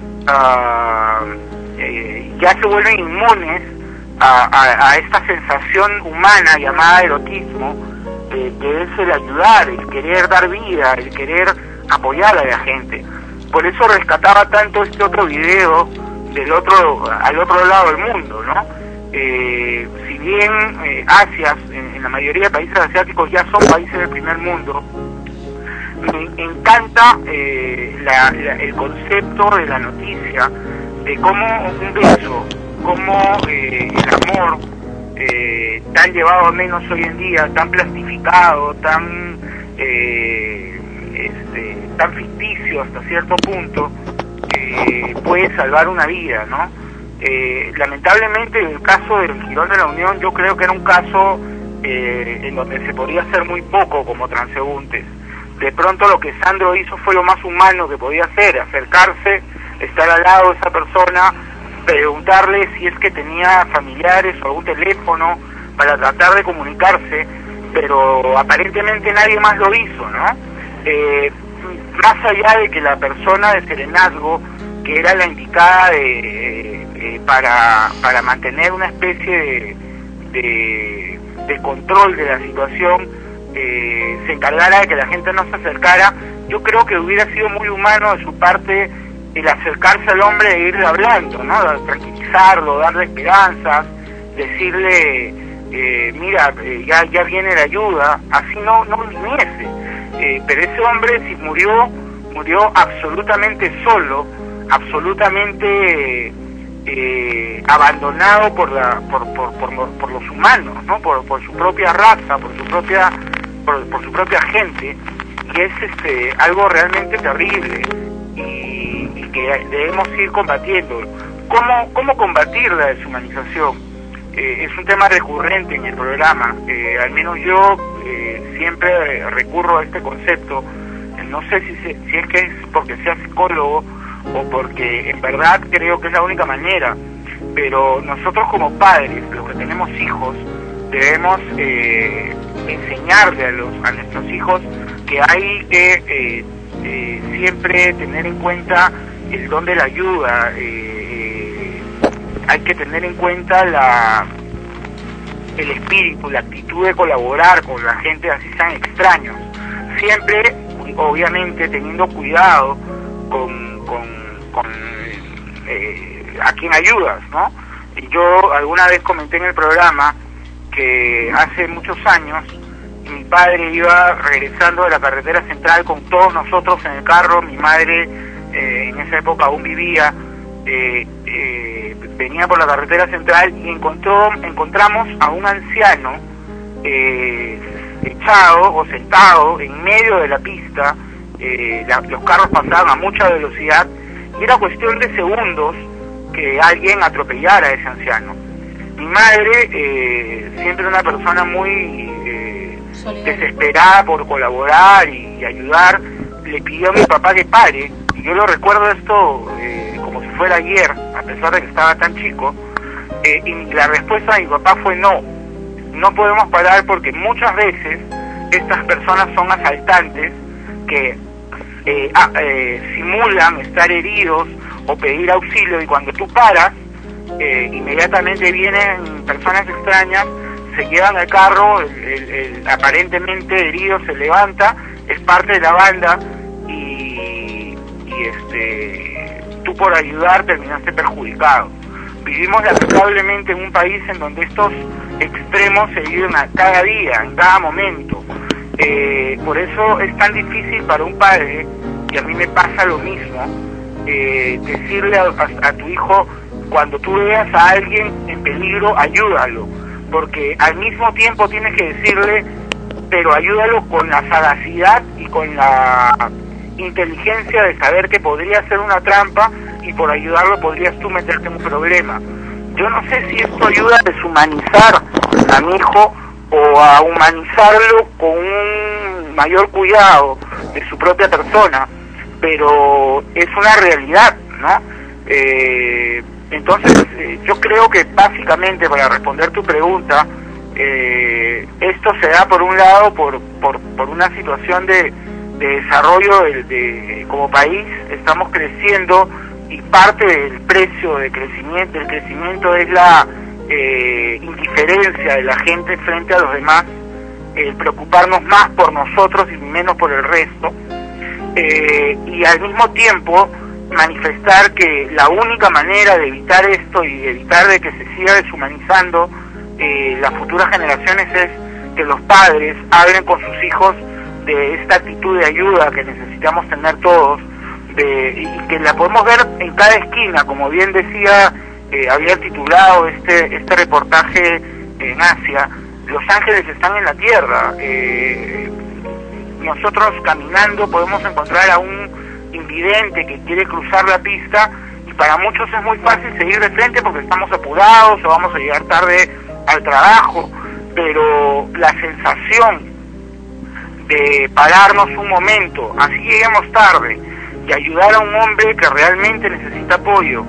uh, eh, ya se vuelven inmunes a, a, a esta sensación humana llamada erotismo, eh, que es el ayudar, el querer dar vida, el querer apoyar a la gente. Por eso rescataba tanto este otro video del otro al otro lado del mundo, ¿no? Eh, si bien eh, Asia, en, en la mayoría de países asiáticos ya son países del primer mundo, me encanta eh, la, la, el concepto de la noticia, de cómo un beso, cómo eh, el amor, eh, tan llevado a menos hoy en día, tan plastificado, tan... Eh, Este, tan ficticio hasta cierto punto, eh, puede salvar una vida, ¿no? Eh, lamentablemente el caso del Jirón de la Unión yo creo que era un caso eh, en donde se podía hacer muy poco como transeúntes. De pronto lo que Sandro hizo fue lo más humano que podía hacer, acercarse, estar al lado de esa persona, preguntarle si es que tenía familiares o algún teléfono para tratar de comunicarse, pero aparentemente nadie más lo hizo, ¿no? Eh, más allá de que la persona de serenazgo, que era la indicada de, eh, para, para mantener una especie de, de, de control de la situación, eh, se encargara de que la gente no se acercara, yo creo que hubiera sido muy humano de su parte el acercarse al hombre e irle hablando, ¿no? Tranquilizarlo, darle esperanzas, decirle, eh, mira, eh, ya, ya viene la ayuda, así no, no viniese. Eh, pero ese hombre si murió, murió absolutamente solo, absolutamente eh, abandonado por la, por, por, por, por los humanos, ¿no? Por, por su propia raza, por su propia, por, por su propia gente, y es este algo realmente terrible y, y que debemos ir combatiendo. ¿Cómo, cómo combatir la deshumanización? Eh, es un tema recurrente en el programa, eh, al menos yo eh, siempre recurro a este concepto, eh, no sé si, se, si es que es porque sea psicólogo o porque en verdad creo que es la única manera, pero nosotros como padres, los que tenemos hijos, debemos eh, enseñarle a, los, a nuestros hijos que hay que eh, eh, siempre tener en cuenta el don de la ayuda, eh, hay que tener en cuenta la el espíritu, la actitud de colaborar con la gente, así sean extraños, siempre obviamente teniendo cuidado con, con, con eh, a quien ayudas, ¿no? Y yo alguna vez comenté en el programa que hace muchos años mi padre iba regresando de la carretera central con todos nosotros en el carro, mi madre eh, en esa época aún vivía, eh, eh, venía por la carretera central y encontró, encontramos a un anciano eh, echado o sentado en medio de la pista. Eh, la, los carros pasaban a mucha velocidad y era cuestión de segundos que alguien atropellara a ese anciano. Mi madre, eh, siempre una persona muy eh, desesperada por colaborar y, y ayudar, le pidió a mi papá que pare, y yo lo recuerdo esto eh, como si fuera ayer, a pesar de que estaba tan chico, eh, y la respuesta de mi papá fue no, no podemos parar porque muchas veces estas personas son asaltantes que eh, ah, eh, simulan estar heridos o pedir auxilio, y cuando tú paras, eh, inmediatamente vienen personas extrañas, se llevan al carro, el, el, el aparentemente herido se levanta, es parte de la banda, y, y este tú por ayudar terminaste perjudicado. Vivimos lamentablemente en un país en donde estos extremos se viven a cada día, en cada momento. Eh, por eso es tan difícil para un padre, y a mí me pasa lo mismo, eh, decirle a, a, a tu hijo, cuando tú veas a alguien en peligro, ayúdalo, porque al mismo tiempo tienes que decirle, pero ayúdalo con la sagacidad y con la inteligencia de saber que podría ser una trampa, y por ayudarlo podrías tú meterte en un problema. Yo no sé si esto ayuda a deshumanizar a mi hijo o a humanizarlo con un mayor cuidado de su propia persona, pero es una realidad, ¿no? Eh, entonces, eh, yo creo que básicamente, para responder tu pregunta, eh, esto se da por un lado por por, por una situación de, de desarrollo de, de, como país, estamos creciendo, y parte del precio de crecimiento, del crecimiento es la eh, indiferencia de la gente frente a los demás, el preocuparnos más por nosotros y menos por el resto, eh, y al mismo tiempo manifestar que la única manera de evitar esto y de evitar de que se siga deshumanizando eh, las futuras generaciones es que los padres hablen con sus hijos de esta actitud de ayuda que necesitamos tener todos, de, y que la podemos ver en cada esquina, como bien decía, eh, había titulado este este reportaje en Asia, los ángeles están en la tierra. Eh, nosotros caminando podemos encontrar a un invidente que quiere cruzar la pista, y para muchos es muy fácil seguir de frente porque estamos apurados o vamos a llegar tarde al trabajo, pero la sensación de pararnos un momento, así lleguemos tarde, y ayudar a un hombre que realmente necesita apoyo,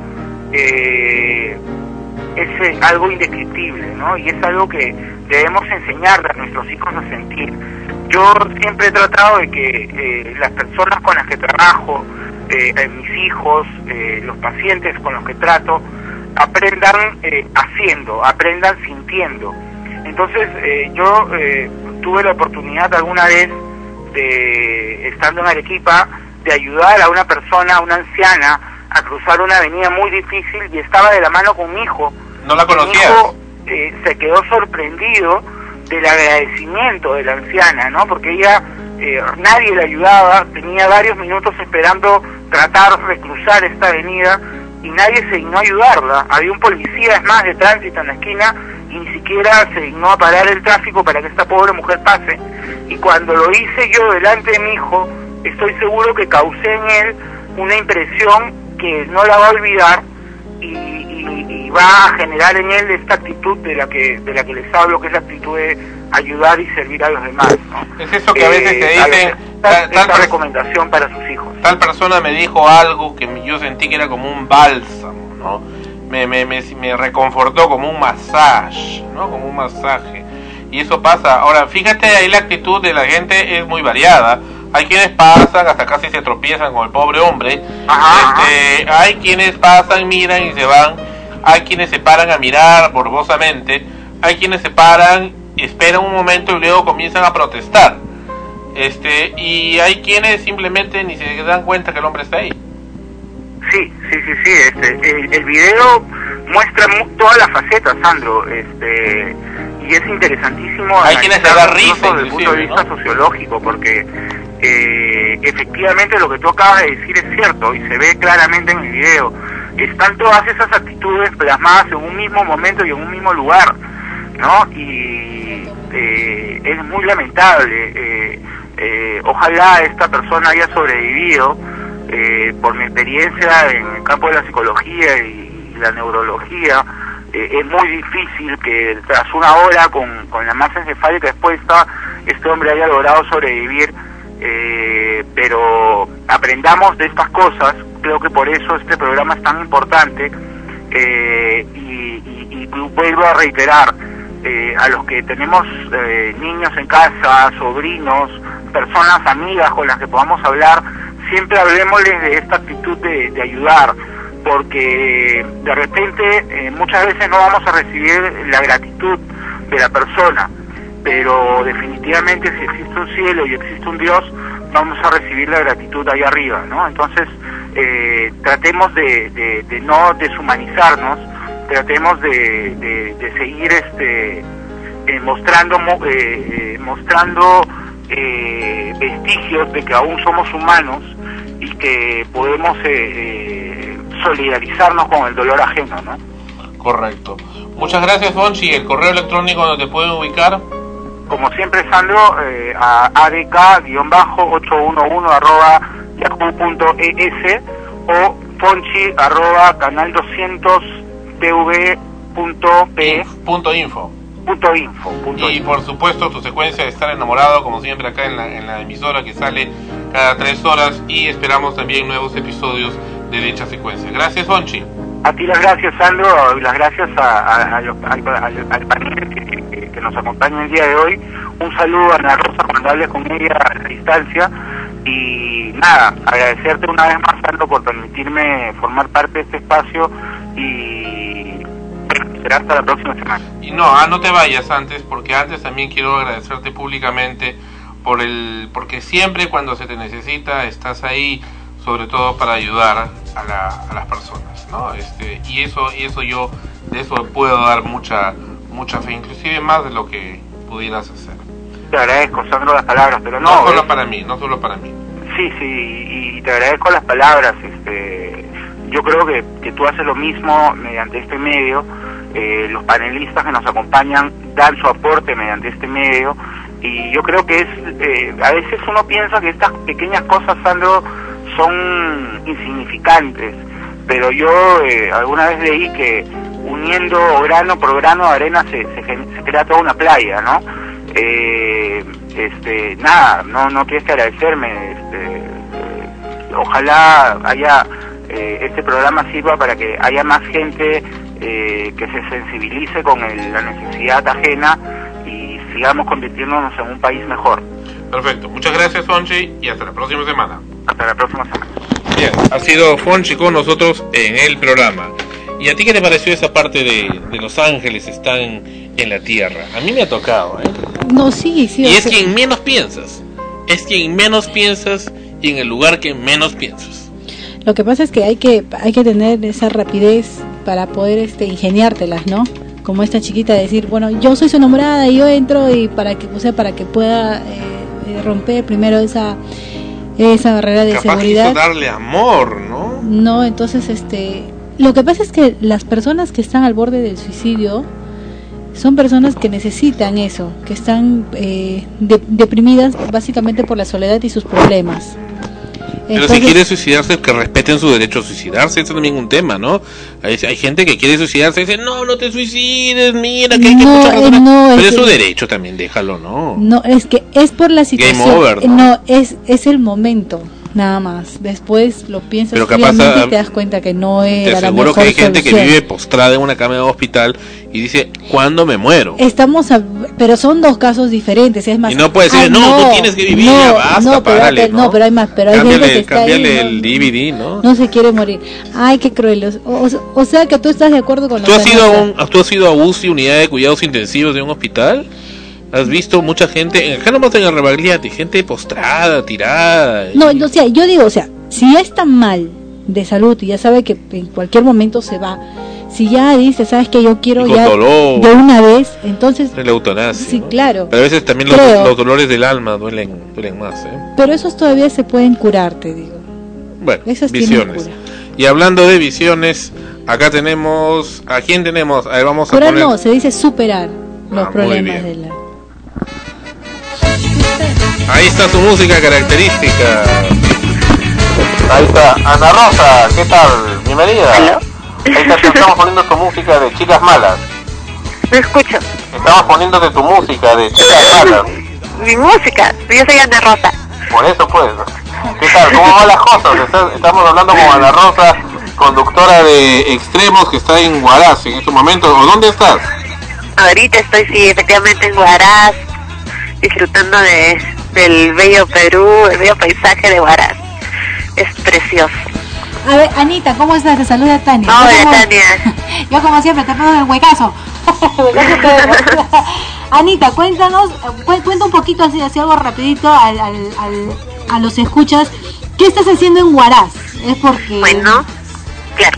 eh, es eh, algo indescriptible, ¿no? Y es algo que debemos enseñarle a nuestros hijos a sentir. Yo siempre he tratado de que eh, las personas con las que trabajo, eh, mis hijos, eh, los pacientes con los que trato, aprendan eh, haciendo, aprendan sintiendo. Entonces, eh, yo eh, tuve la oportunidad alguna vez de, estando en Arequipa, de ayudar a una persona, a una anciana, a cruzar una avenida muy difícil, y estaba de la mano con mi hijo. ¿No la conocías? Mi hijo eh, se quedó sorprendido del agradecimiento de la anciana, ¿no? Porque ella, eh, nadie le ayudaba, tenía varios minutos esperando tratar de cruzar esta avenida, y nadie se dignó a ayudarla. Había un policía, es más, de tránsito en la esquina, y ni siquiera se dignó a parar el tráfico para que esta pobre mujer pase. Y cuando lo hice yo delante de mi hijo, estoy seguro que causé en él una impresión que no la va a olvidar, y, y, y va a generar en él esta actitud de la que de la que les hablo, que es la actitud de ayudar y servir a los demás, ¿no? Es eso que a veces eh, te dicen, tal, tal esta recomendación para sus hijos. Tal persona me dijo algo que yo sentí que era como un bálsamo, ¿no? Me, me, me, me reconfortó, como un masaje, ¿no? Como un masaje. Y eso pasa. Ahora, fíjate, ahí la actitud de la gente es muy variada. Hay quienes pasan, hasta casi se tropiezan con el pobre hombre. Ajá, este, ajá. Hay quienes pasan, miran y se van. Hay quienes se paran a mirar morbosamente. Hay quienes se paran, esperan un momento y luego comienzan a protestar. Este, y hay quienes simplemente ni se dan cuenta que el hombre está ahí. Sí, sí, sí, sí. Este, el, el video muestra todas las facetas, Sandro. Este, y es interesantísimo. Hay quienes se dan risa, desde el punto de vista, ¿no?, sociológico, porque eh, efectivamente lo que tú acabas de decir es cierto y se ve claramente en el video. Están todas esas actitudes plasmadas en un mismo momento y en un mismo lugar, ¿no? Y eh, es muy lamentable. Eh, eh, ojalá esta persona haya sobrevivido. Eh, por mi experiencia en el campo de la psicología y, y la neurología, eh, es muy difícil que tras una hora con, con la masa encefálica expuesta, este hombre haya logrado sobrevivir, eh, pero aprendamos de estas cosas. Creo que por eso este programa es tan importante, eh, y, y, y vuelvo a reiterar, eh, a los que tenemos eh, niños en casa, sobrinos, personas amigas con las que podamos hablar, siempre hablemosles de esta actitud de, de ayudar, porque de repente eh, muchas veces no vamos a recibir la gratitud de la persona, pero definitivamente si existe un cielo y existe un Dios, vamos a recibir la gratitud ahí arriba, ¿no? Entonces, eh, tratemos de, de, de no deshumanizarnos, tratemos de, de, de seguir este eh, mostrando eh, mostrando eh, vestigios de que aún somos humanos y que podemos eh, eh, solidarizarnos con el dolor ajeno, ¿no? Correcto. Muchas gracias, Fonchi. ¿El correo electrónico donde te pueden ubicar? Como siempre, Sandro, eh, a adk ocho uno uno arroba yahoo punto es o fonchi arroba canal doscientos tv punto pe punto info. Punto info, punto y info. Por supuesto tu secuencia de estar enamorado, como siempre acá en la, en la emisora, que sale cada tres horas, y esperamos también nuevos episodios de dicha secuencia. Gracias, Fonchi. A ti las gracias, Sandro, y las gracias a, a, a los, al, al, al panel que, que, que nos acompaña el día de hoy. Un saludo a Ana Rosa cuando hables con ella a la distancia, y nada, agradecerte una vez más, Sandro, por permitirme formar parte de este espacio, y bueno, será hasta la próxima semana. Y no, ah, no te vayas antes, porque antes también quiero agradecerte públicamente por el, porque siempre cuando se te necesita estás ahí, sobre todo para ayudar a, la, a las personas, ¿no? Este, y eso, y eso yo, de eso puedo dar mucha, mucha fe, inclusive más de lo que pudieras hacer. Te agradezco, Sandro, las palabras, pero no... No solo es... para mí, no solo para mí. Sí, sí, y, y te agradezco las palabras. Este, yo creo que, que tú haces lo mismo mediante este medio. Eh, los panelistas que nos acompañan dan su aporte mediante este medio, y yo creo que es... Eh, a veces uno piensa que estas pequeñas cosas, Sandro, son insignificantes, pero yo eh, alguna vez leí que uniendo grano por grano de arena se, se, se crea toda una playa, ¿no? Eh, este, nada, no, no tienes que agradecerme, este, eh, ojalá haya, eh, este programa sirva para que haya más gente eh, que se sensibilice con el, la necesidad ajena, y sigamos convirtiéndonos en un país mejor. Perfecto, muchas gracias, Fonchi, y hasta la próxima semana. Hasta la próxima semana. Bien, ha sido Fonchi con nosotros en el programa. ¿Y a ti qué te pareció esa parte de, de Los Ángeles están en la Tierra? A mí me ha tocado, ¿eh? No, sí, sí. Y es sea... quien menos piensas. Es quien menos piensas y en el lugar que menos piensas. Lo que pasa es que hay que hay que tener esa rapidez para poder este ingeniártelas, ¿no? Como esta chiquita decir, bueno, yo soy su enamorada y yo entro, y para que, o sea, para que pueda eh, romper primero esa esa barrera de Capaz seguridad. Quiso darle amor, ¿no? No, entonces este lo que pasa es que las personas que están al borde del suicidio son personas que necesitan eso, que están eh, de, deprimidas básicamente por la soledad y sus problemas. Pero Entonces, si quiere suicidarse, que respeten su derecho a suicidarse, eso no es ningún tema, ¿no? Hay, hay gente que quiere suicidarse y dice, no, no te suicides, mira, que hay que no, escuchar eh, no, Pero es, es su derecho también, déjalo, ¿no? No, es que es por la situación. Game over, ¿no? No, es, es el momento, nada más. Después lo piensas Pero fríamente capaz, y te das cuenta que no era te la aseguro mejor que hay gente solución. que vive postrada en una cama de hospital y dice, ¿cuándo me muero? Estamos a, pero son dos casos diferentes, es más. Y no puede decir, ay, no, no, tú tienes que vivir, no, ya basta, no, pero, párale, no, ¿no? pero hay más, pero hay cámbiale, gente que está cámbiale ahí, el no, D V D, ¿no? No se quiere morir. Ay, qué crueles. O, o, o sea que tú estás de acuerdo con ¿Tú los has ido a un, ¿Tú has ido a U C I, unidad de cuidados intensivos de un hospital? ¿Has visto mucha gente, acá nomás en el Rebagliati, gente postrada, tirada? No, no, o sea, yo digo, o sea, si ya está mal de salud y ya sabe que en cualquier momento se va, si ya dice, sabes que yo quiero Y con ya dolor. de una vez, entonces La eutanasia. sí, ¿no? claro. Pero a veces también los, Creo. los dolores del alma duelen, duelen más, ¿eh? Pero esos todavía se pueden curar, te digo. Bueno, Esas tienen visiones. cura. Y hablando de visiones, acá tenemos... ¿A quién tenemos? A ver, vamos a Curar poner... no, se dice superar los muy problemas bien. de la... Ahí está su música característica. Ahí está, Ana Rosa, ¿qué tal? Bienvenida. Ahí está, te estamos poniendo tu música de Chicas Malas. No escucho. Estamos poniéndote tu música de Chicas Malas. Mi música, yo soy Ana Rosa. Por eso pues. ¿Qué tal? ¿Cómo van las cosas? Está- Estamos hablando con Ana Rosa, conductora de Extremos, que está en Huaraz en estos momentos. ¿O dónde estás? Ahorita estoy, sí, efectivamente en Huaraz, disfrutando de, del bello Perú, el bello paisaje de Huaraz. Es precioso. A ver, Anita, ¿cómo estás? Te saluda Tania. Hola, Yo como- Tania. Yo como siempre te pongo el huecazo. Huecazo te- Anita, cuéntanos, cu- cuenta un poquito así, así algo rapidito al, al, al- a los escuchas. ¿Qué estás haciendo en Huaraz? Es porque... Bueno, claro.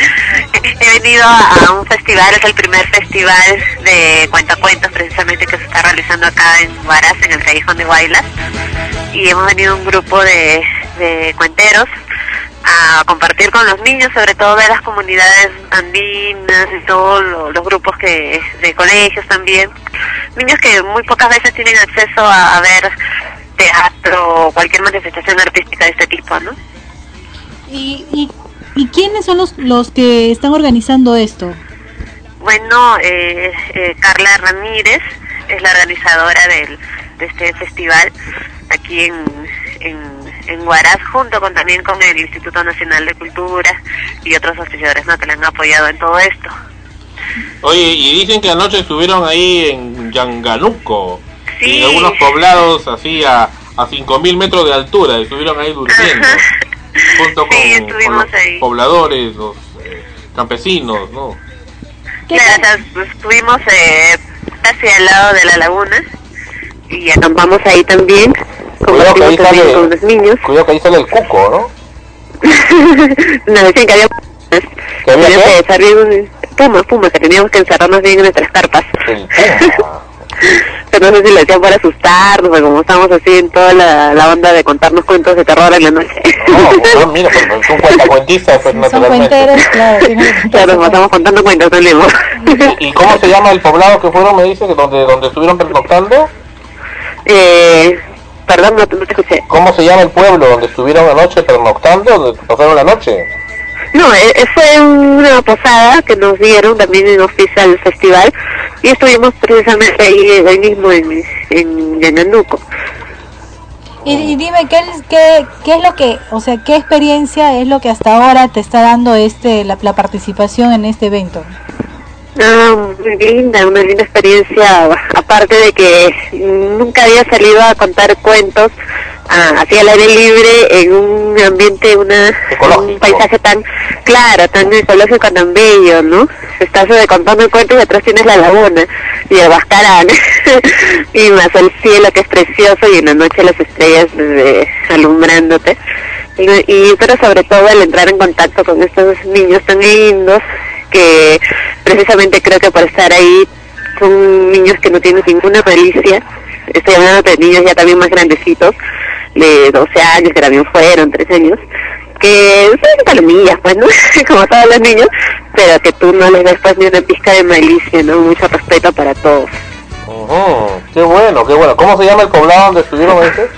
He venido a un festival, es el primer festival de cuentacuentos precisamente que se está realizando acá en Huaraz, en el Callejón de Huaylas. Y hemos venido un grupo de, de cuenteros a compartir con los niños, sobre todo de las comunidades andinas y todos lo- los grupos que de colegios también. Niños que muy pocas veces tienen acceso a, a ver teatro o cualquier manifestación artística de este tipo, ¿no? ¿Y, y, y quiénes son los, los que están organizando esto? Bueno, eh, eh, Carla Ramírez es la organizadora del, de este festival aquí en, en, en Huaraz, junto con también con el Instituto Nacional de Cultura y otros auspiciadores, ¿no?, que le han apoyado en todo esto. Oye, y dicen que anoche estuvieron ahí en Yanganuco, Sí. en algunos poblados así a, a cinco mil metros de altura, estuvieron ahí durmiendo, junto con, Sí, con estuvimos los ahí. pobladores, los eh, campesinos, ¿no? Claro, o sea, pues, estuvimos eh, casi al lado de la laguna y acampamos ahí también, Cuidado que ahí compartimos también sale, con los niños. cuidado que ahí sale el cuco, ¿no? Nos decían que había ¿Que había teníamos qué? que estar bien, pumas, pumas, que teníamos que encerrarnos bien en nuestras carpas. Pero no sé si lo decían para asustarnos, porque como estamos así en toda la, la onda de contarnos cuentos de terror en la noche. No, no, mira, pues son cuentacuentistas, pues, naturalmente. claro. Claro, nos estamos contando cuentos del libro. ¿Y cómo se llama el poblado que fueron, me dice, que donde, donde estuvieron pernoctando? Eh, perdón, no, no te escuché. ¿Cómo se llama el pueblo donde estuvieron anoche pernoctando, donde pasaron la noche? No, eh, eh, fue una posada que nos dieron también en oficio al festival y estuvimos precisamente ahí, ahí mismo en, en Yanganuco. Y, y dime, ¿qué es, qué, ¿qué es lo que, o sea, qué experiencia es lo que hasta ahora te está dando este la, la participación en este evento? Ah, muy linda, una linda experiencia, aparte de que nunca había salido a contar cuentos ah, así al aire libre en un ambiente, una un paisaje tan claro, tan ecológico, tan bello, ¿no? Estás eh, contando cuentos y atrás tienes la laguna y el Huascarán y más el cielo que es precioso y en la noche las estrellas eh, alumbrándote. Y, y pero sobre todo el entrar en contacto con estos niños tan lindos que precisamente creo que por estar ahí son niños que no tienen ninguna malicia. Estoy hablando de niños ya también más grandecitos, de doce años, que también fueron, trece años, que son palomillas, pues, ¿no? Como todos los niños, pero que tú no les des pues ni una pizca de malicia, ¿no? Mucho respeto para todos. Ujú, qué bueno, qué bueno. ¿Cómo se llama el poblado donde estuvieron ese?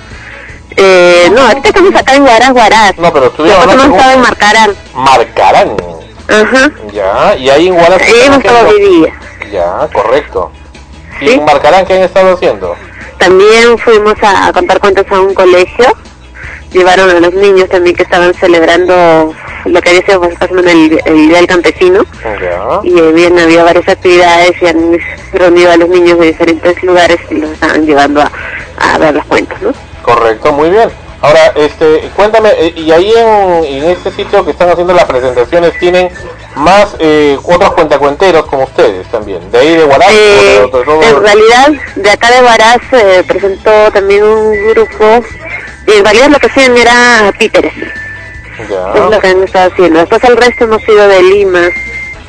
Eh, no, ahorita estamos acá en Huaraz, Huaraz. No, pero estuvieron Nosotros hemos estado en Marcarán. Marcarán. Ajá. Ya, y ahí en Huaraz. Ahí hemos estado hoy día. Ya, correcto. ¿Y en Marcarán qué han estado haciendo? También fuimos a, a contar cuentos a un colegio. Llevaron a los niños también que estaban celebrando lo que había sido pues, el, el Día del Campesino. Ya. Y eh, bien, había varias actividades y han reunido a los niños de diferentes lugares y los estaban llevando a, a ver los cuentos, ¿no? Correcto, muy bien. Ahora, este, cuéntame, eh, y ahí en, en este sitio que están haciendo las presentaciones, ¿tienen más eh, otros cuentacuenteros como ustedes también? ¿De ahí de Huaraz? Eh, o de otro- en realidad, de acá de Huaraz eh, presentó también un grupo, y en realidad lo que hacían era títeres, Ya. es lo que han estado haciendo. Después el resto hemos sido de Lima,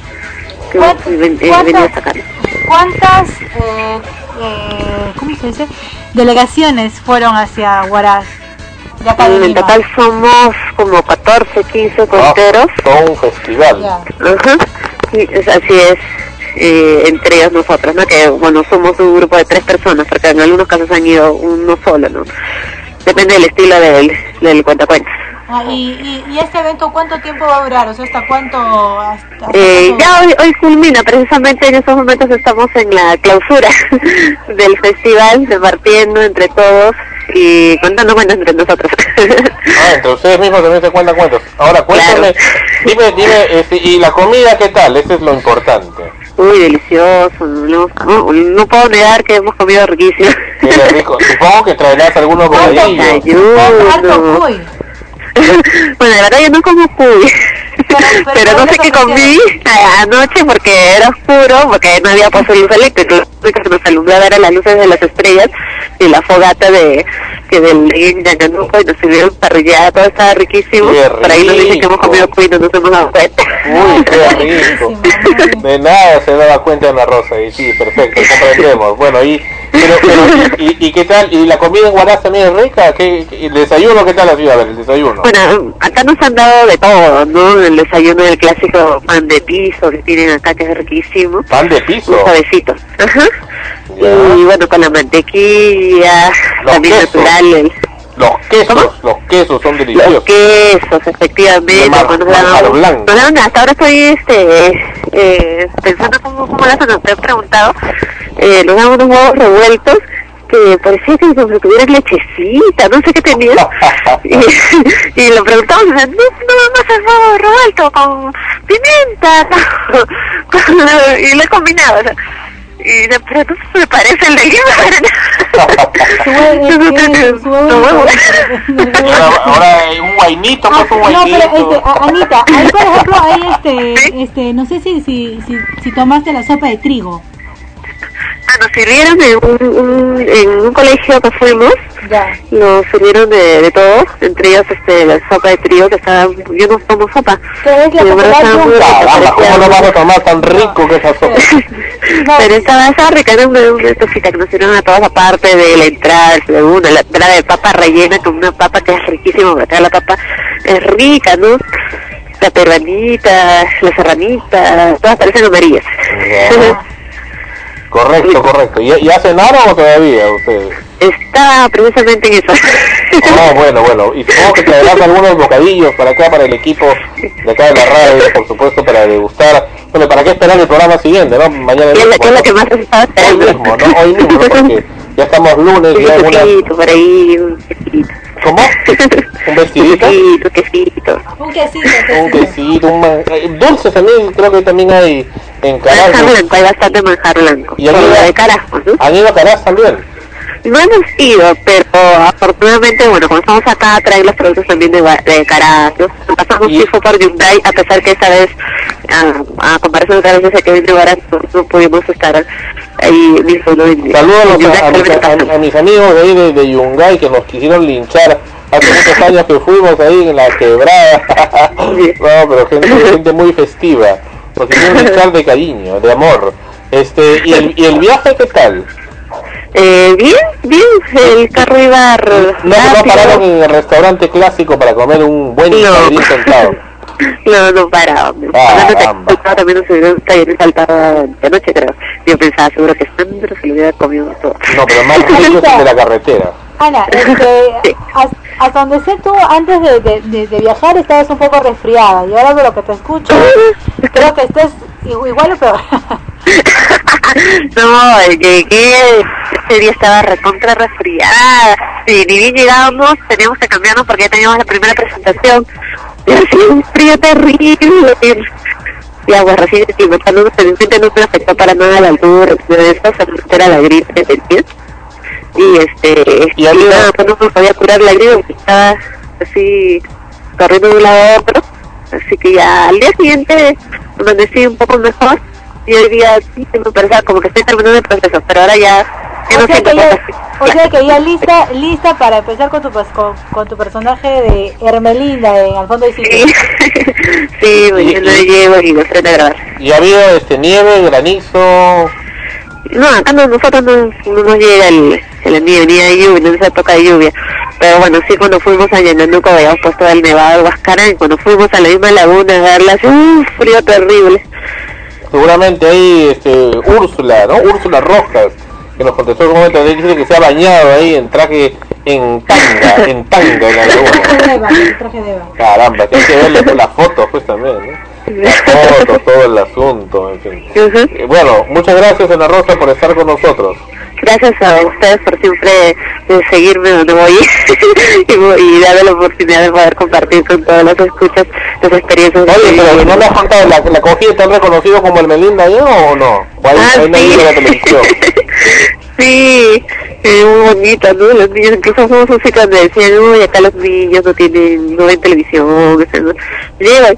que hemos venido a sacar. ¿Cuántas, eh, eh, ¿cómo se dice? delegaciones fueron hacia Huaraz? De acá de en Lima. total somos como catorce, quince cuenteros. Ah, todo un festival. Ajá, sí, es, así es. Eh, entre ellos nosotros, ¿no? Que bueno, somos un grupo de tres personas, porque en algunos casos han ido uno solo, ¿no? Depende del estilo del, del cuentacuentos. Ah, y, y, ¿Y este evento cuánto tiempo va a durar? O sea, ¿hasta cuánto? Hasta, hasta eh, cuánto... Ya hoy, hoy culmina, precisamente en estos momentos estamos en la clausura del festival, repartiendo entre todos y contando cuentos entre nosotros. Ah, entre ustedes mismos también se cuentan cuentos. Ahora, cuéntame, claro. dime, dime, este, ¿y la comida qué tal? Eso es lo importante. Uy, delicioso, no, no, no puedo negar que hemos comido riquísimo. Qué rico, supongo que traerás algunos bocadillos. No. Bueno, la verdad yo no como cuy, pero, pero, pero no sé qué comí anoche porque era oscuro, porque no había puesto luz eléctrica, lo único que nos alumbraba eran las luces de las estrellas y la fogata de que del Yanganuco, y nos sirvieron parrillada, todo estaba riquísimo. Por ahí nos dicen que hemos comido cuy y no nos hemos dado cuenta. Uy, qué rico. De nada se daba cuenta Ana Rosa, y sí, perfecto, comprendemos. Bueno, y pero, pero y, y qué tal, y la comida en Huaraz también es rica. ¿Qué, qué, el desayuno qué tal ha sido? A ver, el desayuno. Bueno, acá nos han dado de todo, ¿no? El desayuno del clásico pan de piso que tienen acá, que es riquísimo. ¿Pan de piso? Un suavecito. Ajá. Ya. Y bueno, con la mantequilla, los también quesos. Natural. El... Los quesos, ¿cómo? Los quesos son deliciosos. Los quesos, efectivamente. Mar, bueno, mar blanco. Bueno, hasta ahora estoy este, eh, pensando cómo, cómo lo hacen, te he preguntado. Eh, nos dan unos huevos revueltos que parecía que como si tuvieran lechecita, no sé qué tenía. y, y lo preguntamos, y dicen, no, no, no es huevo revuelto con pimienta, no. Y lo he combinado, o sea. Y de pronto me parece el de ahora, ahora un guainito, ah, pues un guainito. No, pero este, a, Anita, ahí por ejemplo hay este, este, no sé si, si, si, si tomaste la sopa de trigo. Ah, nos sirvieron en un, un, en un colegio que fuimos, ya. Nos sirvieron de, de todo, entre ellos este, la sopa de trigo, que estaba, yo no tomo sopa. ¿Qué es la sopa? ¿Cómo no vas a tomar tan rico que esa sopa? No. Pero estaba, estaba rica, era una, una cosita que nos sirvieron a todas, aparte de la entrada, el segundo, la entrada de papa rellena con una papa que es riquísima, porque acá la papa es rica, ¿no? La peruanita, la serranita, todas parecen amarillas. Yeah. Correcto, correcto. ¿Y, ¿Y cenaron o todavía ustedes? Está precisamente en eso. Oh, bueno, bueno. Y supongo que traerás algunos bocadillos para acá, para el equipo de acá de la radio, por supuesto, para degustar. Bueno, ¿para qué esperar el programa siguiente, no? Mañana mismo. ¿Qué es lo que más estaba esperando? Hoy mismo, ¿no? Hoy mismo, ¿no? Porque ya estamos lunes y hay una... por ahí, un quesito. ¿Cómo? ¿Un vestidito? Un quesito, un quesito. Un quesito, un man... Dulces también, creo que también hay en Caraz. Manjar blanco, hay bastante manjar blanco. ¿Y han ido de Caraz, ¿no? ¿Han ido a Caraz también? No hemos ido, pero afortunadamente, bueno, como estamos acá, traen los productos también de, de Caraz, ¿no? Pasamos sí fue por Hyundai, a pesar que esta vez, a, a comparación de otras veces que vino Caraz, no, no pudimos estar ahí mismo, ¿no? Saludos a, Hyundai, a, a, mis, a, a mis amigos de ahí de, de Hyundai que nos quisieron linchar hace muchos años que fuimos ahí en la quebrada. No, pero gente, gente muy festiva, nos quisieron linchar de cariño, de amor. Este, ¿y el, y el viaje qué tal? Eh, bien, bien, el carro iba r- no, no pararon en el restaurante clásico para comer un buen sardín sentado. No, no paraba. Ah, también nos subieron talleres saltados de noche, creo. Yo pensaba seguro que Sandro se lo hubiera comido todo. No, pero más rico es de la carretera. Ana, este, sí. Hasta donde sé tú, antes de, de, de, de viajar estabas un poco resfriada, y ahora de lo que te escucho, creo que estés igual o peor. No, llegué, ese día estaba recontra resfriada, y ni bien llegábamos, teníamos que cambiarnos porque ya teníamos la primera presentación, y hacía un frío terrible, y agua recién, y me no, no me afectó para nada la altura, de eso, se era la gripe, ¿entiendes? Y este, y nada, pues no me podía curar la gripe, porque estaba así, corriendo de un lado a otro, así que ya al día siguiente amanecí un poco mejor, y hoy día sí me parecía como que estoy terminando el proceso, pero ahora ya, ya o no sea siento que ya, así. O sea que ya lista lista para empezar con tu con, con tu personaje de Hermelinda en Al fondo de sitio. Sí, sí, mañana lo llevo y lo freno a grabar. ¿Y ha habido este, nieve, granizo? No, acá no, nosotros no, no nos llega el, el nieve, ni hay lluvia, no se toca de lluvia. Pero bueno, sí, cuando fuimos a Yanuco habíamos puesto el nevado de Huascarán, y cuando fuimos a la misma laguna a verla, hace un frío terrible. Seguramente ahí este, Úrsula, ¿no? Úrsula Rojas, que nos contestó en un momento, dice que se ha bañado ahí en traje, en tanga, en tanga en la laguna. Caramba, hay que verle por las fotos pues también, ¿no? Las fotos, todo el asunto, en fin. Uh-huh. eh, bueno, muchas gracias Ana Rosa por estar con nosotros. Gracias a ustedes por siempre eh, seguirme donde voy y, y darme la oportunidad de poder compartir con todos los escuchas las experiencias. Oye, pero ¿no me has contado la, la acogida tan reconocido como el Melinda ya o no? ¿O ahí, ah, ahí sí. no viene la televisión? Sí, eh, muy bonita, ¿no? Los niños, incluso somos un sitio donde decían, uy, acá los niños no tienen, no ven televisión, o sea, no, llevan,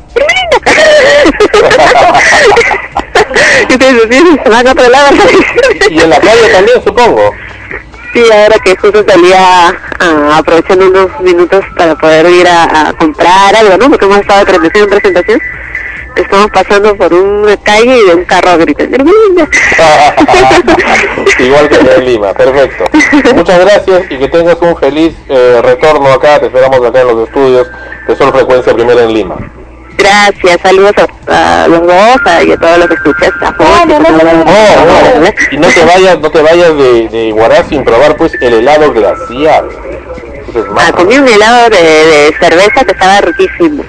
y entonces se van a otro lado. Y en la calle también, supongo. Sí, ahora que justo salía uh, aprovechando unos minutos para poder ir a, a comprar algo, ¿no? Porque hemos estado de presentación en presentación. Estamos pasando por una calle y de un carro gritando. Igual que en Lima, perfecto. Muchas gracias y que tengas un feliz eh, retorno acá. Te esperamos acá en los estudios de Sol Frecuencia Primera en Lima. Gracias, saludos a, a los dos a, y a todos los que escuchas. A oh, no, no, no, no. Y no te vayas, no te vayas de, de Huaraz sin probar pues el helado glacial. Ah, comí un helado de, de cerveza que estaba riquísimo.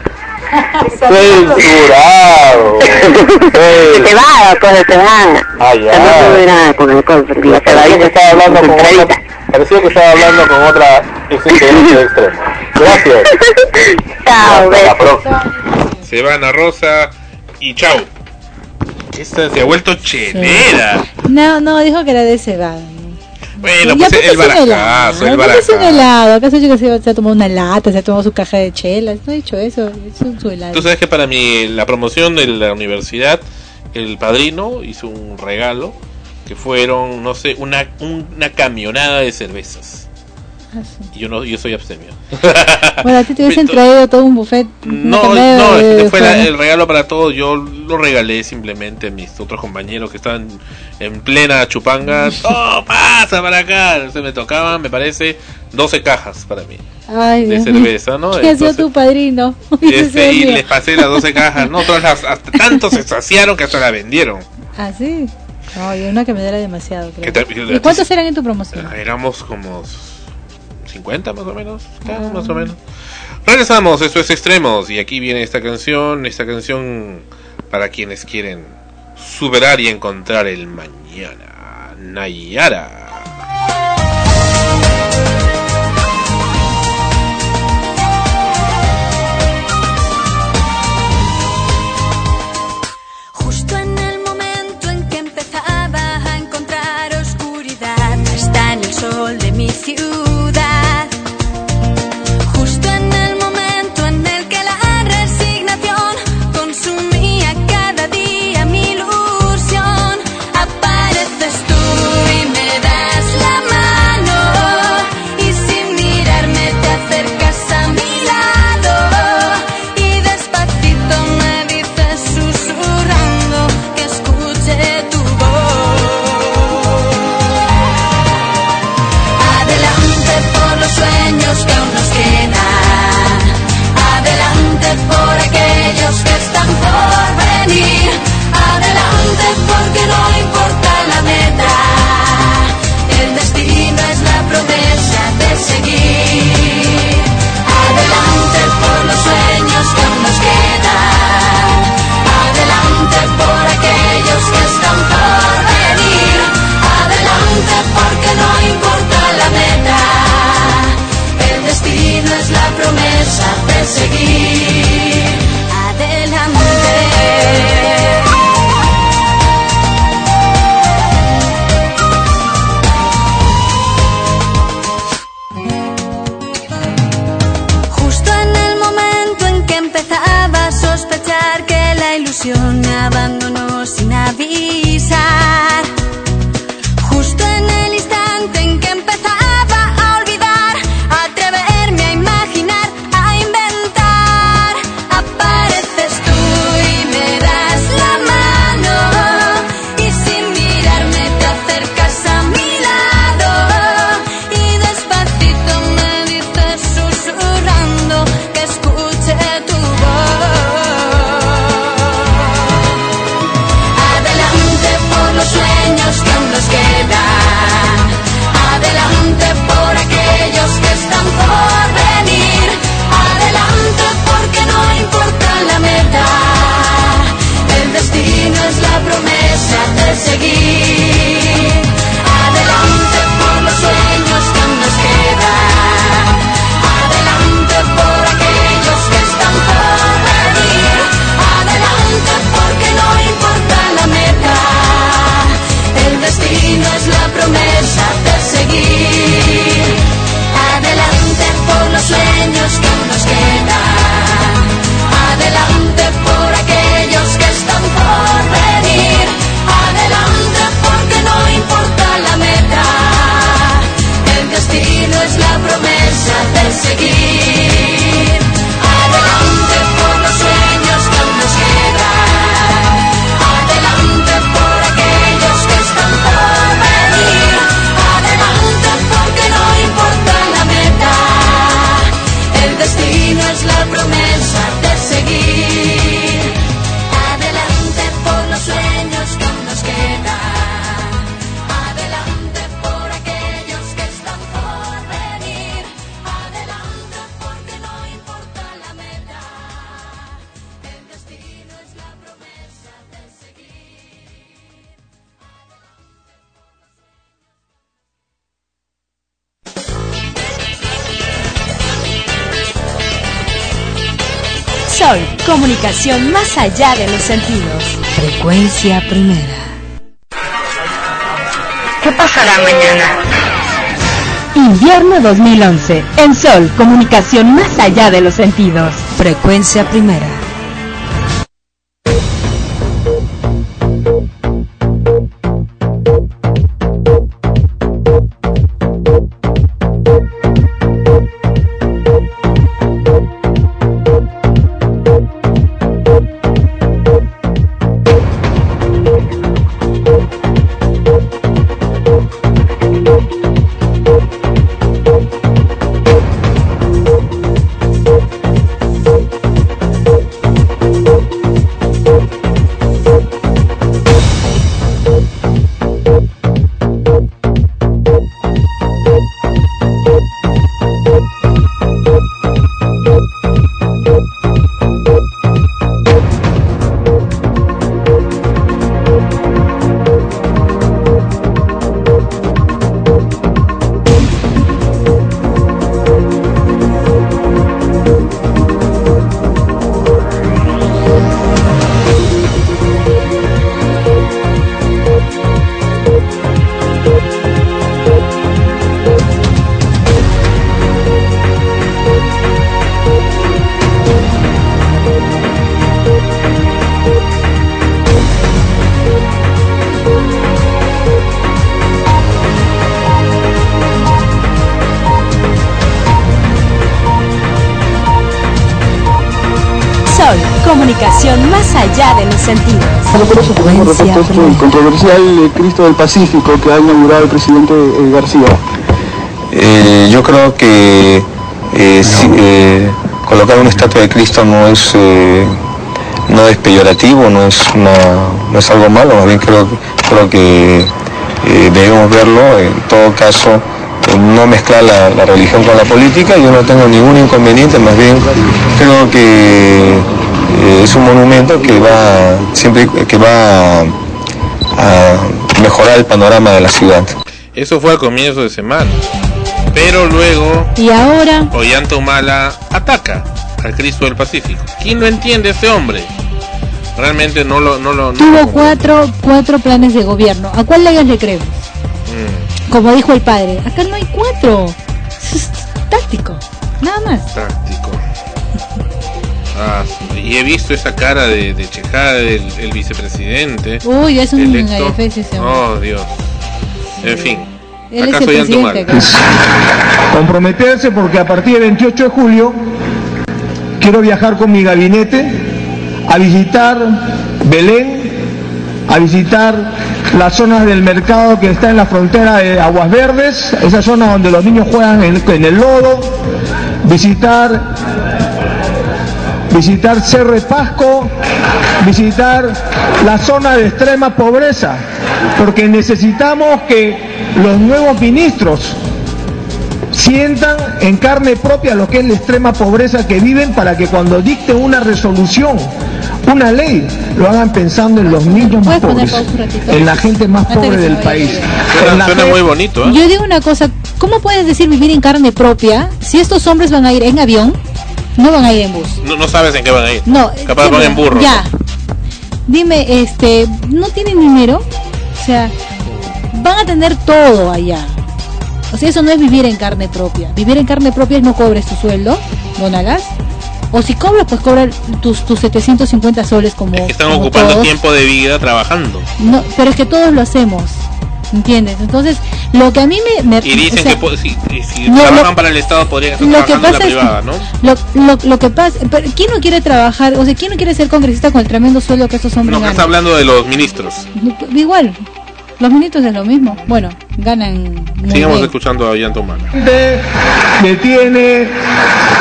Censurado. Se te va, pues se te va. Ah, ya. No tuve nada con alcohol, pero la parecía que estaba hablando con otra, parecía que estaba hablando con otra experiencia de extremo. Gracias. Chao, hasta la próxima. Se van a Rosa y chao. Esta se ha vuelto chelera. No, no, dijo que era de cebada. Bueno, pues el barajazo, el barajazo. Es un helado, acaso yo que se, se ha tomado una lata, se ha tomado su caja de chelas, no he dicho eso, es su helado. Tú sabes que para mí, la promoción de la universidad, el padrino hizo un regalo que fueron, no sé, una, una camionada de cervezas. Ah, sí. Y yo no, yo soy abstemio. Bueno, a ti te hubiesen traído todo un buffet. No, no, este fue la, el regalo para todos. Yo lo regalé simplemente a mis otros compañeros que estaban en plena chupanga. ¡Oh, pasa para acá! Se me tocaban, me parece, doce cajas para mí. Ay, de cerveza, ¿no? ¿Qué hacía tu padrino? Este, y les pasé las doce cajas, ¿no? Todas las, hasta tanto se saciaron que hasta la vendieron. ¿Ah, sí? No, y una que me era demasiado, creo. Te, ¿Y cuántos eran en tu promoción? Éramos como cincuenta más o menos, ah. más o menos. Regresamos, esto es Extremos y aquí viene esta canción, esta canción para quienes quieren superar y encontrar el mañana. Nayara. Justo en el momento en que empezaba a encontrar oscuridad, está en el sol de mi ciudad. Porque no importa la meta, el destino es la promesa de seguir. Adelante por los sueños que aún nos quedan, adelante por aquellos que están por venir, adelante porque no importa la meta, el destino es la promesa de seguir. Adelante. Me abandonó sin avisar. Justo en el instante en que empezaba a olvidar, a atreverme a imaginar, a inventar, apareces tú y me das la mano. destino es la promesa de seguir adelante por los sueños que aún nos quedan, adelante por aquellos que están por venir, adelante porque no importa la meta, el destino es la promesa de seguir. Sol, comunicación más allá de los sentidos. Frecuencia primera. ¿Qué pasará mañana? Invierno dos mil once. En Sol, comunicación más allá de los sentidos. Frecuencia primera. Comunicación más allá de los sentidos. Bueno, por eso tenemos respecto a este controversial Cristo del Pacífico que ha inaugurado el presidente eh, García. Eh, yo creo que eh, si, eh, colocar una estatua de Cristo no es eh, no es peyorativo, no es una, no es algo malo, más bien creo, creo que eh, debemos verlo. En todo caso, eh, no mezclar la, la religión con la política. Yo no tengo ningún inconveniente, más bien creo que eh, es un monumento que va siempre que va a, a mejorar el panorama de la ciudad. Eso fue al comienzo de semana, pero luego y ahora Ollanta Humala ataca al Cristo del Pacífico. ¿Quién lo entiende ese hombre? Realmente no lo no lo no tuvo lo... cuatro cuatro planes de gobierno. ¿A cuál de ellos le creemos? Mm. Como dijo el padre, acá no hay cuatro. Es táctico, nada más. Táctico. Ah, y he visto esa cara de, de chejada del el vicepresidente. Uy, es un electo. F S ese hombre. Oh, Dios. En fin. Él Acá es el soy presidente Antumal. acá. Comprometerse porque a partir del veintiocho de julio quiero viajar con mi gabinete a visitar Belén, a visitar las zonas del mercado que está en la frontera de Aguas Verdes, esa zona donde los niños juegan en, en el lodo, visitar visitar Cerro de Pasco, visitar la zona de extrema pobreza, porque necesitamos que los nuevos ministros sientan en carne propia lo que es la extrema pobreza que viven, para que cuando dicten una resolución, una ley, lo hagan pensando en los niños más pobres, en la gente más pobre del país. Suena, suena muy bonito, ¿eh? Yo digo una cosa, ¿cómo puedes decir vivir en carne propia si estos hombres van a ir en avión? No van a ir en bus. No, no sabes en qué van a ir. No. Capaz van en burro. Ya. Dime, este, ¿no tienen dinero? O sea, van a tener todo allá. O sea, eso no es vivir en carne propia. Vivir en carne propia es no cobres tu sueldo, no hagas. O si cobras, pues cobra tus, tus setecientos cincuenta soles como... Es que están como ocupando todos. tiempo de vida trabajando. No, pero es que todos lo hacemos. ¿Entiendes? Entonces, lo que a mí me... me Y dicen o sea, que po- si, si no, trabajan lo- para el Estado podrían estar lo que trabajando en la pasa es privada, que- ¿no? Lo, lo, lo que pasa... Pero, ¿quién no quiere trabajar? O sea, ¿quién no quiere ser congresista con el tremendo sueldo que estos hombres No, que ganan? está hablando de los ministros. Igual, los ministros es lo mismo. Bueno, ganan muy Sigamos bien. escuchando a Ollanta Humala. Detiene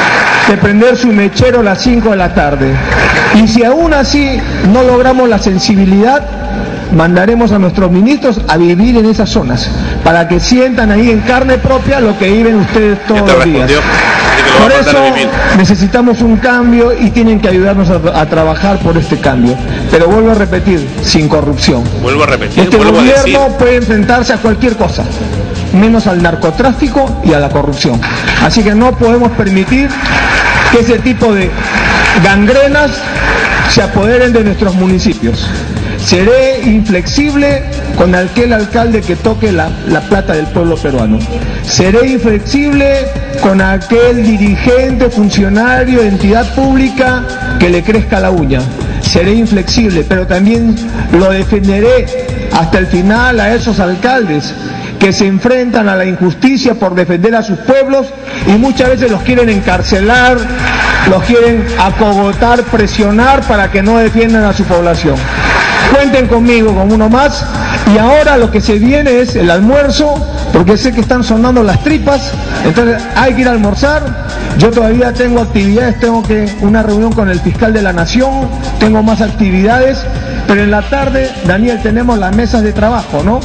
de prender su mechero a las cinco de la tarde. Y si aún así no logramos la sensibilidad, mandaremos a nuestros ministros a vivir en esas zonas, para que sientan ahí en carne propia lo que viven ustedes todos los días. Por eso necesitamos un cambio y tienen que ayudarnos a, a trabajar por este cambio. Pero vuelvo a repetir, sin corrupción. Vuelvo a repetir, este vuelvo gobierno a decir. puede enfrentarse a cualquier cosa, menos al narcotráfico y a la corrupción. Así que no podemos permitir que ese tipo de gangrenas se apoderen de nuestros municipios. Seré inflexible con aquel alcalde que toque la, la plata del pueblo peruano. Seré inflexible con aquel dirigente, funcionario, entidad pública que le crezca la uña. Seré inflexible, pero también lo defenderé hasta el final a esos alcaldes que se enfrentan a la injusticia por defender a sus pueblos y muchas veces los quieren encarcelar, los quieren acogotar, presionar para que no defiendan a su población. Cuenten conmigo como uno más. Y ahora lo que se viene es el almuerzo, porque sé que están sonando las tripas, entonces hay que ir a almorzar. Yo todavía tengo actividades, tengo que una reunión con el fiscal de la Nación, tengo más actividades, pero en la tarde, Daniel, tenemos las mesas de trabajo, ¿no?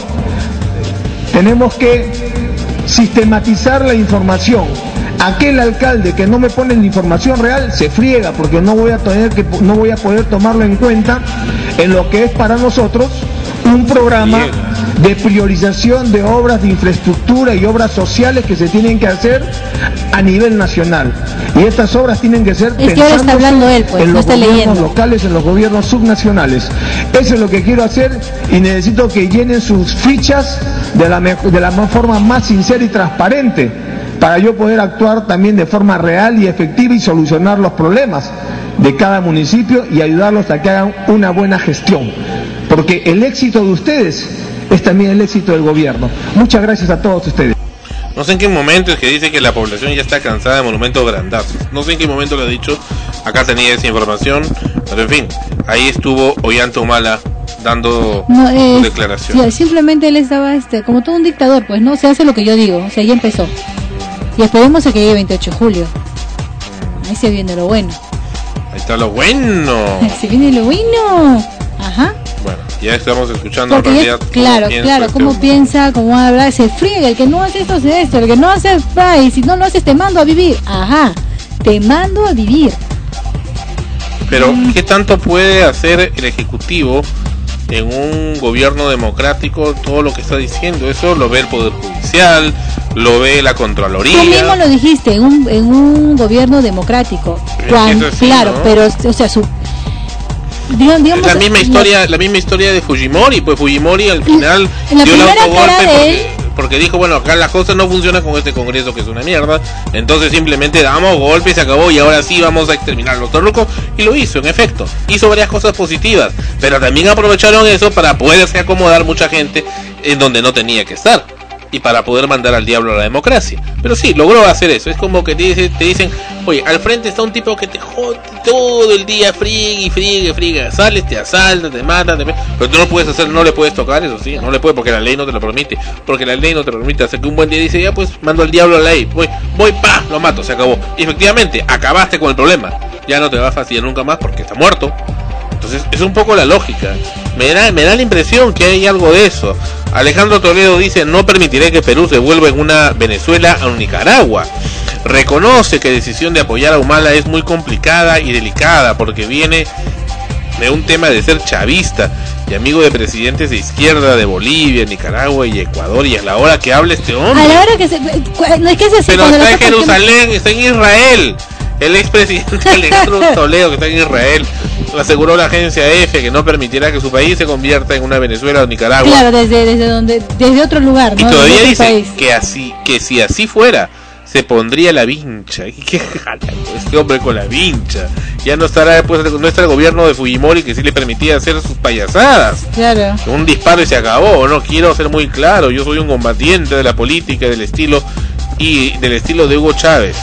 Tenemos que sistematizar la información. Aquel alcalde que no me pone la información real se friega, porque no voy a tener que no voy a poder tomarlo en cuenta en lo que es para nosotros un programa de priorización de obras de infraestructura y obras sociales que se tienen que hacer a nivel nacional. Y estas obras tienen que ser es que ahora está hablando él, pues, en no los está gobiernos leyendo. locales, en los gobiernos subnacionales. Eso es lo que quiero hacer y necesito que llenen sus fichas de la, de la forma más sincera y transparente, para yo poder actuar también de forma real y efectiva y solucionar los problemas de cada municipio y ayudarlos a que hagan una buena gestión. Porque el éxito de ustedes es también el éxito del gobierno. Muchas gracias a todos ustedes. No sé en qué momento es que dice que la población ya está cansada de monumentos grandazos. No sé en qué momento lo ha dicho. Acá tenía esa información. Pero en fin, ahí estuvo Ollanta Humala dando No, eh, su declaración. sí, simplemente él estaba este, como todo un dictador, pues no se hace lo que yo digo, o sea, ya empezó. Y esperemos a que llegue veintiocho de julio. Ahí se viene lo bueno. Ahí está lo bueno. Ahí se viene lo bueno. Ajá. Bueno, ya estamos escuchando Porque en ya- realidad. claro, cómo claro, piensa cómo este piensa, cómo habla, se friega, el que no hace esto hace esto, el que no hace va, y si no lo haces te mando a vivir. Ajá, te mando a vivir. hombre. Pero, ¿qué tanto puede hacer el Ejecutivo en un gobierno democrático? Todo lo que está diciendo, eso lo ve el Poder Judicial, lo ve la Contraloría. Tú mismo lo dijiste, en un, en un gobierno democrático. Es Cuan- que eso sí, claro, ¿no? pero, o sea, su... digamos- digamos, Es la misma historia, la misma historia de Fujimori, pues Fujimori al final en la dio el primera autogolpe cara de porque, porque dijo, bueno, acá las cosas no funcionan con este Congreso que es una mierda, entonces simplemente damos golpe y se acabó y ahora sí vamos a exterminar los torrucos, y lo hizo, en efecto, hizo varias cosas positivas, pero también aprovecharon eso para poderse acomodar mucha gente en donde no tenía que estar. Y para poder mandar al diablo a la democracia. Pero sí, logró hacer eso. Es como que te, dice, te dicen, oye, al frente está un tipo que te jode todo el día, friegue, friegue, friegue. Sales, te asalta, te mata, te... pero tú no puedes hacer, no le puedes tocar, eso sí, no le puedes porque la ley no te lo permite. Porque la ley no te lo permite. Hasta que un buen día dice, ya pues, mando al diablo a la ley. Voy, voy, pa, lo mato, se acabó. Y efectivamente, acabaste con el problema. Ya no te va a fastidiar nunca más porque está muerto. Entonces, es un poco la lógica. Me da, me da la impresión que hay algo de eso. Alejandro Toledo dice, no permitiré que Perú se vuelva en una Venezuela o Nicaragua. Reconoce que la decisión de apoyar a Humala es muy complicada y delicada porque viene de un tema de ser chavista y amigo de presidentes de izquierda de Bolivia, Nicaragua y Ecuador, y a la hora que hable este hombre. a la hora que se... No es que se Pero está en Jerusalén, está en Israel. El expresidente Alejandro Toledo, que está en Israel, aseguró la agencia EFE que no permitirá que su país se convierta en una Venezuela o Nicaragua. Claro, desde, desde donde, desde otro lugar, Y ¿no? todavía Desde otro dice país. que así, que si así fuera, se pondría la vincha. ¿Y qué jala este hombre con la vincha? Ya no estará, pues, no está el gobierno de Fujimori que sí le permitía hacer sus payasadas. Claro. Un disparo y se acabó. No quiero ser muy claro, yo soy un combatiente de la política, del estilo y del estilo de Hugo Chávez.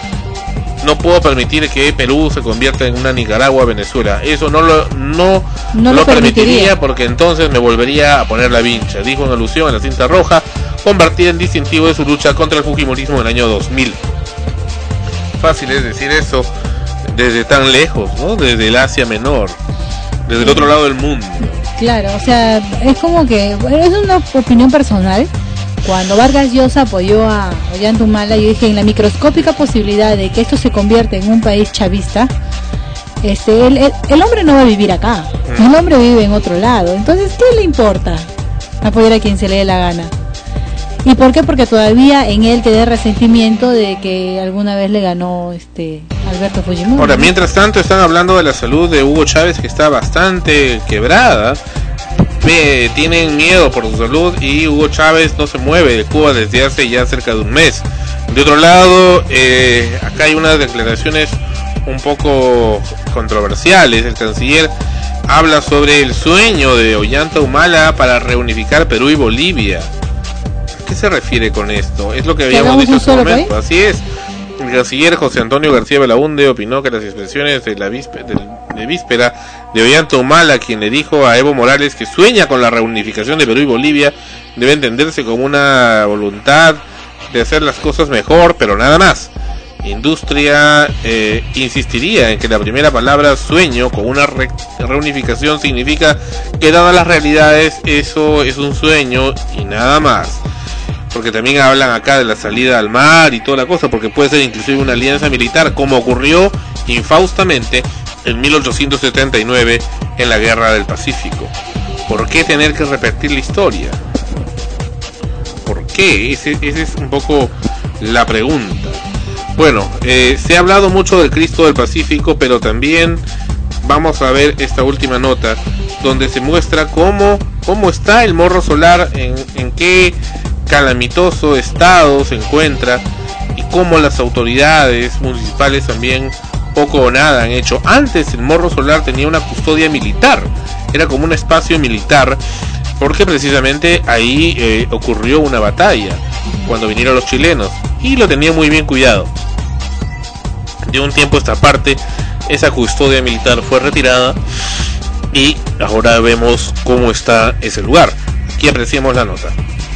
No puedo permitir que Perú se convierta en una Nicaragua o Venezuela. Eso no lo no, No lo lo permitiría, permitiría. porque entonces me volvería a poner la vincha, dijo en alusión a la cinta roja convertida en distintivo de su lucha contra el fujimorismo en el año dos mil. fácil es decir eso desde tan lejos, ¿no? Desde el Asia Menor, desde el otro lado del mundo. Claro, o sea, es como que, es una opinión personal. Cuando Vargas Llosa apoyó a Ollanta Humala, yo dije, en la microscópica posibilidad de que esto se convierta en un país chavista, este, el, el, el hombre no va a vivir acá, mm. el hombre vive en otro lado. Entonces, ¿qué le importa apoyar a quien se le dé la gana? ¿Y por qué? Porque todavía en él queda resentimiento de que alguna vez le ganó este Alberto Fujimori. Ahora, mientras tanto, están hablando de la salud de Hugo Chávez, que está bastante quebrada. Ve, tienen miedo por su salud y Hugo Chávez no se mueve de Cuba desde hace ya cerca de un mes. De otro lado, eh, acá hay unas declaraciones un poco controversiales. El canciller habla sobre el sueño de Ollanta Humala para reunificar Perú y Bolivia. ¿A qué se refiere con esto? Es lo que habíamos dicho hace un momento. Así es. El canciller José Antonio García Belaúnde opinó que las expresiones de la víspera, de, de víspera de Ollanta Humala, quien le dijo a Evo Morales que sueña con la reunificación de Perú y Bolivia, debe entenderse como una voluntad de hacer las cosas mejor, pero nada más. Industria eh, insistiría en que la primera palabra sueño con una re reunificación significa que dadas las realidades eso es un sueño y nada más. Porque también hablan acá de la salida al mar y toda la cosa, porque puede ser inclusive una alianza militar, como ocurrió infaustamente en mil ochocientos setenta y nueve en la Guerra del Pacífico. ¿Por qué tener que repetir la historia? ¿Por qué? Ese, ese es un poco la pregunta. Bueno, eh, se ha hablado mucho del Cristo del Pacífico, pero también vamos a ver esta última nota, donde se muestra cómo, cómo está el Morro Solar, en, en qué calamitoso estado se encuentra y cómo las autoridades municipales también poco o nada han hecho. Antes el Morro Solar tenía una custodia militar, era como un espacio militar, porque precisamente ahí eh, ocurrió una batalla cuando vinieron los chilenos y lo tenía muy bien cuidado. De un tiempo a esta parte esa custodia militar fue retirada y ahora vemos cómo está ese lugar. Aquí apreciamos la nota.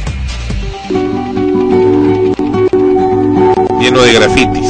Lleno de grafitis.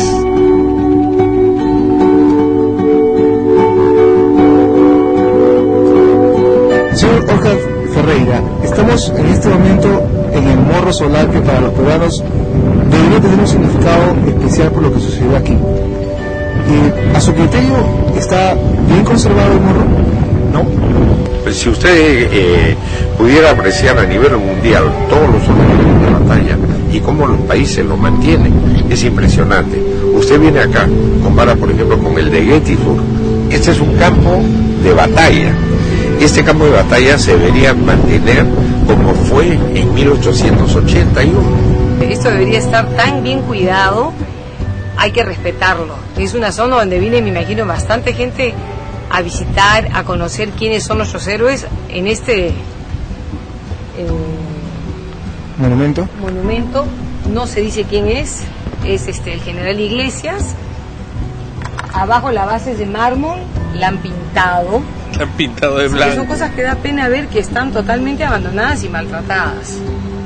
Señor Oscar Ferreira, estamos en este momento en el Morro Solar, que para los peruanos debería tener un significado especial por lo que sucedió aquí. Eh, ¿A su criterio está bien conservado el morro? No. Pues si usted eh, pudiera apreciar a nivel mundial todos los organismos de batalla y cómo los países lo mantienen, es impresionante. Usted viene acá, compara por ejemplo con el de Gettysburg. Este es un campo de batalla. Este campo de batalla se debería mantener como fue en mil ochocientos ochenta y uno. Esto debería estar tan bien cuidado, hay que respetarlo. Es una zona donde viene, me imagino, bastante gente a visitar, a conocer quiénes son nuestros héroes en este... Eh, monumento monumento no se dice quién es, es este el general Iglesias. Abajo la base es de mármol, la han pintado la han pintado de blanco. Son cosas que da pena ver, que están totalmente abandonadas y maltratadas.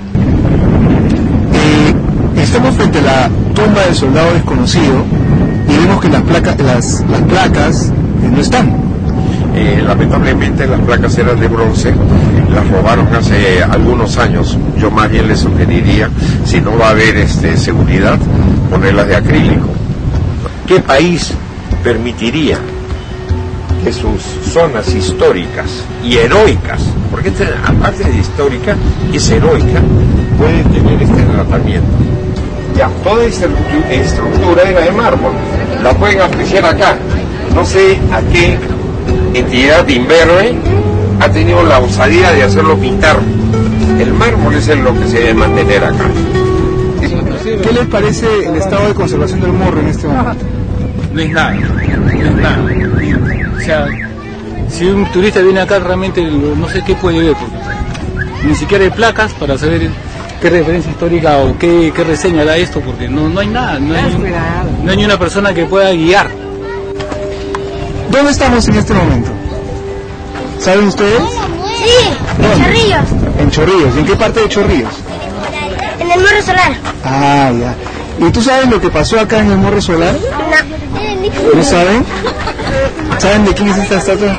Eh, estamos frente a la tumba del soldado desconocido y vemos que las placas las, las placas eh, no están. Eh, lamentablemente las placas eran de bronce, las robaron hace algunos años. Yo más bien les sugeriría, si no va a haber este, seguridad, ponerlas de acrílico. ¿Qué país permitiría que sus zonas históricas y heroicas, porque esta, aparte de histórica, es heroica, pueden tener este tratamiento? Ya, toda esta estructura era de mármol, la pueden apreciar acá. No sé a qué entidad imberbe ha tenido la osadía de hacerlo pintar. El mármol es lo que se debe mantener acá. ¿Qué les parece el estado de conservación del morro en este momento? No es nada, no es nada. O sea, si un turista viene acá realmente no sé qué puede ver, porque ni siquiera hay placas para saber qué referencia histórica o qué, qué reseña da esto, porque no, no hay nada, no hay, no hay ni una persona que pueda guiar. ¿Dónde estamos en este momento? ¿Saben ustedes? Sí, en Chorrillos. En Chorrillos. ¿En qué parte de Chorrillos? En el Morro Solar. Ah, ya. ¿Y tú sabes lo que pasó acá en el Morro Solar? No. ¿No saben? ¿Saben de quién es esta estatua?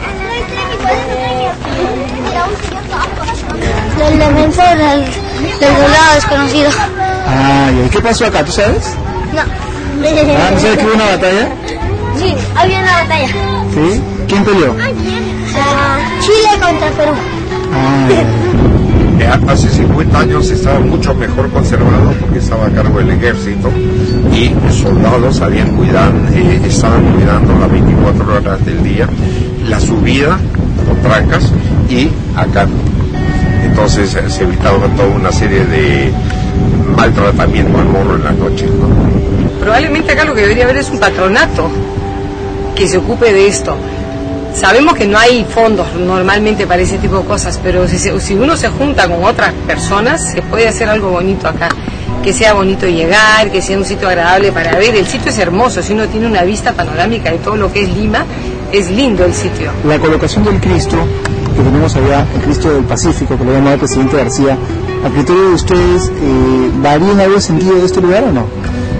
Del elemento del, del volado desconocido. Ah, ¿y qué pasó acá? ¿Tú sabes? No. Ah, ¿no sabes que hubo una batalla? Sí, había una batalla. ¿Sí? ¿Quién peleó? Uh, Chile contra Perú. Ah, hace cincuenta años estaba mucho mejor conservado porque estaba a cargo del ejército y los soldados habían cuidado, eh, estaban cuidando las veinticuatro horas del día la subida con trancas y acá. Entonces eh, se evitaba toda una serie de maltratamiento al morro en las noches, ¿no? Probablemente acá lo que debería haber es un patronato que se ocupe de esto. Sabemos que no hay fondos normalmente para ese tipo de cosas, pero si, si uno se junta con otras personas, se puede hacer algo bonito acá. Que sea bonito llegar, que sea un sitio agradable para ver. El sitio es hermoso, si uno tiene una vista panorámica de todo lo que es Lima, es lindo el sitio. La colocación del Cristo, que tenemos allá, el Cristo del Pacífico, que lo llamaba el presidente García, ¿a criterio de ustedes eh, varía en algo el sentido de este lugar o no?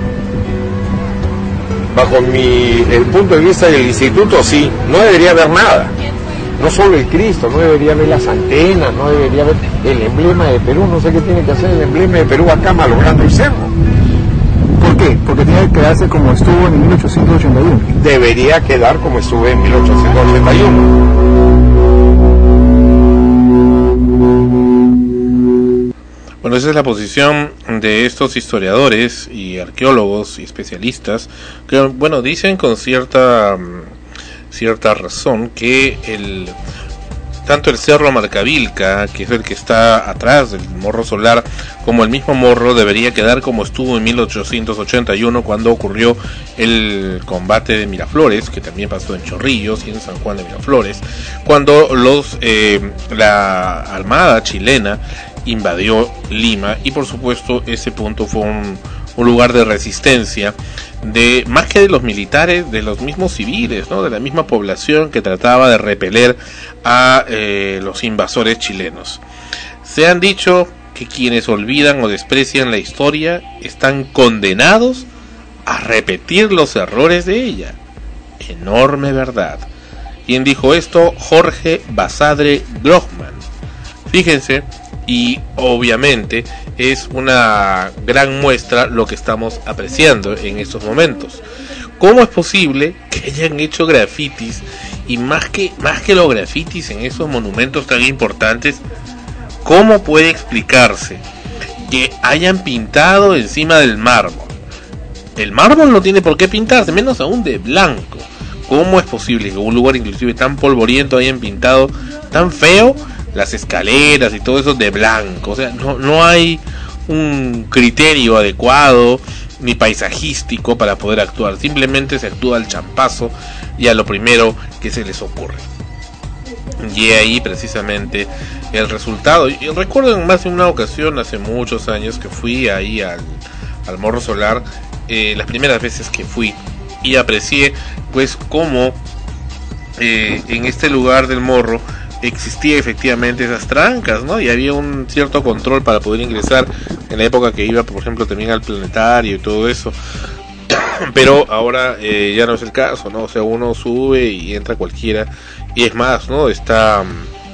Bajo mi, el punto de vista del instituto, sí, no debería haber nada. No solo el Cristo, no debería haber las antenas, no debería haber el emblema de Perú, no sé qué tiene que hacer el emblema de Perú acá malogrando el cerro. ¿Por qué? Porque tiene que quedarse como estuvo en mil ochocientos ochenta y uno. Debería quedar como estuvo en mil ochocientos ochenta y uno. Bueno, esa es la posición de estos historiadores y arqueólogos y especialistas que, bueno, dicen con cierta cierta razón que el tanto el Cerro Marcavilca, que es el que está atrás del Morro Solar, como el mismo morro debería quedar como estuvo en mil ochocientos ochenta y uno cuando ocurrió el combate de Miraflores, que también pasó en Chorrillos y en San Juan de Miraflores, cuando los eh, la Armada chilena invadió Lima, y por supuesto ese punto fue un, un lugar de resistencia de más que de los militares, de los mismos civiles, ¿no? De la misma población que trataba de repeler a eh, los invasores chilenos. Se han dicho que quienes olvidan o desprecian la historia están condenados a repetir los errores de ella. Enorme verdad. ¿Quién dijo esto? Jorge Basadre Grohman. Fíjense. Y obviamente es una gran muestra lo que estamos apreciando en estos momentos. ¿Cómo es posible que hayan hecho grafitis? Y más que, más que los grafitis en esos monumentos tan importantes, ¿cómo puede explicarse que hayan pintado encima del mármol? El mármol no tiene por qué pintarse, menos aún de blanco. ¿Cómo es posible que un lugar inclusive tan polvoriento hayan pintado tan feo las escaleras y todo eso de blanco? O sea, no, no hay un criterio adecuado ni paisajístico para poder actuar. Simplemente se actúa al champazo y a lo primero que se les ocurre. Y ahí precisamente el resultado. Y recuerdo en más de una ocasión, hace muchos años, que fui ahí al, al Morro Solar, eh, las primeras veces que fui, y aprecié pues cómo eh, en este lugar del Morro existía efectivamente esas trancas, ¿no? Y había un cierto control para poder ingresar en la época que iba, por ejemplo, también al planetario y todo eso. Pero ahora eh, ya no es el caso, ¿no? O sea, uno sube y entra cualquiera, y es más, ¿no? Está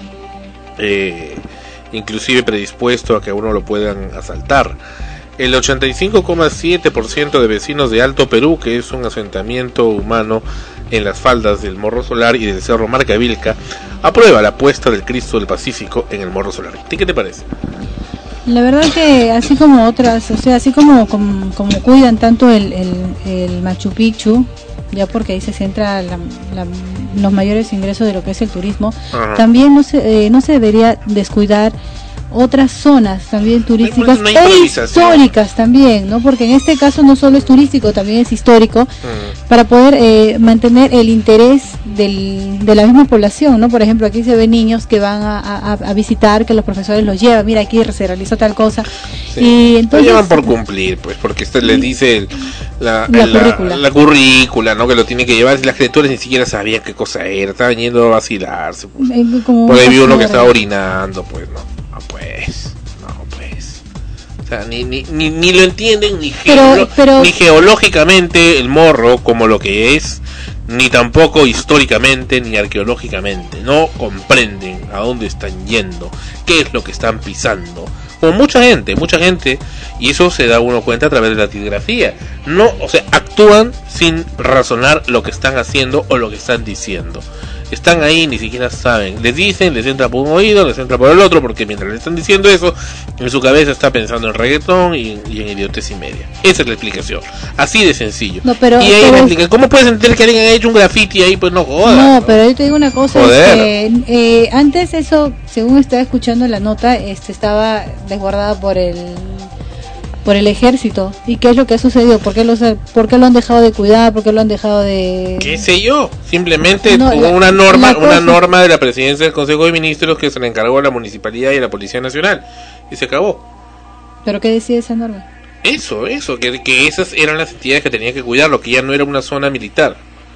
eh, inclusive predispuesto a que a uno lo puedan asaltar. El ochenta y cinco coma siete por ciento de vecinos de Alto Perú, que es un asentamiento humano en las faldas del Morro Solar y del Cerro Marcavilca, aprueba la puesta del Cristo del Pacífico en el Morro Solar. ¿A ti qué te parece? La verdad que así como otras, o sea, así como como, como cuidan tanto el, el, el Machu Picchu, ya porque ahí se centra la, la, los mayores ingresos de lo que es el turismo, ajá, también no se, eh, no se debería descuidar otras zonas también turísticas e históricas también, ¿no? Porque en este caso no solo es turístico, también es histórico, uh-huh, para poder eh, mantener el interés del, de la misma población, ¿no? Por ejemplo, aquí se ven niños que van a, a, a visitar, que los profesores los llevan, mira, aquí se realizó tal cosa, sí, y entonces lo llevan por cumplir, pues, porque esto les dice el, la, la, la, currícula. la currícula, ¿no? Que lo tiene que llevar, y las criaturas ni siquiera sabían qué cosa era, estaban yendo a vacilarse, pues. Por ahí vi uno que estaba orinando, pues, ¿no? Pues, no, pues. O sea, ni, ni, ni, ni lo entienden ni, pero, geolo- pero... ni geológicamente el morro como lo que es, ni tampoco históricamente ni arqueológicamente. No comprenden a dónde están yendo, qué es lo que están pisando. Como mucha gente, mucha gente, y eso se da uno cuenta a través de la tigrafía. No, o sea, actúan sin razonar lo que están haciendo o lo que están diciendo. Están ahí, ni siquiera saben. Les dicen, les entra por un oído, les entra por el otro, porque mientras les están diciendo eso, en su cabeza está pensando en reggaetón y, y en idiotez y media. Esa es la explicación. Así de sencillo. No, pero, y ahí pero me es... explica, ¿cómo puedes entender que alguien ha hecho un graffiti ahí? Pues no jodas. No, pero yo te digo una cosa, Joder. es que, eh, antes eso, según estaba escuchando la nota, este estaba desguardada por el por el ejército. ¿Y qué es lo que ha sucedido? ¿Por qué, los, ¿Por qué lo han dejado de cuidar? ¿Por qué lo han dejado de...? ¿Qué sé yo? Simplemente No, hubo la- una norma la cosa- una norma de la presidencia del Consejo de Ministros que se le encargó a la Municipalidad y a la Policía Nacional. Y se acabó. ¿Pero qué decide esa norma? Eso, eso, que, que esas eran las entidades que tenían que cuidarlo, que ya no era una zona militar.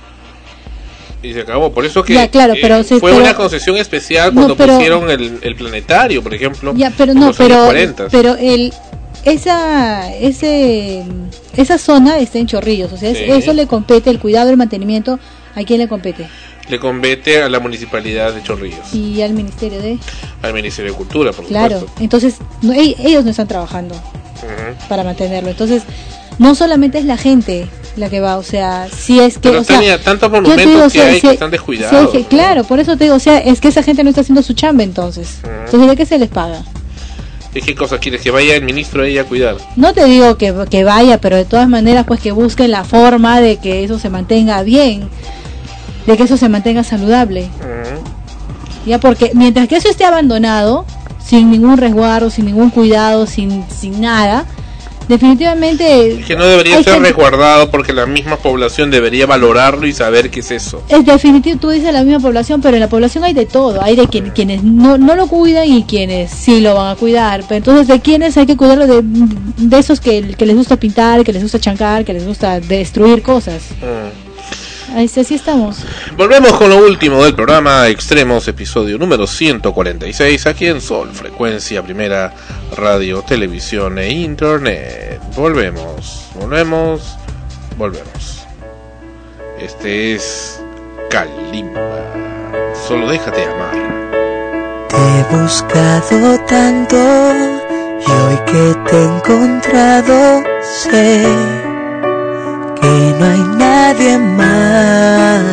Y se acabó. Por eso que Ya, claro, pero eh, sí, fue pero- una concesión especial No, cuando pero- pusieron el, el planetario, por ejemplo. Ya, pero en no, los años pero cuarenta. pero el esa ese esa zona está en Chorrillos, o sea, es- Sí. eso le compete el cuidado y el mantenimiento, ¿a quién le compete? Le compete a la Municipalidad de Chorrillos, Y al Ministerio de al Ministerio de Cultura, por Claro, supuesto. entonces no, e- ellos no están trabajando Ujú. para mantenerlo. Entonces, no solamente es la gente la que va, o sea, si es que, Pero o sea, Tania, tantos yo te monumentos digo, que si- hay si- que están si descuidados. hay que- claro, por eso te digo, o sea, es que esa gente no está haciendo su chamba entonces. Ujú. Entonces, ¿de qué se les paga? ¿Y qué cosa quieres? ¿Que vaya el ministro ahí a cuidar? No te digo que, que vaya, pero de todas maneras, pues que busquen la forma de que eso se mantenga bien, de que eso se mantenga saludable. Ya, porque mientras que eso esté abandonado, sin ningún resguardo, sin ningún cuidado, sin, sin nada, definitivamente Que no debería hay ser gente- resguardado porque la misma población debería valorarlo y saber qué es eso. es definitivo, tú dices la misma población, pero en la población hay de todo, hay de quien, quienes no, no lo cuidan y quienes sí lo van a cuidar, pero entonces de quienes hay que cuidarlo, de, de esos que, que les gusta pintar, que les gusta chancar, que les gusta destruir cosas. Mm. Ahí sí, así estamos. Volvemos con lo último del programa Extremos, episodio número ciento cuarenta y seis, aquí en Sol, frecuencia primera, radio, televisión e internet. Volvemos, volvemos, volvemos. Este es Kalimba. Solo déjate amar. Te he buscado tanto y hoy que te he encontrado sé que no hay nadie más.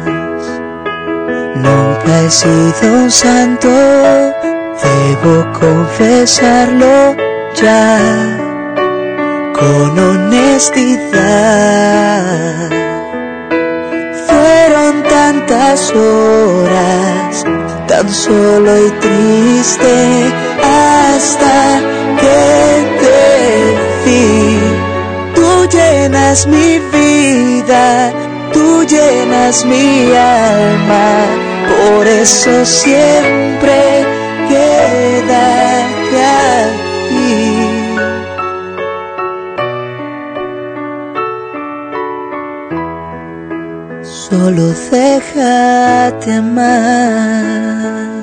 Nunca he sido un santo, debo confesarlo ya con honestidad. Fueron tantas horas tan solo y triste hasta que te vi. Tú llenas mi vida, tú llenas mi alma, por eso siempre quédate aquí. Solo déjate amar.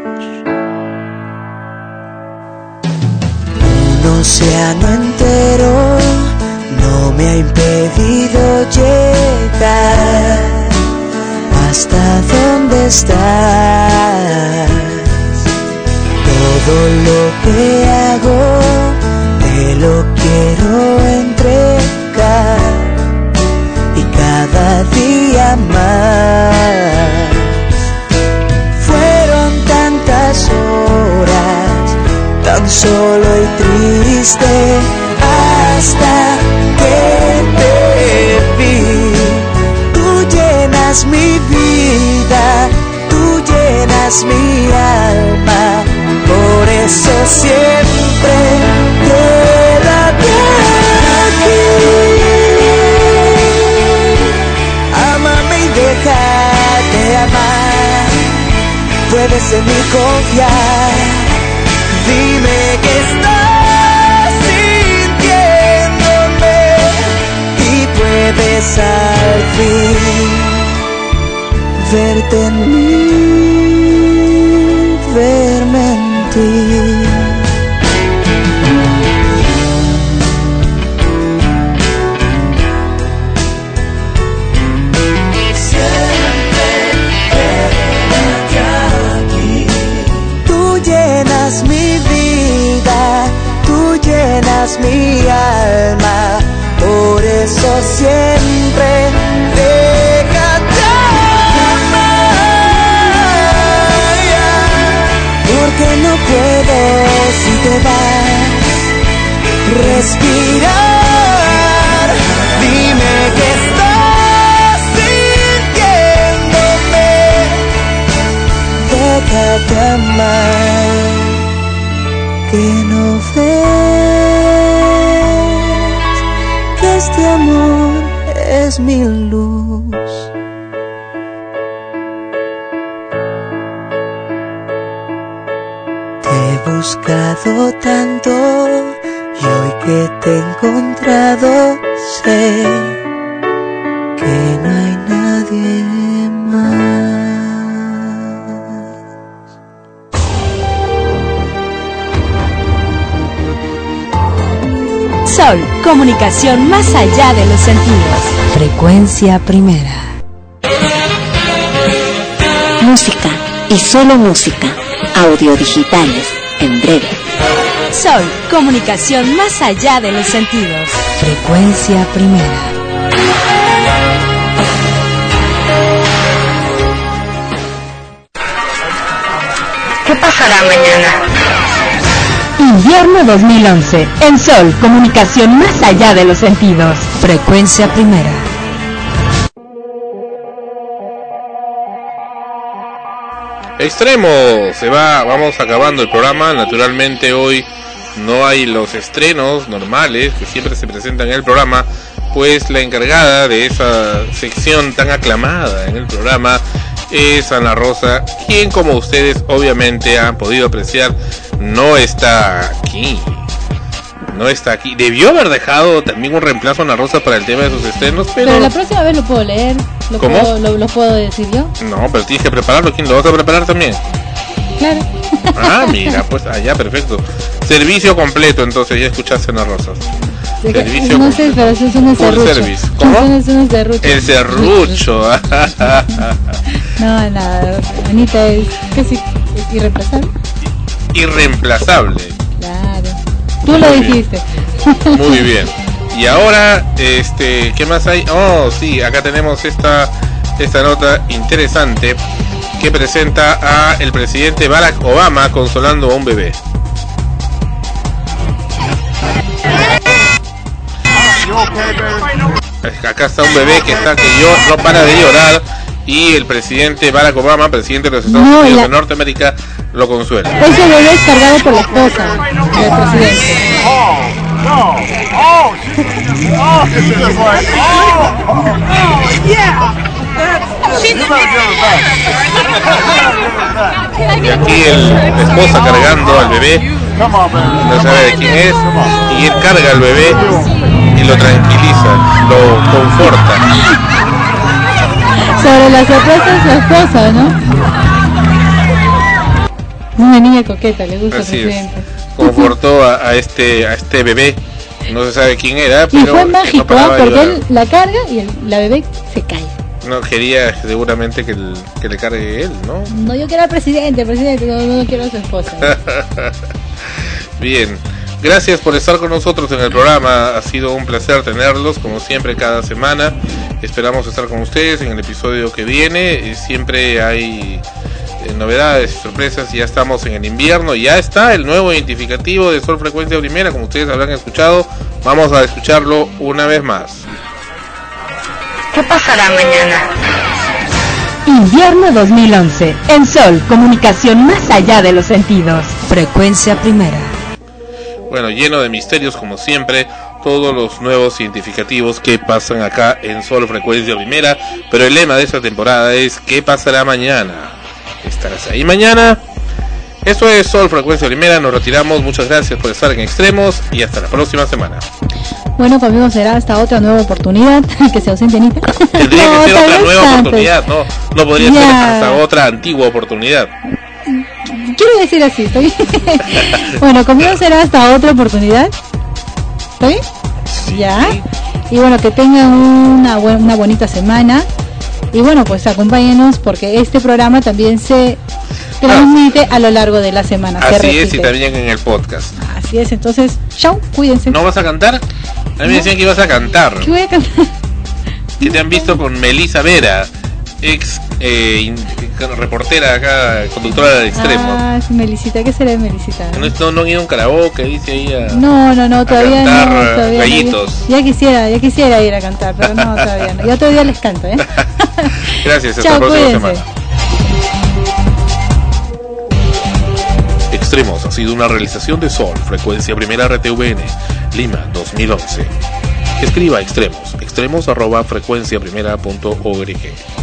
Un océano entero no me ha impedido llegar hasta donde estás. Todo lo que hago te lo quiero entregar y cada día más. Fueron tantas horas tan solo y triste hasta que te vi. Tú llenas mi vida, tú llenas mi alma, por eso siempre quédate aquí. Ámame y déjate amar, puedes en mí confiar. Dime que estás sintiéndome y puedes al fin verte en mí, verme en ti. es mi alma, por eso siempre déjate amar, porque no puedo si te vas respirar. Dime que estás sintiéndome, déjate amar, que no ves que este amor es mi luz. Te he buscado tanto y hoy que te he encontrado sé que no hay nadie más. Sol, comunicación más allá de los sentidos. Frecuencia primera. Música y solo música. Audio digitales en breve. Sol, comunicación más allá de los sentidos. Frecuencia primera. ¿Qué pasará mañana? Invierno dos mil once. En Sol, comunicación más allá de los sentidos. Frecuencia primera. Extremo, se va, vamos acabando el programa. Naturalmente hoy no hay los estrenos normales que siempre se presentan en el programa, pues la encargada de esa sección tan aclamada en el programa es Ana Rosa, quien, como ustedes obviamente han podido apreciar, no está aquí. No está aquí. Debió haber dejado también un reemplazo a Ana Rosa para el tema de sus estrenos, pero... Pero la próxima vez lo puedo leer. ¿Lo ¿Cómo? Puedo, lo, ¿Lo puedo decir yo? No, pero tienes que prepararlo. ¿Quién lo vas a preparar también? Claro. Ah, mira, pues allá, perfecto. Servicio completo, entonces, ya escuchaste a Ana Rosa. Servicio no sé, pero eso es un serrucho. service. ¿Cómo? Eso es un serrucho. El serrucho. No, nada. Anita es casi es irreemplazable. Irreemplazable. Claro. Tú lo dijiste. Muy bien. Y ahora, este, ¿qué más hay? Oh, sí, acá tenemos esta esta nota interesante que presenta a el presidente Barack Obama consolando a un bebé. Acá está un bebé que está que yo no para de llorar y el presidente Barack Obama, presidente de los Estados No, Unidos la- de Norteamérica, lo consuela. Ese bebé es cargado por la esposa del presidente. No. Oh, oh, this is like, oh, oh, yeah. Y aquí el, la esposa cargando al bebé, no sabe de quién es, y él carga al bebé y lo tranquiliza, lo conforta. Sobre la sorpresa es la esposa, ¿no? Una niña coqueta, le gusta al Así es. presidente. Confortó a, a este a este bebé, no se sabe quién era, Y pero fue no mágico, paraba ¿ah? de Porque llorar. él la carga y el, la bebé se cae. No quería seguramente que, el- que le cargue él, ¿no? No, yo quiero al presidente, presidente, no, no quiero a su esposa. Bien, gracias por estar con nosotros en el programa, ha sido un placer tenerlos como siempre cada semana. Esperamos estar con ustedes en el episodio que viene. Eh, siempre hay eh, novedades, sorpresas. Ya estamos en el invierno, ya está el nuevo identificativo de Sol Frecuencia Primera, como ustedes habrán escuchado. Vamos a escucharlo una vez más. ¿Qué pasará mañana? Invierno dos mil once. En Sol, comunicación más allá de los sentidos. Frecuencia primera. Bueno, lleno de misterios como siempre, todos los nuevos identificativos que pasan acá en Sol Frecuencia Primera, pero el lema de esta temporada es ¿qué pasará mañana? ¿Estarás ahí mañana? Esto es Sol Frecuencia Primera, nos retiramos, muchas gracias por estar en Extremos y hasta la próxima semana. Bueno, conmigo será hasta otra nueva oportunidad, que se ausente Anita. Tendría No, que ser tal otra vez nueva antes. oportunidad, no, no podría Ya. ser hasta otra antigua oportunidad. Quiero decir así, ¿está bien? Bueno, conmigo será hasta otra oportunidad. ¿Está bien? Ya. Y bueno, que tengan una, buen- una bonita semana. Y bueno, pues acompáñenos porque este programa también se transmite a lo largo de la semana. se Así es, y repite. también en el podcast. Así es, entonces Chau, cuídense. ¿No vas a cantar? A mí me No. decían que ibas a cantar. ¿Qué voy a cantar? Que te han visto con Melissa Vera, ex eh, in- reportera acá, conductora de Extremo. Ah, es Melisita, ¿qué será de Melisita? No, no, no han ido a un karaoke, dice ahí a... No, no, no, todavía cantar, no, todavía no. gallitos. Ya, ya quisiera, ya quisiera ir a cantar, pero no, todavía no. Ya otro día les canto, ¿eh? Gracias, hasta Chao, la próxima cuídense. semana. Extremos ha sido una realización de Sol, frecuencia primera R T V N, Lima dos mil once. Escriba Extremos, extremos arroba frecuencia primera punto org.